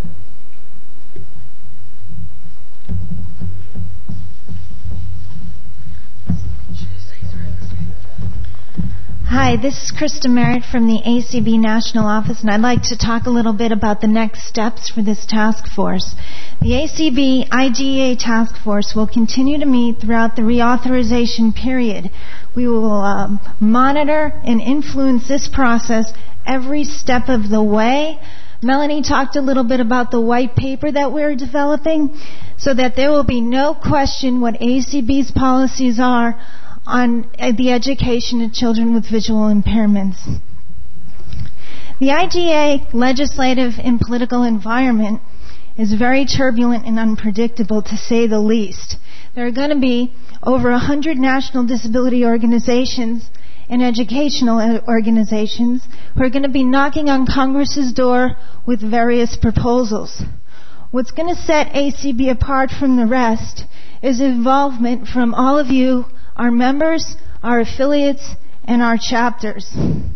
Hi, this is Krista Merritt from the A C B National Office, and I'd like to talk a little bit about the next steps for this task force. The A C B I D E A task force will continue to meet throughout the reauthorization period. We will um, monitor and influence this process every step of the way. Melanie talked a little bit about the white paper that we're developing, so that there will be no question what A C B's policies are on the education of children with visual impairments. The I D E A legislative and political environment is very turbulent and unpredictable, to say the least. There are going to be over one hundred national disability organizations and educational organizations who are going to be knocking on Congress's door with various proposals. What's going to set A C B apart from the rest is involvement from all of you, our members, our affiliates, and our chapters.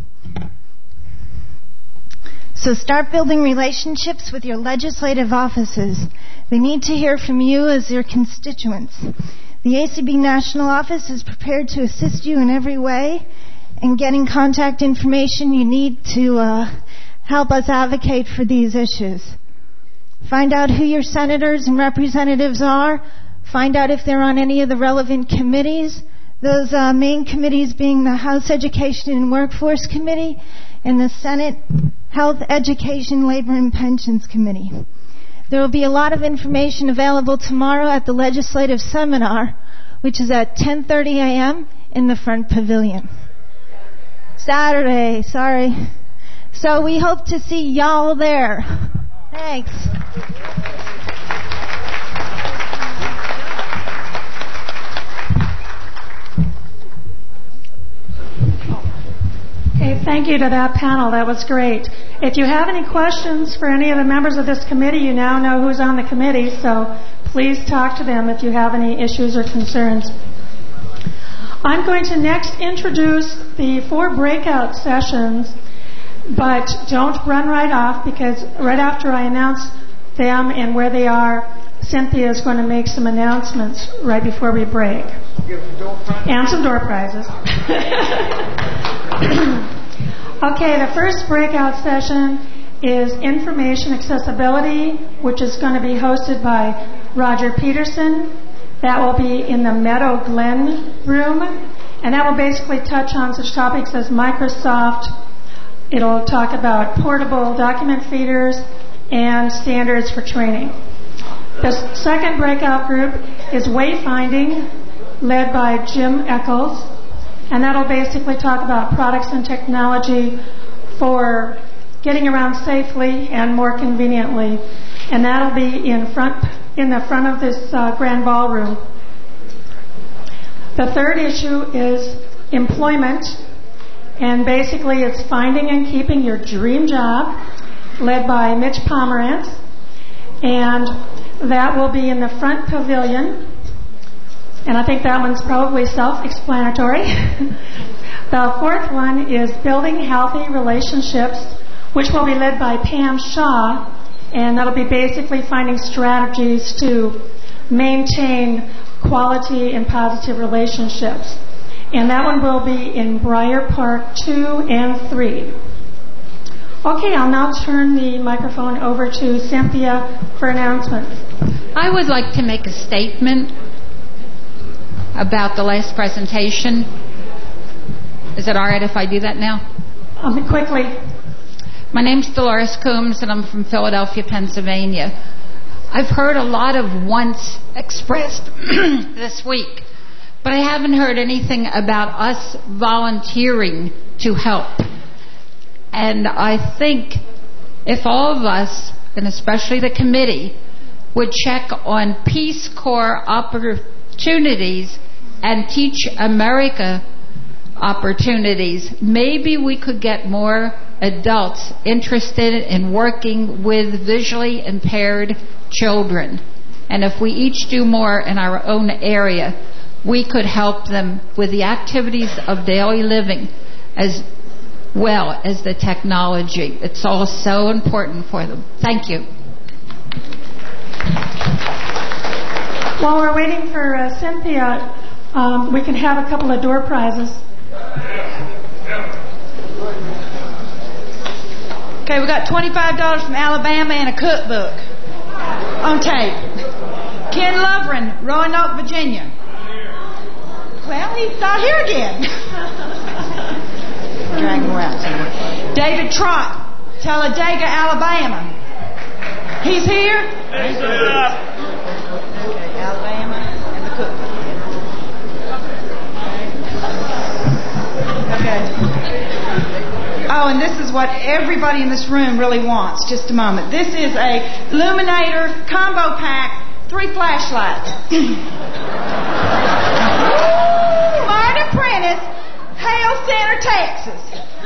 So start building relationships with your legislative offices. They need to hear from you as your constituents. The A C B National Office is prepared to assist you in every way and getting contact information you need to uh, help us advocate for these issues. Find out who your senators and representatives are. Find out if they're on any of the relevant committees. Those uh, main committees being the House Education and Workforce Committee and the Senate Health, Education, Labor, and Pensions Committee. There will be a lot of information available tomorrow at the Legislative Seminar, which is at ten thirty a.m. in the front pavilion. Saturday, sorry. So we hope to see y'all there. Thanks. Okay, thank you to that panel. That was great. If you have any questions for any of the members of this committee, you now know who's on the committee, so please talk to them if you have any issues or concerns. I'm going to next introduce the four breakout sessions, but don't run right off, because right after I announce them and where they are, Cynthia is going to make some announcements right before we break. And some door prizes. Okay, the first breakout session is Information Accessibility, which is going to be hosted by Roger Peterson. That will be in the Meadow Glen room, and that will basically touch on such topics as Microsoft. It'll talk about portable document feeders and standards for training. The second breakout group is Wayfinding, led by Jim Eccles, and that'll basically talk about products and technology for getting around safely and more conveniently, and that'll be in front in the front of this uh, grand ballroom. The third issue is employment, and basically it's finding and keeping your dream job, led by Mitch Pomerantz, and that will be in the front pavilion, and I think that one's probably self-explanatory. The fourth one is building healthy relationships, which will be led by Pam Shaw, and that'll be basically finding strategies to maintain quality and positive relationships. And that one will be in Briar Park two and three. Okay, I'll now turn the microphone over to Cynthia for announcements. I would like to make a statement about the last presentation. Is it all right if I do that now? Um, quickly. My name's Dolores Coombs, and I'm from Philadelphia, Pennsylvania. I've heard a lot of wants expressed this week, but I haven't heard anything about us volunteering to help. And I think if all of us, and especially the committee, would check on Peace Corps opportunities and Teach America opportunities, maybe we could get more adults interested in working with visually impaired children. And if we each do more in our own area, we could help them with the activities of daily living as well as the technology. It's all so important for them. Thank you. While we're waiting for uh, Cynthia, um, we can have a couple of door prizes. Okay, we got twenty-five dollars from Alabama and a cookbook on tape. Ken Lovren, Roanoke, Virginia. Well, he's not here again. Drag him around somewhere. David Trott, Talladega, Alabama. He's here? Okay, Alabama and the cookbook. Okay. Oh, and this is what everybody in this room really wants. Just a moment. This is a Luminator combo pack, three flashlights. Marty Prentice, Hale Center, Texas.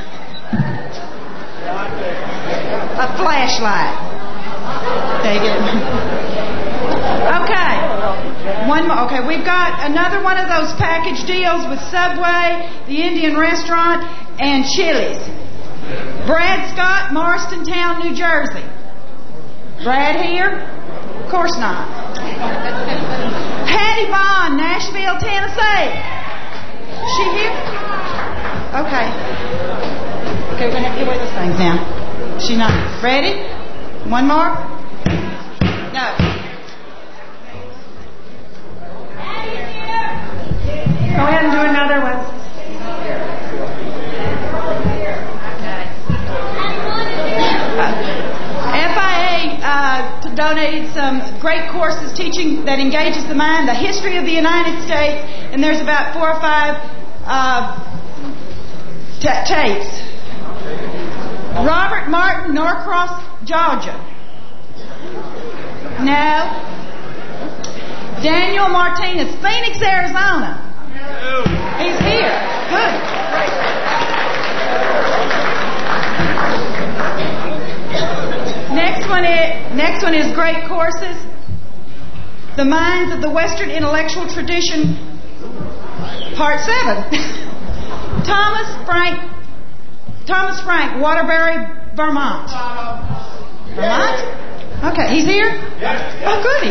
A flashlight. Take it. Okay. One more. Okay, we've got another one of those package deals with Subway, the Indian Restaurant, and Chili's. Brad Scott, Morristown, New Jersey. Brad here? Of course not. Hattie Bond, Nashville, Tennessee. She here? Okay. Okay, we're going to have to get away those things now. She not. Ready? One more? No. Go ahead and do another one. F I A uh, donated some great courses teaching that engages the mind, the history of the United States, and there's about four or five uh, t- tapes. Robert Martin, Norcross, Georgia. No. Daniel Martinez, Phoenix, Arizona. He's here. Good. Next one is next one is great courses. The Minds of the Western Intellectual Tradition, Part Seven. Thomas Frank. Thomas Frank, Waterbury, Vermont. Vermont? Okay, he's here? Oh, goody.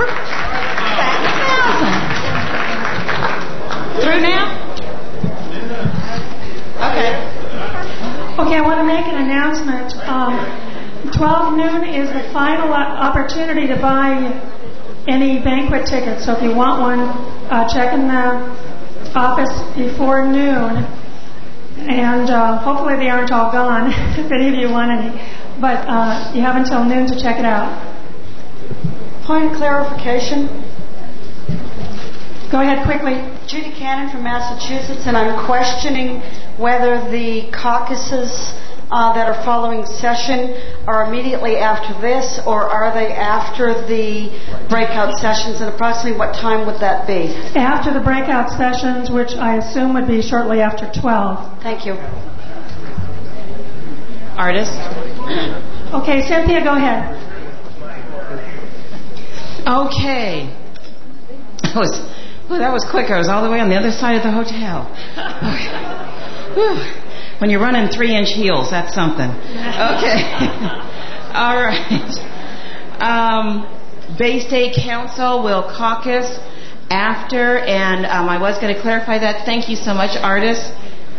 Through now? Okay. Okay, I want to make an announcement. Um, twelve noon is the final opportunity to buy any banquet tickets. So if you want one, uh, check in the office before noon. And uh, hopefully they aren't all gone, if any of you want any. But uh, you have until noon to check it out. Point of clarification. Go ahead quickly. Judy Cannon from Massachusetts, and I'm questioning whether the caucuses uh, that are following session are immediately after this, or are they after the breakout sessions, and approximately what time would that be? After the breakout sessions, which I assume would be shortly after twelve. Thank you. Artist? Okay, Cynthia, go ahead. Okay. That was, oh, that was quick. I was all the way on the other side of the hotel. When you're running three-inch heels, that's something. Okay. All right. Um, Bay State Council will caucus after, and um, I was going to clarify that. Thank you so much, artists.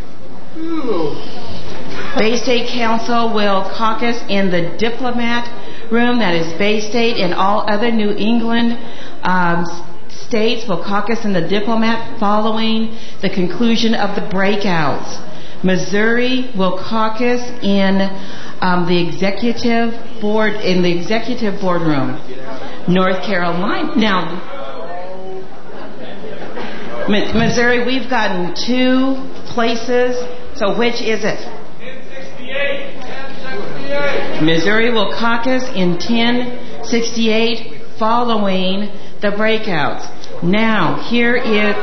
Bay State Council will caucus in the Diplomat Room, that is Bay State, and all other New England um, states will caucus in the Diplomat following the conclusion of the breakouts. Missouri will caucus in um, the executive board in the executive boardroom. North Carolina. Now, Missouri, we've gotten two places. So which is it? Missouri will caucus in ten sixty-eight following the breakouts. Now, here is...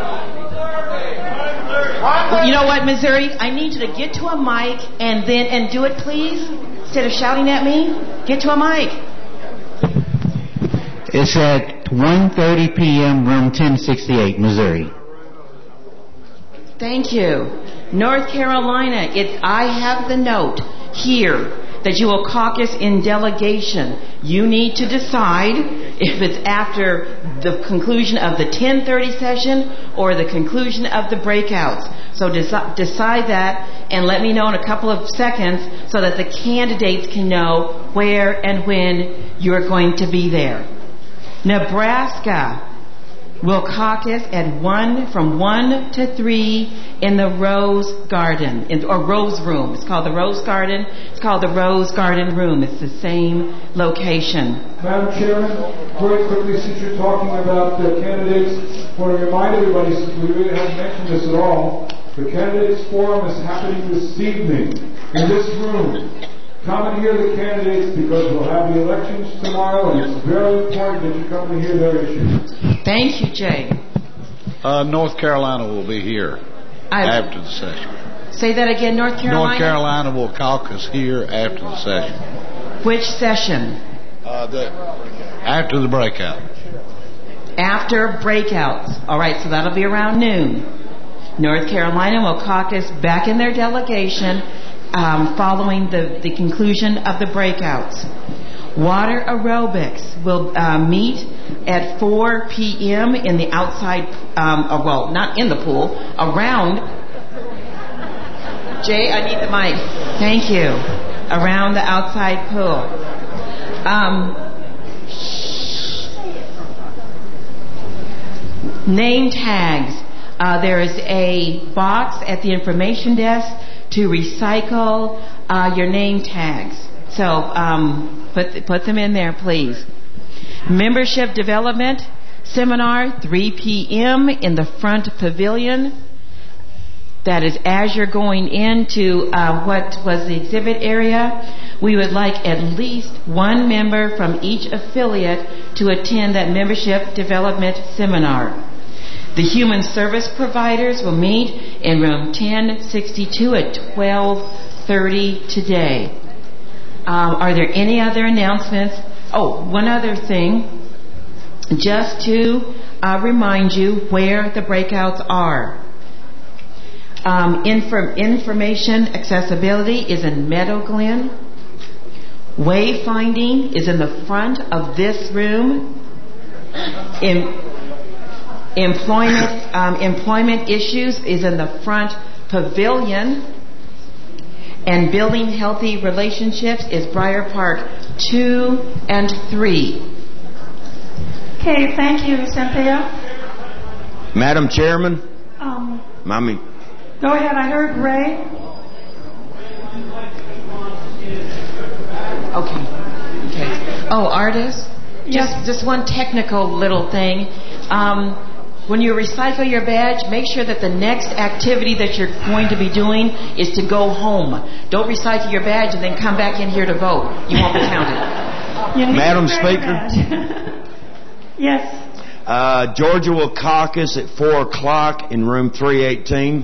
You know what, Missouri? I need you to get to a mic and then and do it, please. Instead of shouting at me, get to a mic. It's at one thirty p.m., room ten sixty-eight, Missouri. Thank you. North Carolina, it, I have the note here that you will caucus in delegation. You need to decide if it's after the conclusion of the ten thirty session or the conclusion of the breakouts. So deci- decide that and let me know in a couple of seconds so that the candidates can know where and when you're going to be there. Nebraska will caucus at one from one to three in the Rose Garden in, or Rose Room. It's called the Rose Garden. It's called the Rose Garden Room. It's the same location. Madam Chairman, very quickly, since you're talking about the candidates, I want to remind everybody, since we really haven't mentioned this at all, the candidates forum is happening this evening in this room. Come and hear the candidates because we'll have the elections tomorrow, and it's very important that you come to hear their issues. Thank you, Jay. Uh, North Carolina will be here I, after the session. Say that again, North Carolina? North Carolina will caucus here after the session. Which session? Uh, the, after the breakout. After breakouts. All right, so that'll be around noon. North Carolina will caucus back in their delegation um, following the, the conclusion of the breakouts. Water aerobics will uh, meet at four p.m. in the outside, um, uh, well, not in the pool, around. Jay, I need the mic. Thank you. Around the outside pool. Um, name tags. Uh, there is a box at the information desk to recycle uh, your name tags. So um, put put them in there, please. Membership development seminar, three p.m. in the front pavilion. That is as you're going into uh, what was the exhibit area. We would like at least one member from each affiliate to attend that membership development seminar. The human service providers will meet in room ten sixty-two at twelve thirty today. Um, are there any other announcements? Oh, one other thing. Just to uh, remind you where the breakouts are. Um, inform- information accessibility is in Meadow Glen. Wayfinding is in the front of this room. In employment um, employment issues is in the front pavilion. And building healthy relationships is Briar Park two and three. Okay, thank you, Cynthia. Madam Chairman. Um, Mommy. Go ahead, I heard Ray. Okay. Okay. Oh, artists? Yes. Just, just one technical little thing. Um, when you recycle your badge, make sure that the next activity that you're going to be doing is to go home. Don't recycle your badge and then come back in here to vote. You won't be counted. Madam Speaker. Yes. Uh, Georgia will caucus at four o'clock in room three eighteen.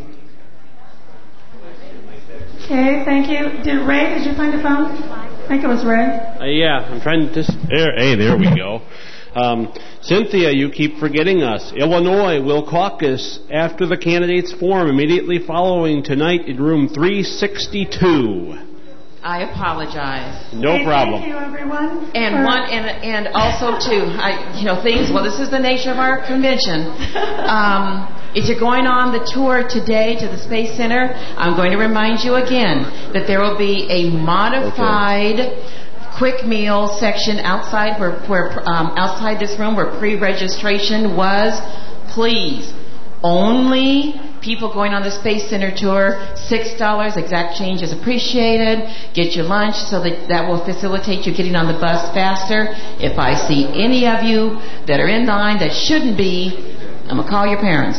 Okay, thank you. Did Ray, did you find a phone? I think it was Ray. Uh, yeah, I'm trying to... Just, there, hey, there we go. Um, Cynthia, you keep forgetting us. Illinois will caucus after the candidates forum immediately following tonight in room three sixty-two. I apologize. No okay, problem. Thank you, everyone. And for... one, and and also too, I, you know, things. Well, this is the nature of our convention. Um, if you're going on the tour today to the Space Center, I'm going to remind you again that there will be a modified. Okay. Quick meal section outside where, where um, outside this room where pre-registration was. Please, only people going on the Space Center tour. Six dollars exact change is appreciated. Get your lunch so that that will facilitate you getting on the bus faster. If I see any of you that are in line that shouldn't be, I'm gonna call your parents.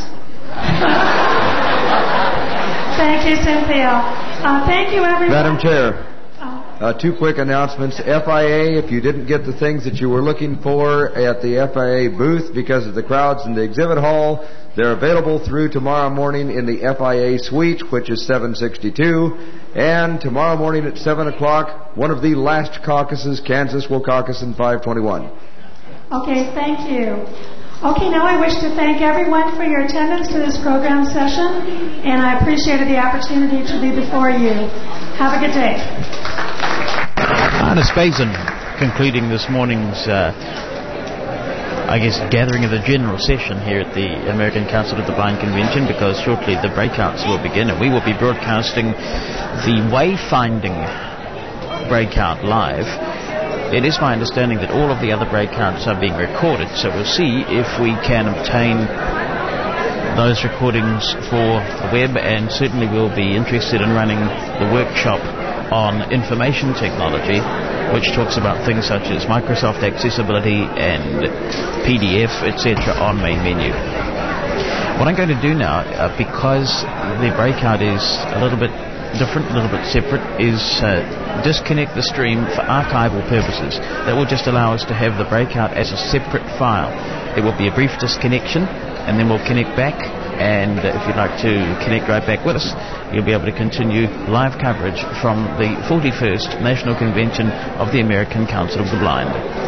Thank you, Cynthia. Uh, thank you, everyone. Madam Chair. Uh, two quick announcements. F I A, if you didn't get the things that you were looking for at the F I A booth because of the crowds in the exhibit hall, they're available through tomorrow morning in the F I A suite, which is seven sixty-two. And tomorrow morning at seven o'clock, one of the last caucuses, Kansas will caucus in five twenty-one. Okay, thank you. Okay, now I wish to thank everyone for your attendance to this program session, and I appreciated the opportunity to be before you. Have a good day. Anna Spazen concluding this morning's, uh, I guess, gathering of the general session here at the American Council of the Blind Convention, because shortly the breakouts will begin, and we will be broadcasting the Wayfinding breakout live. It is my understanding that all of the other breakouts are being recorded, so we'll see if we can obtain those recordings for the web, and certainly we'll be interested in running the workshop on information technology, which talks about things such as Microsoft accessibility and P D F, et cetera on main menu. What I'm going to do now, uh, because the breakout is a little bit different, a little bit separate, is uh, disconnect the stream for archival purposes. That will just allow us to have the breakout as a separate file. There will be a brief disconnection, and then we'll connect back. And uh, if you'd like to connect right back with us, you'll be able to continue live coverage from the forty-first National Convention of the American Council of the Blind.